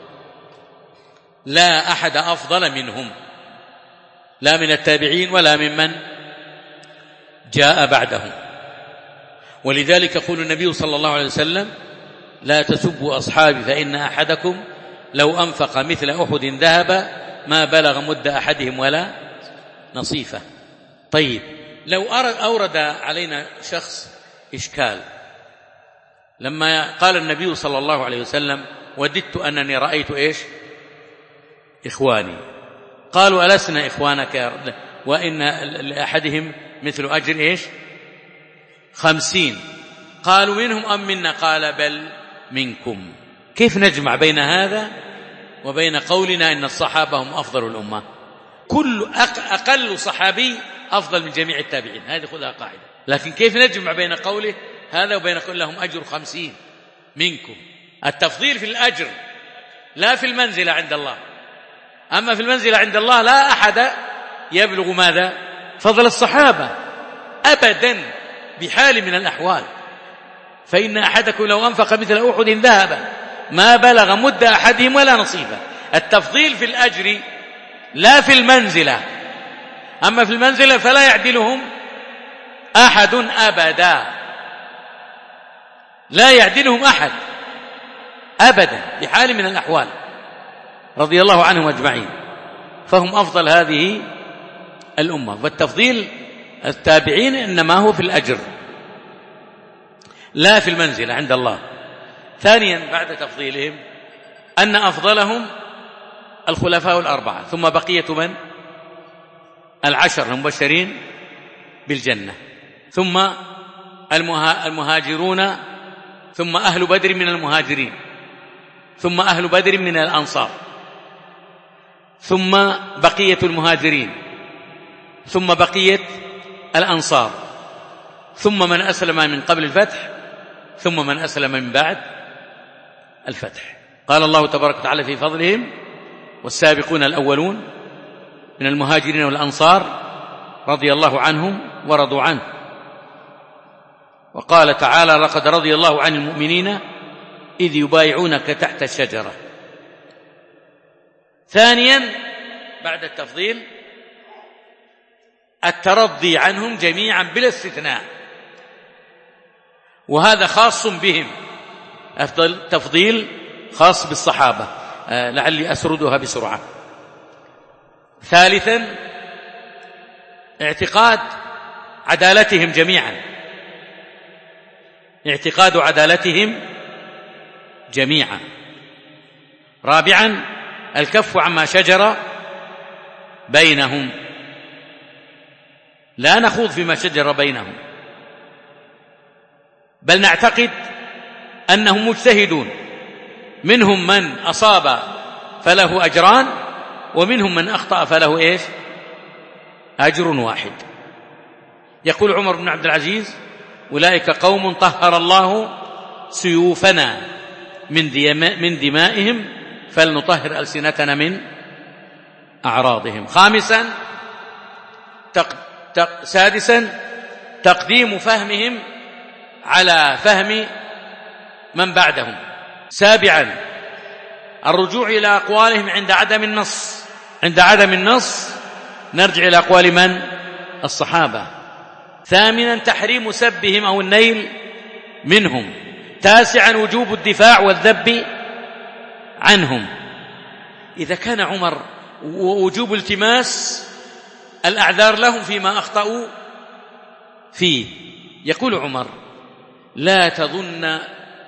لا أحد أفضل منهم، لا من التابعين ولا ممن جاء بعدهم. ولذلك يقول النبي صلى الله عليه وسلم: لا تسبوا أصحابي فإن أحدكم لو أنفق مثل أحد ذهب ما بلغ مد أحدهم ولا نصيفه. طيب، لو أورد علينا شخص إشكال لما قال النبي صلى الله عليه وسلم: وددت أنني رأيت إيش إخواني، قالوا: ألسنا إخوانك يا رب؟ وإن لأحدهم مثل أجر إيش خمسين، قالوا: منهم أم منا؟ قال: بل منكم. كيف نجمع بين هذا وبين قولنا إن الصحابة هم أفضل الأمة؟ كل أقل صحابي أفضل من جميع التابعين، هذه خذها قاعدة. لكن كيف نجمع بين قوله هذا وبين قول لهم أجر خمسين منكم؟ التفضيل في الأجر لا في المنزلة عند الله. أما في المنزلة عند الله لا أحد يبلغ ماذا؟ فضل الصحابة أبدا بحال من الأحوال. فإن أحدكم لو أنفق مثل أحد ذهبا ما بلغ مد أحدهم ولا نصيبه. التفضيل في الأجر لا في المنزلة. أما في المنزلة فلا يعدلهم أحد أبدا، لا يعدلهم أحد أبدا بحال من الأحوال، رضي الله عنهم أجمعين. فهم أفضل هذه الأمة. والتفضيل التابعين إنما هو في الأجر لا في المنزلة عند الله. ثانيا بعد تفضيلهم أن أفضلهم الخلفاء الأربعة، ثم بقية من؟ العشر المبشرين بالجنة، ثم المهاجرون، ثم أهل بدر من المهاجرين، ثم أهل بدر من الأنصار، ثم بقية المهاجرين، ثم بقية الأنصار، ثم من أسلم من قبل الفتح، ثم من أسلم من بعد الفتح. قال الله تبارك وتعالى في فضلهم: والسابقون الأولون من المهاجرين والأنصار رضي الله عنهم ورضوا عنه. وقال تعالى: لقد رضي الله عن المؤمنين إذ يبايعونك تحت الشجرة. ثانيا بعد التفضيل الترضي عنهم جميعا بلا استثناء، وهذا خاص بهم. أفضل تفضيل خاص بالصحابة، آه لعلي أسردها بسرعة. ثالثا اعتقاد عدالتهم جميعا، اعتقاد عدالتهم جميعا. رابعا الكف عما شجر بينهم، لا نخوض فيما شجر بينهم، بل نعتقد أنهم مجتهدون، منهم من أصاب فله أجران، ومنهم من أخطأ فله إيش؟ أجر واحد. يقول عمر بن عبد العزيز: أولئك قوم طهر الله سيوفنا من دمائهم فلنطهر ألسنتنا من أعراضهم. خامسا تق... تق... سادسا تقديم فهمهم على فهم من بعدهم. سابعا الرجوع إلى أقوالهم عند عدم النص، عند عدم النص نرجع إلى أقوال من؟ الصحابة. ثامنا تحريم سبهم أو النيل منهم. تاسعا وجوب الدفاع والذب عنهم. إذا كان عمر ووجوب التماس الأعذار لهم فيما أخطأوا فيه، يقول عمر: لا تظن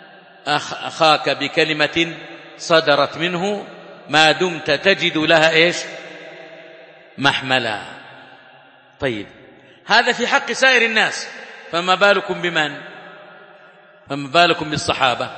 أخاك بكلمة صدرت منه ما دمت تجد لها إيش؟ محملا. طيب، هذا في حق سائر الناس، فما بالكم بمن؟ فما بالكم بالصحابة؟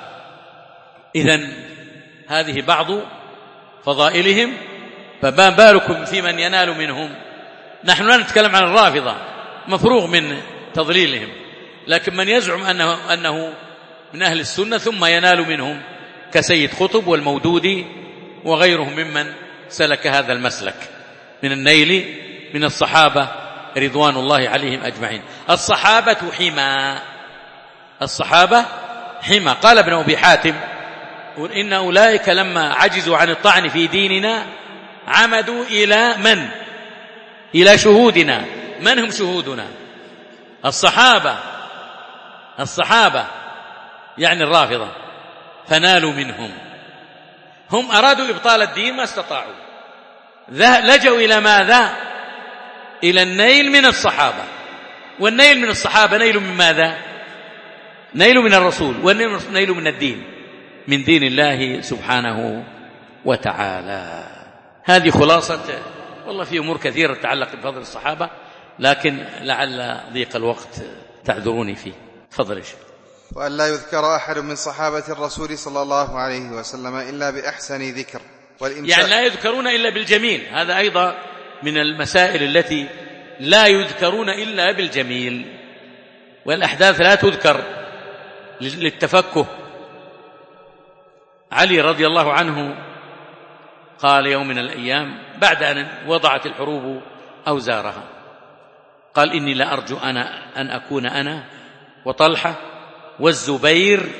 إذن هذه بعض فضائلهم، فما بالكم في من ينال منهم؟ نحن لا نتكلم عن الرافضة، مفروغ من تضليلهم، لكن من يزعم أنه, أنه من أهل السنة ثم ينال منهم كسيد قطب والمودودي وغيرهم ممن سلك هذا المسلك من النيل من الصحابة رضوان الله عليهم أجمعين. الصحابة حمى، الصحابة حمى. قال ابن أبي حاتم: إن أولئك لما عجزوا عن الطعن في ديننا عمدوا إلى من؟ إلى شهودنا. من هم شهودنا؟ الصحابة، الصحابة يعني الرافضة، فنالوا منهم. هم أرادوا إبطال الدين ما استطاعوا، لجوا إلى ماذا؟ إلى النيل من الصحابة. والنيل من الصحابة نيل من ماذا؟ نيل من الرسول، والنيل من الدين، من دين الله سبحانه وتعالى. هذه خلاصة. والله في أمور كثيرة تتعلق بفضل الصحابة، لكن لعل ضيق الوقت تعذروني فيه. تفضل يا شيخ. وأن لا يذكر أحد من صحابة الرسول صلى الله عليه وسلم إلا بأحسن ذكر، والإمساك يعني لا يذكرون إلا بالجميل. هذا أيضا من المسائل التي لا يذكرون إلا بالجميل، والأحداث لا تذكر للتفكه. علي رضي الله عنه قال يوم من الأيام بعد أن وضعت الحروب أوزارها، قال: إني لا أرجو أنا أن أكون أنا وطلحة والزبير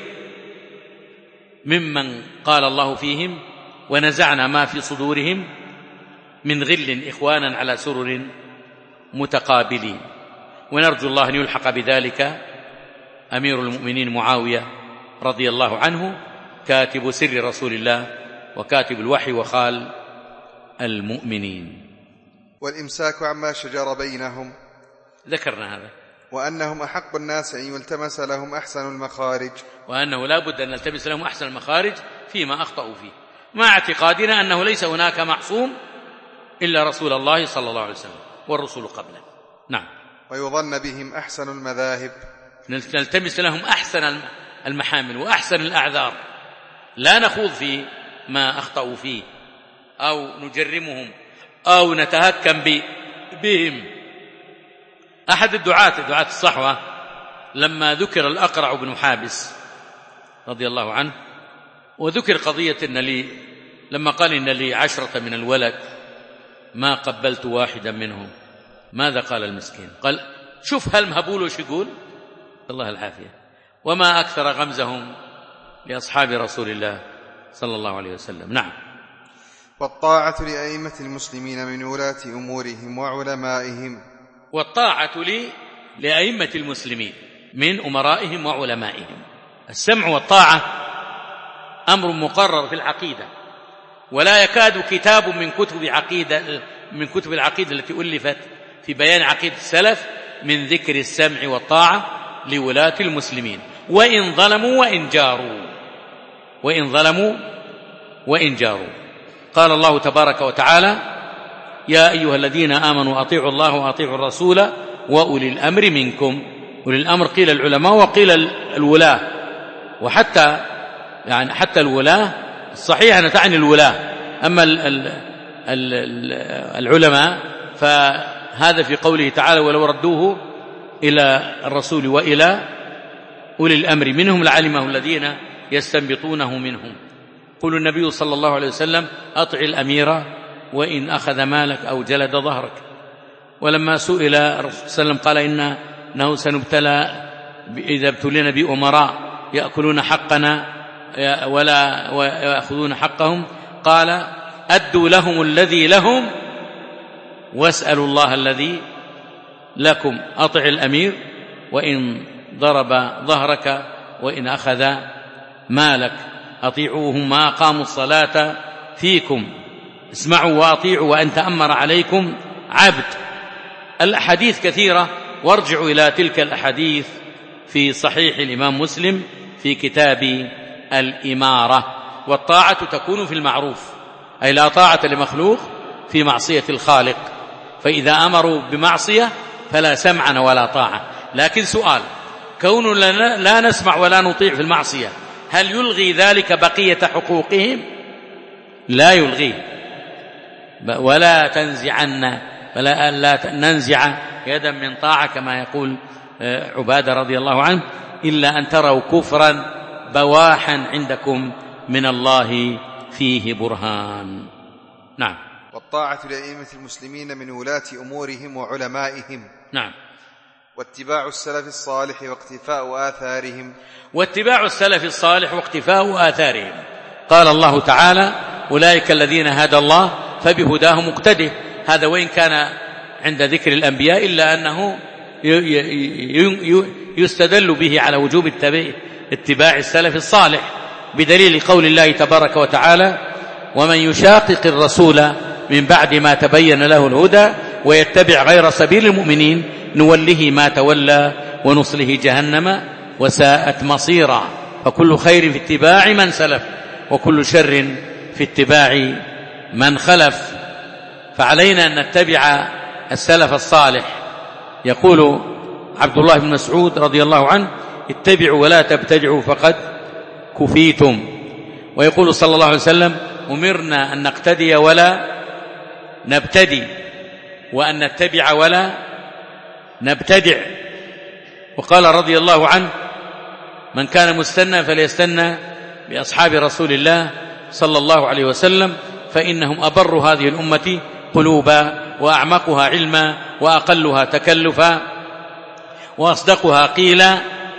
ممن قال الله فيهم: ونزعنا ما في صدورهم من غل إخوانا على سرر متقابلين. ونرجو الله أن يلحق بذلك أمير المؤمنين معاوية رضي الله عنه، كاتب سر رسول الله وكاتب الوحي وخال المؤمنين. والإمساك عما شجر بينهم، ذكرنا هذا. وأنهم أحق الناس أن يلتمس لهم أحسن المخارج، وأنه لا بد أن نلتمس لهم أحسن المخارج فيما أخطأوا فيه، مع اعتقادنا أنه ليس هناك معصوم إلا رسول الله صلى الله عليه وسلم والرسول قبله. نعم. ويظن بهم أحسن المذاهب، نلتمس لهم أحسن المحامل وأحسن الأعذار، لا نخوض في ما أخطأوا فيه أو نجرمهم أو نتهكم بهم. أحد الدعاة دعاة الصحوة لما ذكر الأقرع بن حابس رضي الله عنه، وذكر قضية إن لي لما قال إن لي عشرة من الولد ما قبلت واحدا منهم، ماذا قال المسكين؟ قال: شوف هل مهبول وش يقول؟ الله العافية. وما أكثر غمزهم لأصحاب رسول الله صلى الله عليه وسلم. نعم. والطاعة لأئمة المسلمين من ولاة أمورهم وعلمائهم، والطاعة لي لأئمة المسلمين من أمرائهم وعلمائهم. السمع والطاعة أمر مقرر في العقيدة، ولا يكاد كتاب من كتب عقيدة من كتب العقيدة التي ألفت في بيان عقيدة السلف من ذكر السمع والطاعة لولاة المسلمين، وإن ظلموا وإن جاروا وإن ظلموا وإن جاروا. قال الله تبارك وتعالى: يا أيها الذين آمنوا أطيعوا الله وأطيعوا الرسول وأولي الأمر منكم. أولي الأمر قيل العلماء وقيل الولاة، وحتى يعني حتى الولاة الصحيح أن تعني الولاة، أما ال ال ال العلماء فهذا في قوله تعالى ولو ردوه إلى الرسول وإلى أولي الأمر منهم لعلمه الذين يستنبطونه منهم. قول النبي صلى الله عليه وسلم أطع الأمير وإن أخذ مالك أو جلد ظهرك. ولما سئل الرسول صلى الله عليه وسلم قال إن إنه سنبتلى إذا ابتلينا بأمراء يأكلون حقنا ولا ويأخذون حقهم، قال أدوا لهم الذي لهم واسألوا الله الذي لكم. أطع الأمير وإن ضرب ظهرك وإن أخذ مالك، أطيعوهم ما أقاموا الصلاة فيكم، اسمعوا وأطيعوا وأن تأمر عليكم عبد. الأحاديث كثيرة، وارجعوا إلى تلك الأحاديث في صحيح الإمام مسلم في كتاب الإمارة. والطاعة تكون في المعروف، أي لا طاعة لمخلوق في معصية الخالق، فإذا أمروا بمعصية فلا سمعا ولا طاعة. لكن سؤال، كون لا نسمع ولا نطيع في المعصية هل يلغي ذلك بقية حقوقهم؟ لا يلغيه، ولا تنزعن ولا لا ننزع يدا من طاعة كما يقول عبادة رضي الله عنه إلا أن تروا كفرا بواحا عندكم من الله فيه برهان. نعم. والطاعة لأئمة المسلمين من ولاة أمورهم وعلمائهم. نعم. واتباع السلف الصالح واقتفاء آثارهم. واتباع السلف الصالح واقتفاء آثارهم. قال الله تعالى أولئك الذين هدى الله فبهداه مقتده. هذا وإن كان عند ذكر الأنبياء إلا أنه يستدل به على وجوب اتباع السلف الصالح بدليل قول الله تبارك وتعالى ومن يشاقق الرسول من بعد ما تبين له الهدى ويتبع غير سبيل المؤمنين نوله ما تولى ونصله جهنم وساءت مصيرا. فكل خير في اتباع من سلف وكل شر في اتباع من خلف، فعلينا أن نتبع السلف الصالح. يقول عبد الله بن مسعود رضي الله عنه اتبعوا ولا تبتدعوا فقد كفيتم. ويقول صلى الله عليه وسلم أمرنا أن نقتدي ولا نبتدي وأن نتبع ولا نبتدع. وقال رضي الله عنه من كان مستنى فليستنى بأصحاب رسول الله صلى الله عليه وسلم فإنهم أبر هذه الأمة قلوبا وأعمقها علما وأقلها تكلفا وأصدقها قيلا،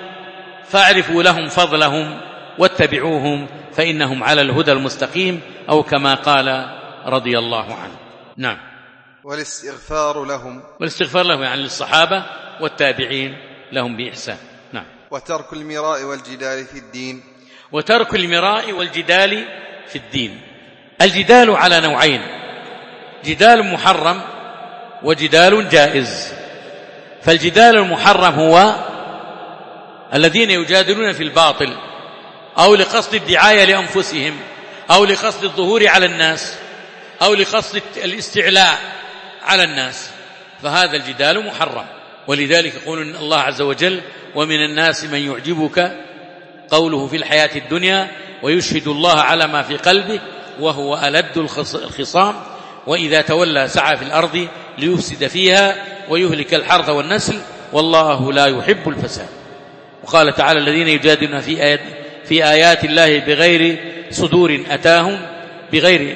فاعرفوا لهم فضلهم واتبعوهم فإنهم على الهدى المستقيم، أو كما قال رضي الله عنه. نعم. والاستغفار لهم. والاستغفار لهم يعني للصحابة والتابعين لهم بإحسان. نعم. وترك المراء والجدال في الدين. وترك المراء والجدال في الدين. الجدال على نوعين، جدال محرم وجدال جائز. فالجدال المحرم هو الذين يجادلون في الباطل أو لقصد الدعاية لأنفسهم أو لقصد الظهور على الناس أو لقصد الاستعلاء على الناس، فهذا الجدال محرم. ولذلك يقول الله عز وجل ومن الناس من يعجبك قوله في الحياة الدنيا ويشهد الله على ما في قلبه وهو ألد الخصام وإذا تولى سعى في الأرض ليفسد فيها ويهلك الحرث والنسل والله لا يحب الفساد. وقال تعالى الذين يجادلون في آيات, في آيات الله بغير صدور أتاهم بغير,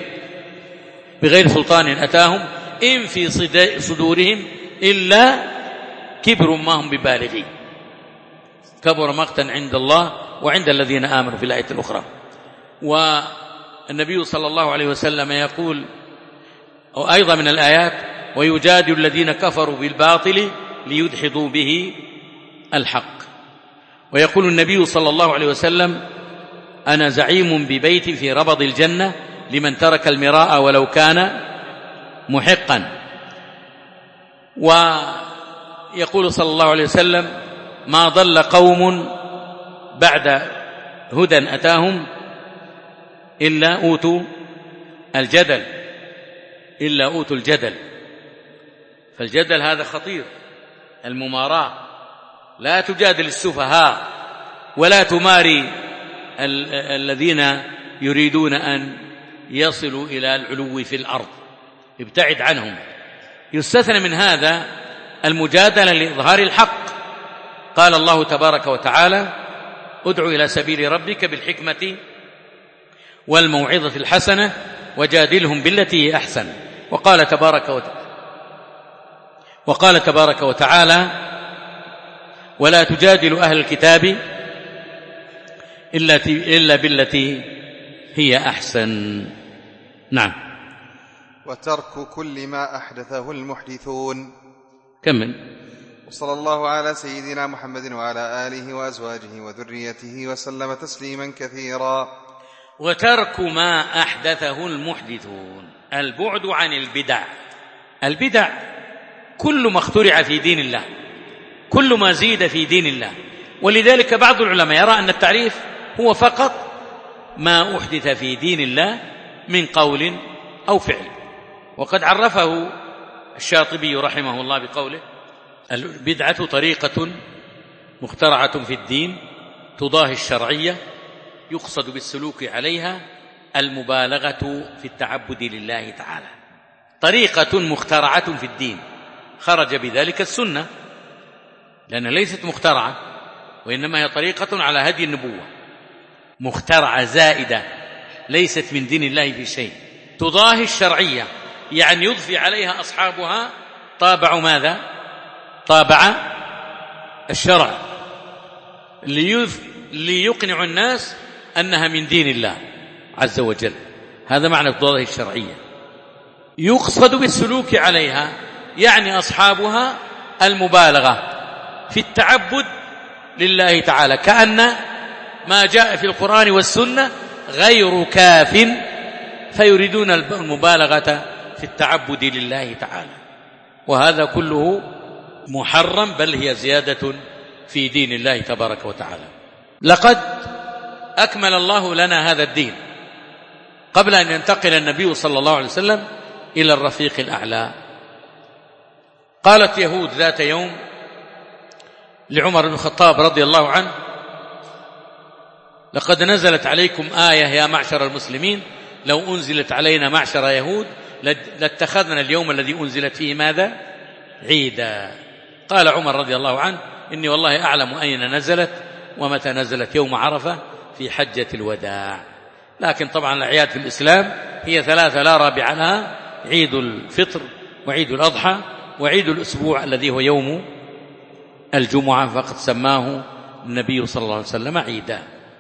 بغير سلطان أتاهم إن في صدورهم إلا كبر ما هم ببالغين كبر مقتا عند الله وعند الذين آمنوا في الآية الأخرى. والنبي صلى الله عليه وسلم يقول أو أيضا من الآيات ويجادل الذين كفروا بالباطل ليدحضوا به الحق. ويقول النبي صلى الله عليه وسلم أنا زعيم ببيت في ربض الجنة لمن ترك المراء ولو كان محقا. ويقول صلى الله عليه وسلم ما ضل قوم بعد هدى أتاهم إلا أوتوا الجدل إلا أوتوا الجدل فالجدل هذا خطير، المماراة، لا تجادل السفهاء ولا تماري ال- الذين يريدون أن يصلوا إلى العلو في الأرض، ابتعد عنهم. يستثنى من هذا المجادلة لإظهار الحق. قال الله تبارك وتعالى: ادع إلى سبيل ربك بالحكمة والموعظة الحسنة وجادلهم بالتي هي أحسن. وقال تبارك وتعالى وقال تبارك وتعالى: ولا تجادل أهل الكتاب إلا بالتي هي أحسن. نعم. وترك كل ما أحدثه المحدثون. كمل. وصلى الله على سيدنا محمد وعلى آله وأزواجه وذريته وسلم تسليما كثيرا. وترك ما أحدثه المحدثون، البعد عن البدع. البدع كل ما اخترع في دين الله، كل ما زيد في دين الله. ولذلك بعض العلماء يرى أن التعريف هو فقط ما أحدث في دين الله من قول أو فعل. وقد عرفه الشاطبي رحمه الله بقوله: البدعة طريقة مخترعة في الدين تضاهي الشرعية يقصد بالسلوك عليها المبالغة في التعبد لله تعالى. طريقة مخترعة في الدين، خرج بذلك السنة، لأنها ليست مخترعة وإنما هي طريقة على هدي النبوة، مخترعة زائدة ليست من دين الله في شيء، تضاهي الشرعية، يعني يضفي عليها أصحابها طابع ماذا؟ طابع الشرع، ليقنع الناس أنها من دين الله عز وجل. هذا معنى تضاهي الشرعية. يقصد بالسلوك عليها يعني أصحابها المبالغة في التعبد لله تعالى، كأن ما جاء في القرآن والسنة غير كاف، فيريدون المبالغة في التعبد لله تعالى. وهذا كله محرم، بل هي زيادة في دين الله تبارك وتعالى. لقد أكمل الله لنا هذا الدين قبل أن ينتقل النبي صلى الله عليه وسلم إلى الرفيق الأعلى. قالت يهود ذات يوم لعمر بن الخطاب رضي الله عنه: لقد نزلت عليكم آية يا معشر المسلمين، لو أنزلت علينا معشر يهود لاتخذنا اليوم الذي أنزلت فيه ماذا؟ عيدا. قال عمر رضي الله عنه: إني والله أعلم أين نزلت ومتى نزلت، يوم عرفة في حجة الوداع. لكن طبعا الأعياد في الإسلام هي ثلاثة لا رابع لها: عيد الفطر وعيد الأضحى وعيد الأسبوع الذي هو يوم الجمعة، فقد سماه النبي صلى الله عليه وسلم عيدا.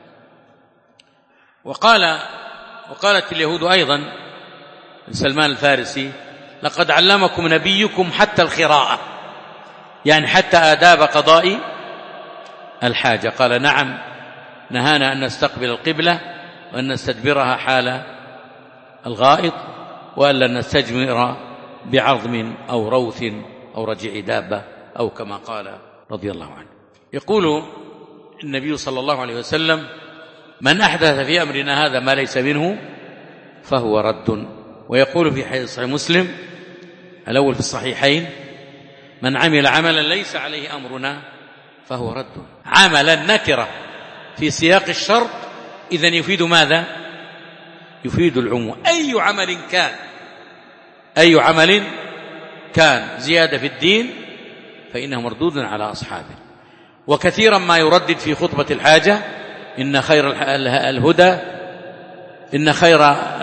وقال وقالت اليهود أيضا سلمان الفارسي: لقد علمكم نبيكم حتى الخراءة، يعني حتى آداب قضاء الحاجة. قال: نعم، نهانا أن نستقبل القبلة وأن نستدبرها حال الغائط، وألا نستجمر بعظم أو روث أو رجع دابة، أو كما قال رضي الله عنه. يقول النبي صلى الله عليه وسلم: من أحدث في أمرنا هذا ما ليس منه فهو رد. ويقول في حديث صحيح مسلم الأول في الصحيحين: من عمل عملا ليس عليه أمرنا فهو رد. عملا نكرة في سياق الشرط، إذن يفيد ماذا؟ يفيد العموم. أي عمل كان أي عمل كان زيادة في الدين فإنه مردود على أصحابه. وكثيرا ما يردد في خطبة الحاجة: إن خير الهدى إن خير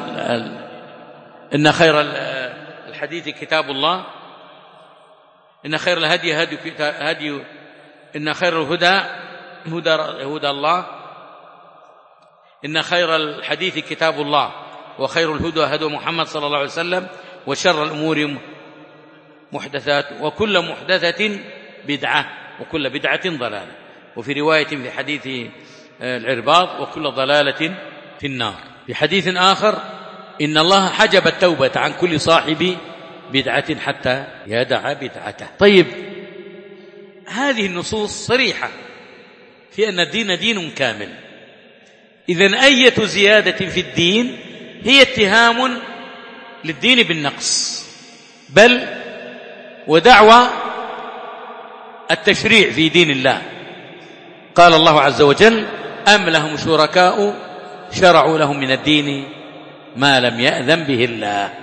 إن خير الحديث كتاب الله، إن خير الهدي هدي هدي إن خير الهدى هدى هدى الله، إن خير الحديث كتاب الله، وخير الهدى هدى محمد صلى الله عليه وسلم، وشر الأمور محدثات، وكل محدثة بدعة، وكل بدعة ضلالة. وفي رواية في حديث العرباض: وكل ضلالة في النار. في حديث آخر: إن الله حجب التوبة عن كل صاحب بدعة حتى يدع بدعته. طيب، هذه النصوص صريحة في أن الدين دين كامل. إذن أية زيادة في الدين هي اتهام للدين بالنقص، بل ودعوى التشريع في دين الله. قال الله عز وجل: أم لهم شركاء شرعوا لهم من الدين ما لم يأذن به الله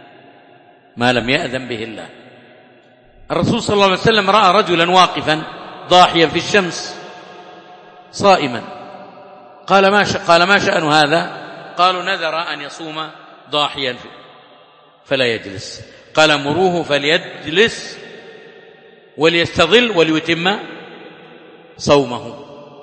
ما لم يأذن به الله. الرسول صلى الله عليه وسلم رأى رجلا واقفا ضاحيا في الشمس صائما، قال ما قال ما شأن هذا؟ قالوا: نذر أن يصوم ضاحيا فلا يجلس. قال: مروه فليجلس وليستظل وليتم صومه.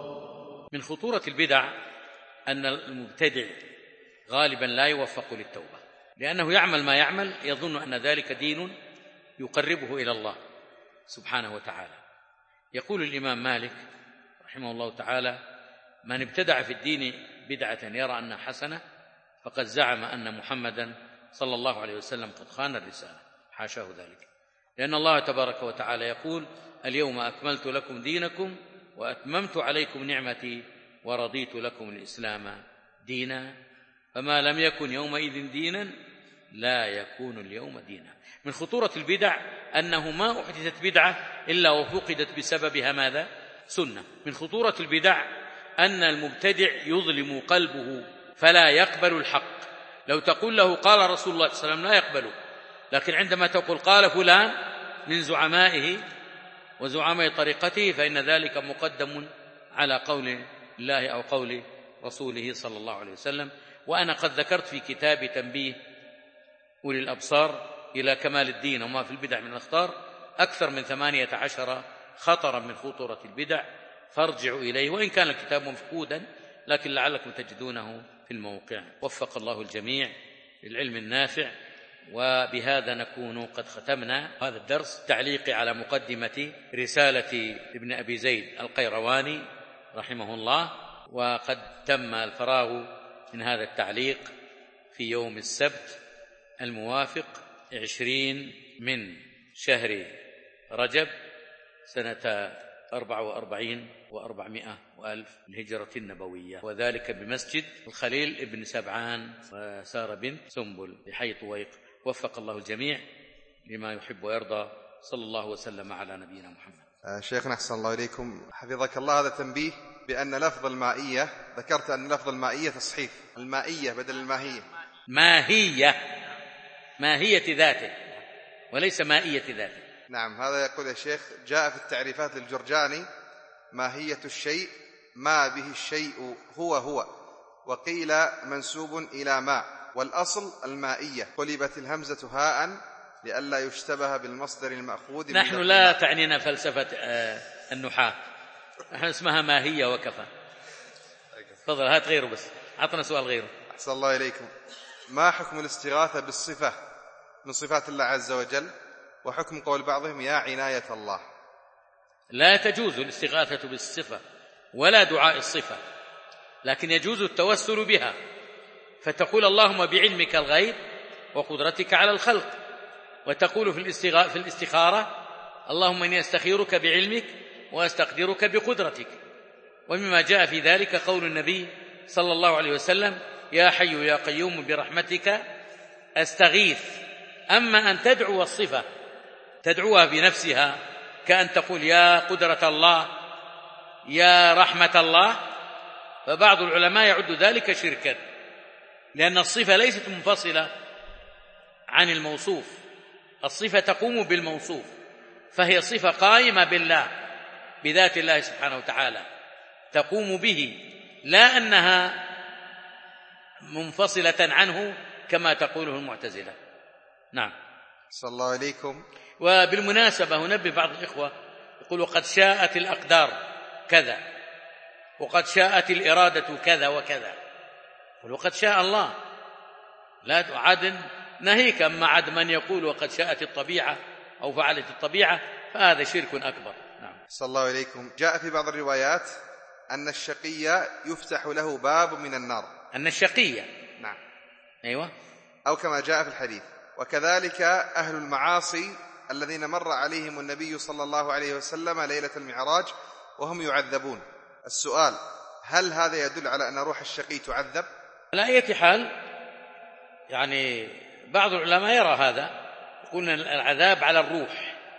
من خطورة البدع أن المبتدع غالبا لا يوفق للتوبة، لأنه يعمل ما يعمل يظن أن ذلك دين يقربه إلى الله سبحانه وتعالى. يقول الإمام مالك رحمه الله تعالى: من ابتدع في الدين بدعة يرى أنها حسنة فقد زعم أن محمدا صلى الله عليه وسلم قد خان الرسالة. حاشاه ذلك، لأن الله تبارك وتعالى يقول: اليوم أكملت لكم دينكم وأتممت عليكم نعمتي ورضيت لكم الإسلام دينا، فما لم يكن يومئذ دينا لا يكون اليوم دينا. من خطورة البدع أنه ما أحدثت بدعة إلا وفقدت بسببها ماذا؟ سنة. من خطورة البدع أن المبتدع يظلم قلبه فلا يقبل الحق. لو تقول له قال رسول الله صلى الله عليه وسلم لا يقبله، لكن عندما تقول قال فلان من زعمائه وزعماء طريقته فإن ذلك مقدم على قول الله أو قول رسوله صلى الله عليه وسلم. وأنا قد ذكرت في كتاب تنبيه أولي الأبصار إلى كمال الدين وما في البدع من الأخطار أكثر من ثمانية عشر خطرا من خطورة البدع، فارجعوا إليه، وإن كان الكتاب مفقودا لكن لعلكم تجدونه في الموقع. وفق الله الجميع للعلم النافع. وبهذا نكون قد ختمنا هذا الدرس. تعليقي على مقدمة رسالة ابن أبي زيد القيرواني رحمه الله، وقد تم الفراغ من هذا التعليق في يوم السبت الموافق عشرين من شهر رجب سنة أربع وأربعين وأربعمائة وألف الهجرة النبوية، وذلك بمسجد الخليل ابن سبعان وسارة بنت سنبل بحي طويق. وفق الله الجميع لما يحب ويرضى. صلى الله وسلم على نبينا محمد. آه شيخنا أحسن الله إليكم، حفظك الله. هذا تنبيه بأن لفظ المائية، ذكرت أن لفظ المائية تصحيف، المائية بدل الماهية. ماهية، ماهية ذاته وليس مائية ذاته. نعم، هذا يقول يا شيخ: جاء في التعريفات للجرجاني: ماهية الشيء ما به الشيء هو هو، وقيل منسوب إلى ما، والأصل المائية، قلبت الهمزة هاء لئلا يشتبه بالمصدر المأخوذ. نحن لا تعنينا فلسفة النحاة، نحن اسمها ماهية وكفى. تفضل، هات غيره، بس عطنا سؤال غيره. أحسن الله إليكم. ما حكم الاستغاثة بالصفة من صفات الله عز وجل، وحكم قول بعضهم يا عناية الله؟ لا تجوز الاستغاثة بالصفة ولا دعاء الصفة، لكن يجوز التوسل بها، فتقول اللهم بعلمك الغيب وقدرتك على الخلق، وتقول في في الاستخارة اللهم إني أستخيرك بعلمك وأستقدرك بقدرتك. ومما جاء في ذلك قول النبي صلى الله عليه وسلم: يا حي يا قيوم برحمتك أستغيث. أما أن تدعو الصفة تدعوها بنفسها كأن تقول يا قدرة الله يا رحمة الله، فبعض العلماء يعد ذلك شركا، لأن الصفة ليست منفصلة عن الموصوف، الصفة تقوم بالموصوف، فهي صفة قائمة بالله بذات الله سبحانه وتعالى تقوم به، لا أنها منفصلة عنه كما تقوله المعتزلة. نعم. صلى الله عليكم. وبالمناسبة هنبه بعض الإخوة يقول وقد شاءت الأقدار كذا، وقد شاءت الإرادة كذا وكذا، وقد شاء الله، لا عاد نهيك. أما عاد من يقول وقد شاءت الطبيعة أو فعلت الطبيعة فهذا شرك أكبر. نعم. صلى الله عليكم. جاء في بعض الروايات أن الشقي يفتح له باب من النار. أن الشقي، نعم، أيوة، أو كما جاء في الحديث. وكذلك أهل المعاصي الذين مر عليهم النبي صلى الله عليه وسلم ليلة المعراج وهم يعذبون. السؤال: هل هذا يدل على أن روح الشقي تعذب؟ على أي حال، يعني بعض العلماء يرى هذا، يقول العذاب على الروح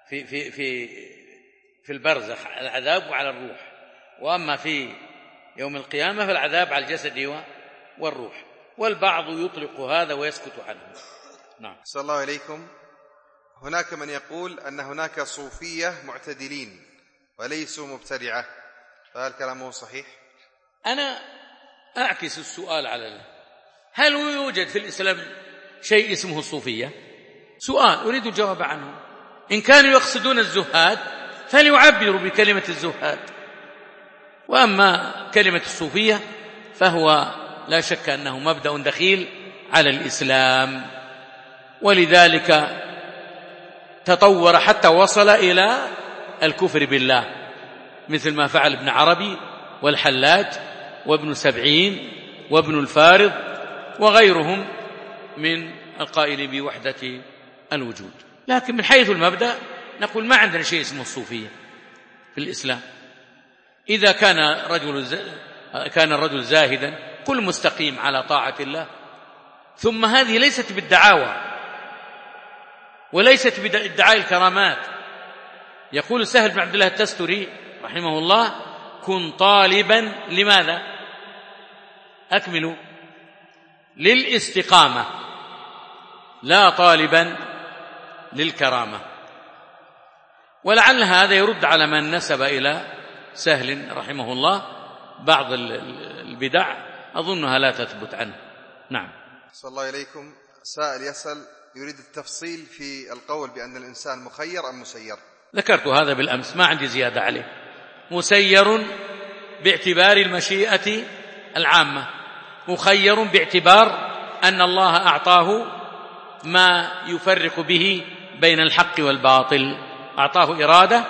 في في في في البرزخ العذاب على الروح، وأما في يوم القيامة فالعذاب على الجسد والروح، والبعض يطلق هذا ويسكت عنه. نعم. صلى الله عليكم. هناك من يقول أن هناك صوفية معتدلين وليسوا مبتدعة، فهل كلامه صحيح؟ أنا أعكس السؤال على الله، هل يوجد في الإسلام شيء اسمه الصوفية؟ سؤال أريد الجواب عنه. إن كانوا يقصدون الزهاد فليعبروا بكلمة الزهاد، وأما كلمة الصوفية فهو لا شك أنه مبدأ دخيل على الإسلام، ولذلك تطور حتى وصل إلى الكفر بالله، مثل ما فعل ابن عربي والحلاج وابن سبعين وابن الفارض وغيرهم من القائلين بوحدة الوجود. لكن من حيث المبدأ نقول ما عندنا شيء اسمه الصوفية في الإسلام. إذا كان رجل كان الرجل زاهدا كل مستقيم على طاعة الله، ثم هذه ليست بالدعاوى وليست بادعاء الكرامات. يقول سهل بن عبد الله التستري رحمه الله: كن طالبا لماذا؟ أكملوا: للاستقامة، لا طالبا للكرامة. ولعل هذا يرد على من نسب إلى سهل رحمه الله بعض البدع أظنها لا تثبت عنه. نعم. صلى الله عليكم. سائل يسأل يريد التفصيل في القول بأن الإنسان مخير أم مسير. ذكرت هذا بالأمس، ما عندي زيادة عليه. مسير باعتبار المشيئة العامة، مخير باعتبار أن الله أعطاه ما يفرق به بين الحق والباطل، أعطاه إرادة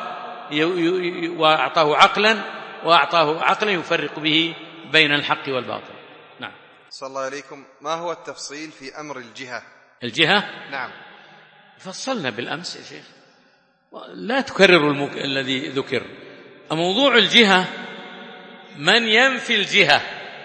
وأعطاه عقلا وأعطاه عقلا يفرق به بين الحق والباطل. نعم. صلى الله عليكم. ما هو التفصيل في أمر الجهة؟ الجهة؟ نعم. فصلنا بالأمس يا شيخ، لا تكرر المك... الذي ذكر. موضوع الجهة، من ينفي الجهة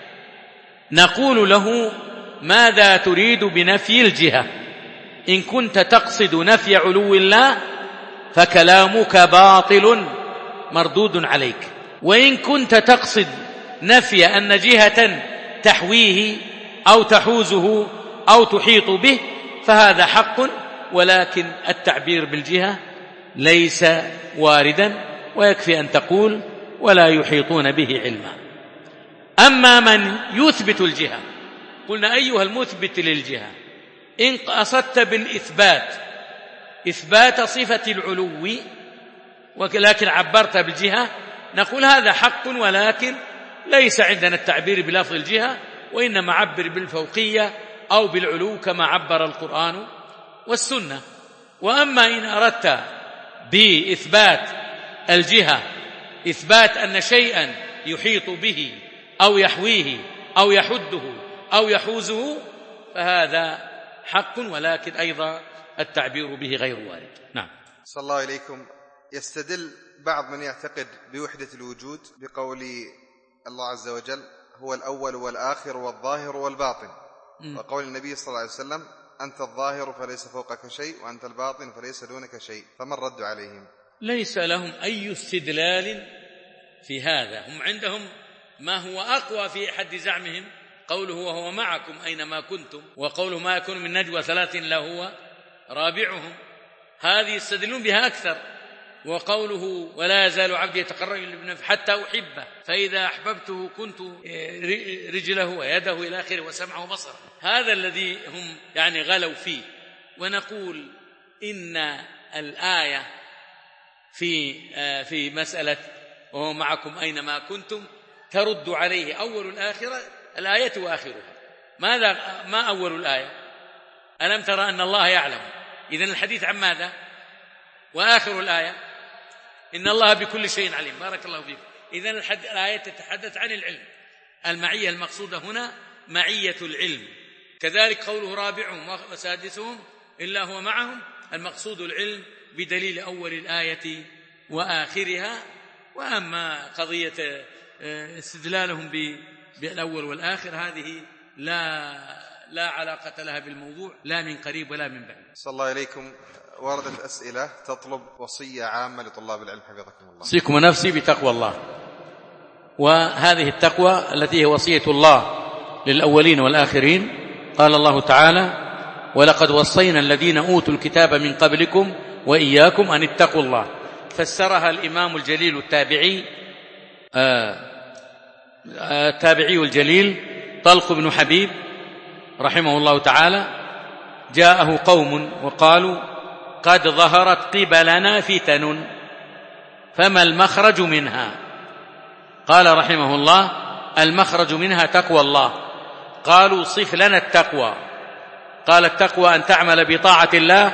نقول له: ماذا تريد بنفي الجهة؟ إن كنت تقصد نفي علو الله فكلامك باطل مردود عليك، وإن كنت تقصد نفي أن جهة تحويه أو تحوزه أو تحيط به فهذا حق، ولكن التعبير بالجهة ليس واردا، ويكفي أن تقول: ولا يحيطون به علما. أما من يثبت الجهة قلنا: أيها المثبت للجهة، إن قصدت بالإثبات إثبات صفة العلو ولكن عبرت بالجهة نقول هذا حق، ولكن ليس عندنا التعبير بلفظ الجهة، وإنما عبر بالفوقية أو بالعلو كما عبر القرآن والسنة. وأما إن أردت بإثبات الجهة إثبات أن شيئا يحيط به أو يحويه أو يحده أو يحوزه فهذا حق، ولكن أيضا التعبير به غير وارد. نعم. صلى الله عليكم. يستدل بعض من يعتقد بوحدة الوجود بقول الله عز وجل: هو الأول والآخر والظاهر والباطن، م. وقول النبي صلى الله عليه وسلم: أنت الظاهر فليس فوقك شيء وأنت الباطن فليس دونك شيء، فما الرد عليهم؟ ليس لهم أي استدلال في هذا. هم عندهم ما هو أقوى في حد زعمهم، قوله وهو معكم أينما كنتم، وقوله ما يكون من نجوى ثلاث إلا هو رابعهم، هذه يستدلون بها أكثر. وقوله ولا يزال عبدي يتقرب إلي حتى أحبه فإذا أحببته كنت رجله ويده إلى آخره وسمعه وبصره، هذا الذي هم يعني غلوا فيه. ونقول إن الآية في في مسألة وهو معكم أينما كنتم ترد عليه أول الآخرة الآية وآخرها. ماذا ما أول الآية؟ ألم ترى أن الله يعلم؟ إذن الحديث عن ماذا؟ وآخر الآية إن الله بكل شيء عليم. بارك الله فيكم. إذن الآية تتحدث عن العلم، المعية المقصودة هنا معية العلم. كذلك قوله رابعهم وسادسهم إلا هو معهم، المقصود العلم بدليل أول الآية وآخرها. وأما قضية استدلالهم بالأول والآخر هذه لا لا علاقة لها بالموضوع لا من قريب ولا من بعيد. صلى الله عليكم. وردت أسئلة تطلب وصية عامة لطلاب العلم حفظكم الله. أوصيكم نفسي بتقوى الله، وهذه التقوى التي هي وصية الله للأولين والآخرين. قال الله تعالى: ولقد وصينا الذين أوتوا الكتاب من قبلكم وإياكم أن اتقوا الله. فسرها الإمام الجليل التابعي التابعي الجليل طلق بن حبيب رحمه الله تعالى. جاءه قوم وقالوا: قد ظهرت قبلنا فتن فما المخرج منها؟ قال رحمه الله: المخرج منها تقوى الله. قالوا: صف لنا التقوى. قال: التقوى أن تعمل بطاعة الله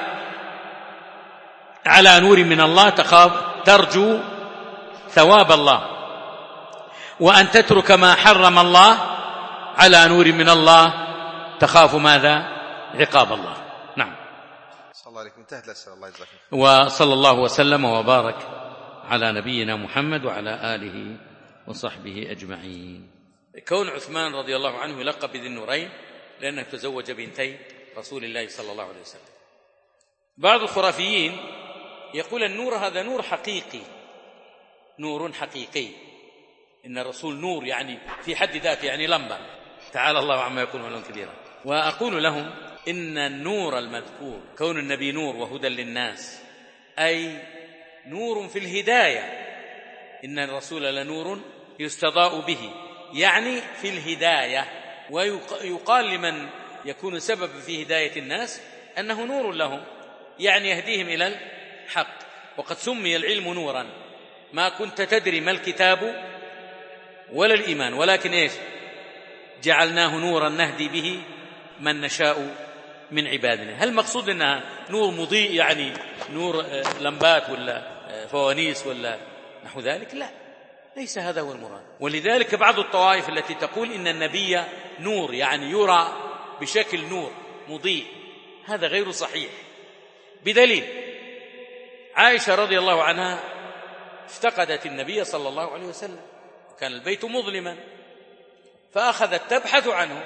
على نور من الله تخاف ترجو ثواب الله، وأن تترك ما حرم الله على نور من الله تخاف ماذا؟ عقاب الله. نعم. صلى الله عليكم. انتهت الأسئلة. الله يجزاكم. وصلى الله وسلم وبارك على نبينا محمد وعلى آله وصحبه أجمعين. كون عثمان رضي الله عنه يلقب بذي النورين لأنه تزوج بنتي رسول الله صلى الله عليه وسلم. بعض الخرافيين يقول النور هذا نور حقيقي، نور حقيقي، إن الرسول نور يعني في حد ذاته، يعني لمبة، تعالى الله عما يكون علوا كبيرا. وأقول لهم إن النور المذكور كون النبي نور وهدى للناس، أي نور في الهداية، إن الرسول لنور يستضاء به، يعني في الهداية. ويقال لمن يكون سبب في هداية الناس أنه نور لهم، يعني يهديهم إلى الحق. وقد سمي العلم نورا، ما كنت تدري ما الكتاب ولا الإيمان، ولكن إيش؟ جعلناه نورا نهدي به من نشاء من عبادنا. هل مقصود أنها نور مضيء يعني نور لمبات ولا فوانيس ولا نحو ذلك؟ لا، ليس هذا هو المراد. ولذلك بعض الطوائف التي تقول إن النبي نور يعني يرى بشكل نور مضيء، هذا غير صحيح. بدليل عائشة رضي الله عنها افتقدت النبي صلى الله عليه وسلم، وكان البيت مظلما، فأخذت تبحث عنه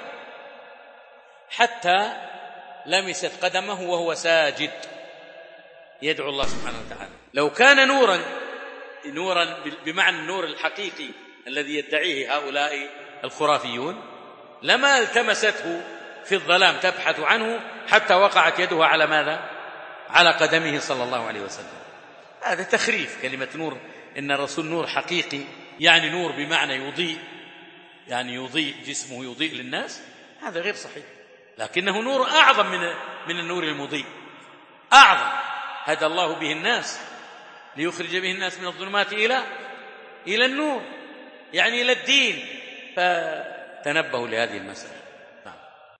حتى لمست قدمه وهو ساجد يدعو الله سبحانه وتعالى. لو كان نورا نورا بمعنى النور الحقيقي الذي يدعيه هؤلاء الخرافيون لما التمسته في الظلام تبحث عنه حتى وقعت يده على ماذا؟ على قدمه صلى الله عليه وسلم. هذا تخريف كلمة نور. إن الرسول نور حقيقي، يعني نور بمعنى يضيء، يعني يضيء جسمه يضيء للناس، هذا غير صحيح. لكنه نور أعظم من من النور المضيء، أعظم، هدى الله به الناس ليخرج به الناس من الظلمات إلى إلى النور، يعني إلى الدين. فتنبهوا لهذه المسألة.